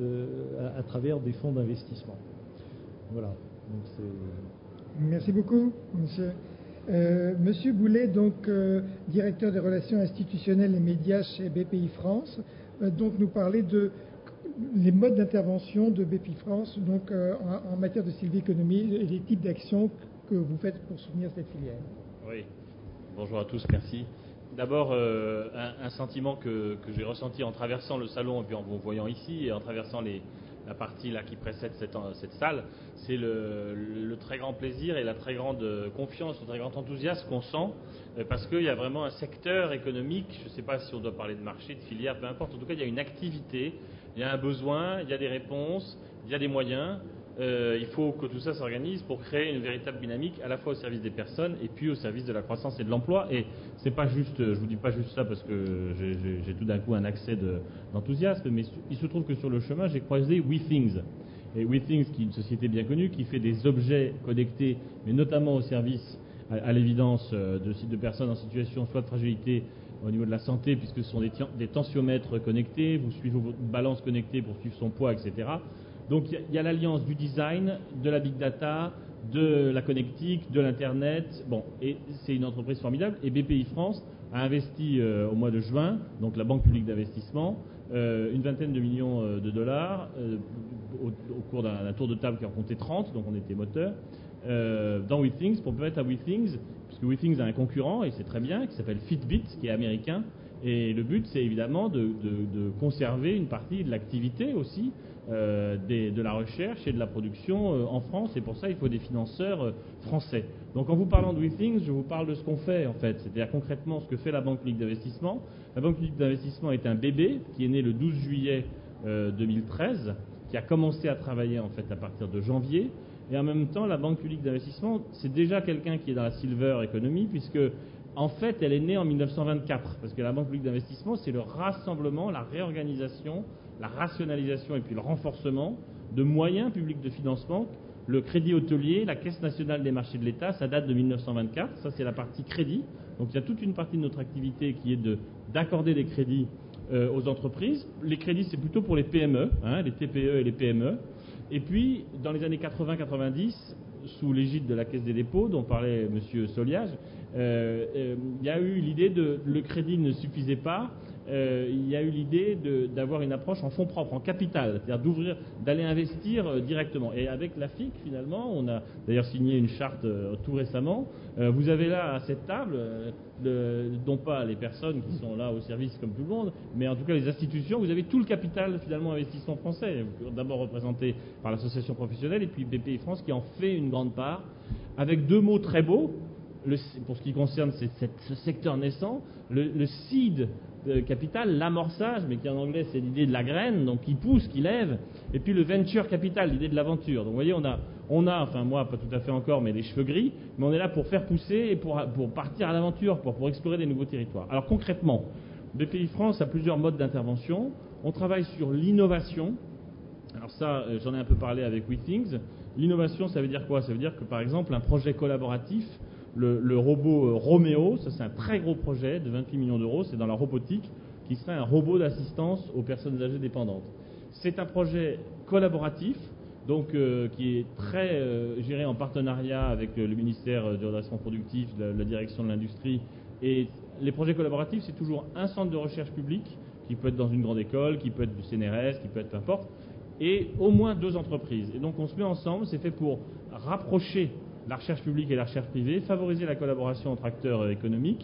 à travers des fonds d'investissement. Voilà. Donc merci beaucoup, monsieur. Monsieur Boulet, donc directeur des relations institutionnelles et médias chez BPI France, donc nous parler de les modes d'intervention de BPI France, donc en matière de sylviconomie et les types d'actions que vous faites pour soutenir cette filière. Oui. Bonjour à tous, merci. D'abord, un sentiment que j'ai ressenti en traversant le salon et puis en vous voyant ici et en traversant la partie là qui précède cette salle, c'est le très grand plaisir et la très grande confiance, le très grand enthousiasme qu'on sent parce qu'il y a vraiment un secteur économique, je ne sais pas si on doit parler de marché, de filière, peu importe, en tout cas il y a une activité, il y a un besoin, il y a des réponses, il y a des moyens. Il faut que tout ça s'organise pour créer une véritable dynamique à la fois au service des personnes et puis au service de la croissance et de l'emploi. Et c'est pas juste, je vous dis pas juste ça parce que j'ai tout d'un coup un accès d'enthousiasme, mais il se trouve que sur le chemin j'ai croisé WeThings. Et WeThings, qui est une société bien connue, qui fait des objets connectés, mais notamment au service, à l'évidence, de personnes en situation soit de fragilité au niveau de la santé, puisque ce sont des tensiomètres connectés, vous suivez votre balance connectée pour suivre son poids, etc. Donc il y a l'alliance du design, de la big data, de la connectique, de l'internet. Bon, et c'est une entreprise formidable. Et BPI France a investi au mois de juin, donc la Banque publique d'investissement, une vingtaine de millions de dollars au cours d'un tour de table qui en comptait 30, donc on était moteur, dans WeThings pour permettre à WeThings, puisque WeThings a un concurrent et c'est très bien, qui s'appelle Fitbit, qui est américain. Et le but, c'est évidemment de conserver une partie de l'activité aussi de la recherche et de la production en France, et pour ça il faut des financeurs français. Donc en vous parlant de WeThings, je vous parle de ce qu'on fait en fait, c'est-à-dire concrètement ce que fait la Banque publique d'investissement. La Banque publique d'investissement est un bébé qui est né le 12 juillet 2013, qui a commencé à travailler en fait à partir de janvier, et en même temps la Banque publique d'investissement c'est déjà quelqu'un qui est dans la silver economy, puisque en fait elle est née en 1924, parce que la Banque publique d'investissement c'est le rassemblement, la réorganisation, la rationalisation et puis le renforcement de moyens publics de financement. Le crédit hôtelier, la Caisse nationale des marchés de l'État, ça date de 1924, ça c'est la partie crédit. Donc il y a toute une partie de notre activité qui est d'accorder des crédits aux entreprises. Les crédits c'est plutôt pour les PME, les TPE et les PME. Et puis dans les années 80-90, sous l'égide de la Caisse des dépôts dont parlait M. Soliage, il y a eu l'idée le crédit ne suffisait pas. Il y a eu l'idée d'avoir une approche en fonds propres, en capital, c'est-à-dire d'aller investir directement. Et avec la FIC, finalement, on a d'ailleurs signé une charte tout récemment. Vous avez là à cette table, non pas les personnes qui sont là au service comme tout le monde, mais en tout cas les institutions, vous avez tout le capital finalement investissement français, d'abord représenté par l'association professionnelle et puis BPI France qui en fait une grande part, avec deux mots très beaux. Pour ce qui concerne ce secteur naissant, le seed capital, l'amorçage, mais qui en anglais c'est l'idée de la graine, donc qui pousse, qui lève, et puis le venture capital, l'idée de l'aventure. Donc vous voyez, on a, enfin moi pas tout à fait encore, mais les cheveux gris, mais on est là pour faire pousser et pour partir à l'aventure, pour explorer des nouveaux territoires. Alors concrètement, BPI France a plusieurs modes d'intervention. On travaille sur l'innovation. Alors ça, j'en ai un peu parlé avec WeThings. L'innovation, ça veut dire quoi? Ça veut dire que par exemple un projet collaboratif, le robot Roméo, ça c'est un très gros projet de 28 millions d'euros, c'est dans la robotique, qui serait un robot d'assistance aux personnes âgées dépendantes. C'est un projet collaboratif, donc qui est très géré en partenariat avec le ministère du redressement productif, la direction de l'industrie. Et les projets collaboratifs, c'est toujours un centre de recherche public, qui peut être dans une grande école, qui peut être du CNRS, qui peut être peu importe, et au moins 2 entreprises. Et donc on se met ensemble, c'est fait pour rapprocher la recherche publique et la recherche privée, favoriser la collaboration entre acteurs économiques,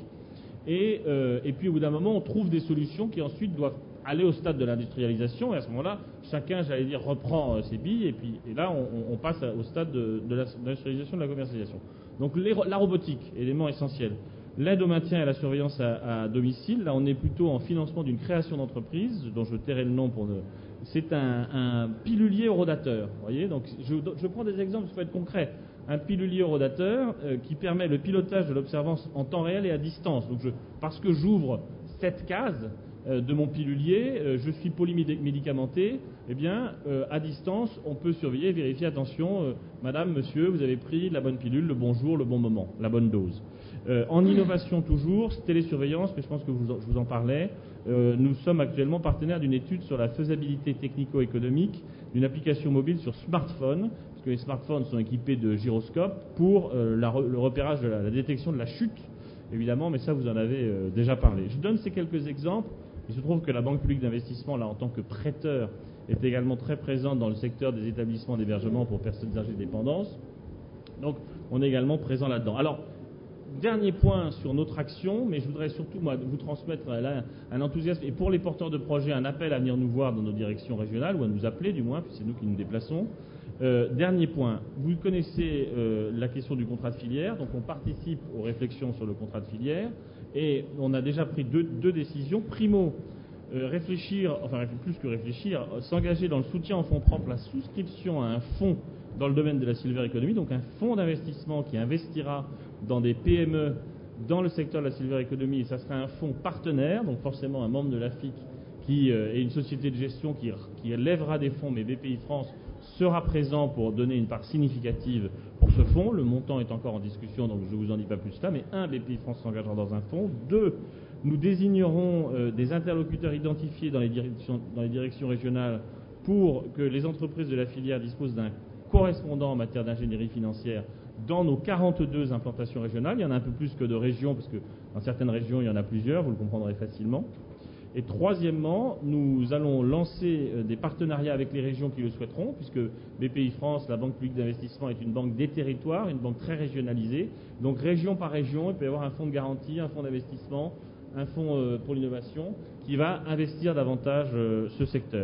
et puis au bout d'un moment, on trouve des solutions qui ensuite doivent aller au stade de l'industrialisation, et à ce moment-là, chacun, j'allais dire, reprend ses billes, et là, on passe au stade de l'industrialisation, de la commercialisation. Donc la robotique, élément essentiel. L'aide au maintien et à la surveillance à domicile, là on est plutôt en financement d'une création d'entreprise, dont je tairai le nom pour ne... C'est un pilulier horodateur, vous voyez. Donc je prends des exemples, il faut être concret. Un pilulier horodateur qui permet le pilotage de l'observance en temps réel et à distance. Donc parce que j'ouvre cette case de mon pilulier, je suis polymédicamenté, eh bien à distance on peut surveiller, vérifier, attention, madame, monsieur, vous avez pris la bonne pilule, le bon jour, le bon moment, la bonne dose. En innovation toujours, télésurveillance, mais je pense que je vous en parlais, nous sommes actuellement partenaires d'une étude sur la faisabilité technico-économique d'une application mobile sur smartphone, parce que les smartphones sont équipés de gyroscopes pour le repérage de la détection de la chute, évidemment, mais ça vous en avez déjà parlé. Je donne ces quelques exemples. Il se trouve que la Banque publique d'investissement, là, en tant que prêteur, est également très présente dans le secteur des établissements d'hébergement pour personnes âgées de dépendance. Donc, on est également présent là-dedans. Alors, dernier point sur notre action, mais je voudrais surtout moi, vous transmettre là un enthousiasme, et pour les porteurs de projets, un appel à venir nous voir dans nos directions régionales, ou à nous appeler du moins, puis c'est nous qui nous déplaçons. Dernier point, vous connaissez la question du contrat de filière, donc on participe aux réflexions sur le contrat de filière, et on a déjà pris deux décisions. Primo, réfléchir, enfin plus que réfléchir, s'engager dans le soutien en fonds propres, la souscription à un fonds dans le domaine de la silver economy, donc un fonds d'investissement qui investira dans des PME dans le secteur de la silver economy, et ça sera un fonds partenaire, donc forcément un membre de la FIC qui est une société de gestion qui lèvera des fonds, mais BPI France sera présent pour donner une part significative pour ce fonds. Le montant est encore en discussion, donc je ne vous en dis pas plus là, mais 1, BPI France s'engagera dans un fonds. 2, nous désignerons des interlocuteurs identifiés dans les directions régionales pour que les entreprises de la filière disposent d'un correspondant en matière d'ingénierie financière dans nos 42 implantations régionales. Il y en a un peu plus que de régions, parce que dans certaines régions, il y en a plusieurs, vous le comprendrez facilement. Et troisièmement, nous allons lancer des partenariats avec les régions qui le souhaiteront, puisque BPI France, la Banque publique d'investissement, est une banque des territoires, une banque très régionalisée. Donc région par région, il peut y avoir un fonds de garantie, un fonds d'investissement, un fonds pour l'innovation, qui va investir davantage ce secteur.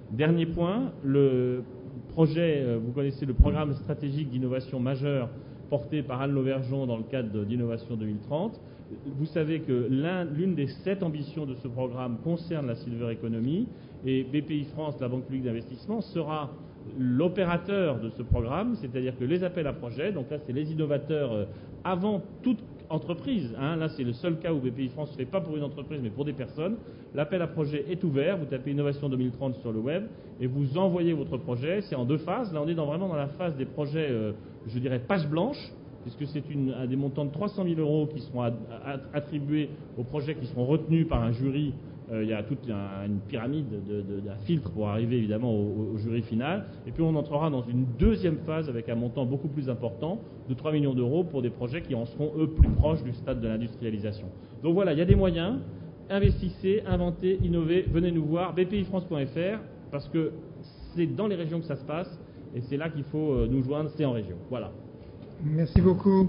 Dernier point, le projet, vous connaissez le programme stratégique d'innovation majeure porté par Anne Lauvergeon dans le cadre d'Innovation 2030. Vous savez que l'une des 7 ambitions de ce programme concerne la Silver Economy, et BPI France, la Banque publique d'investissement, sera l'opérateur de ce programme, c'est-à-dire que les appels à projets, donc là c'est les innovateurs avant toute entreprise, là c'est le seul cas où BPI France ne fait pas pour une entreprise mais pour des personnes. L'appel à projet est ouvert, vous tapez Innovation 2030 sur le web et vous envoyez votre projet. C'est en 2 phases. Là on est vraiment dans la phase des projets, je dirais page blanche, puisque c'est des montants de 300 000 € qui seront attribués aux projets qui seront retenus par un jury. Il y a toute une pyramide d'un filtre pour arriver évidemment au jury final. Et puis on entrera dans une 2e phase avec un montant beaucoup plus important de 3 millions d'euros pour des projets qui en seront eux plus proches du stade de l'industrialisation. Donc voilà, il y a des moyens. Investissez, inventez, innovez, venez nous voir, bpifrance.fr, parce que c'est dans les régions que ça se passe et c'est là qu'il faut nous joindre, c'est en région. Voilà. Merci beaucoup.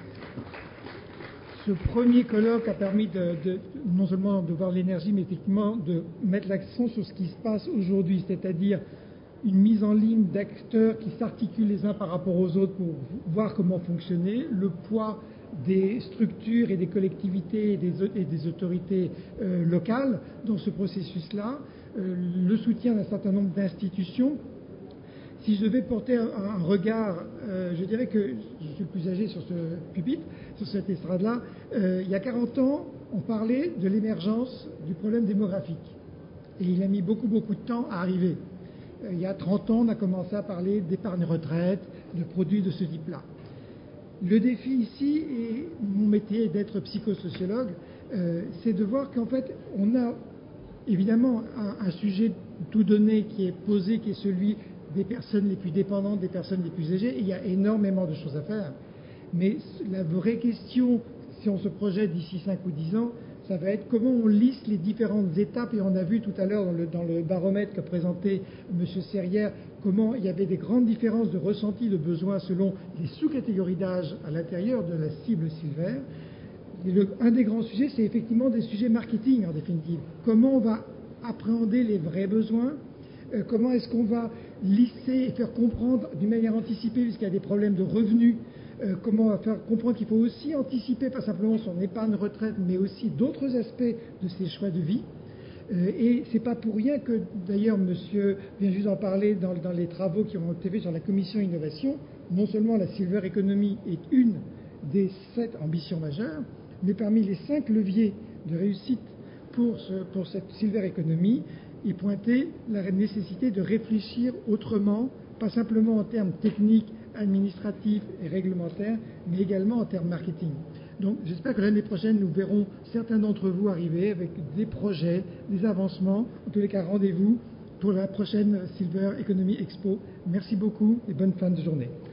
Ce premier colloque a permis non seulement de voir l'énergie, mais effectivement de mettre l'accent sur ce qui se passe aujourd'hui, c'est-à-dire une mise en ligne d'acteurs qui s'articulent les uns par rapport aux autres pour voir comment fonctionner, le poids des structures et des collectivités et des autorités locales dans ce processus-là, le soutien d'un certain nombre d'institutions. Si je devais porter un regard, je dirais que je suis le plus âgé sur ce pupitre, sur cette estrade-là. Il y a 40 ans, on parlait de l'émergence du problème démographique. Et il a mis beaucoup de temps à arriver. Il y a 30 ans, on a commencé à parler d'épargne retraite, de produits de ce type-là. Le défi ici, et mon métier est d'être psychosociologue, c'est de voir qu'en fait, on a évidemment un sujet tout donné qui est posé, qui est celui des personnes les plus dépendantes, des personnes les plus âgées. Il y a énormément de choses à faire. Mais la vraie question, si on se projette d'ici 5 ou 10 ans, ça va être comment on lisse les différentes étapes. Et on a vu tout à l'heure dans le baromètre qu'a présenté M. Serrière, comment il y avait des grandes différences de ressenti de besoins selon les sous-catégories d'âge à l'intérieur de la cible Silver. Un des grands sujets, c'est effectivement des sujets marketing en définitive. Comment on va appréhender les vrais besoins, comment est-ce qu'on va lisser et faire comprendre d'une manière anticipée, puisqu'il y a des problèmes de revenus, comment on va faire comprendre qu'il faut aussi anticiper, pas simplement son épargne retraite, mais aussi d'autres aspects de ses choix de vie. Et c'est pas pour rien que, d'ailleurs, monsieur vient juste d'en parler dans les travaux qui ont été faits sur la commission innovation, non seulement la Silver Economy est une des 7 ambitions majeures, mais parmi les 5 leviers de réussite pour cette Silver Economy, et pointer la nécessité de réfléchir autrement, pas simplement en termes techniques, administratifs et réglementaires, mais également en termes marketing. Donc j'espère que l'année prochaine, nous verrons certains d'entre vous arriver avec des projets, des avancements. En tous les cas, rendez-vous pour la prochaine Silver Economy Expo. Merci beaucoup et bonne fin de journée.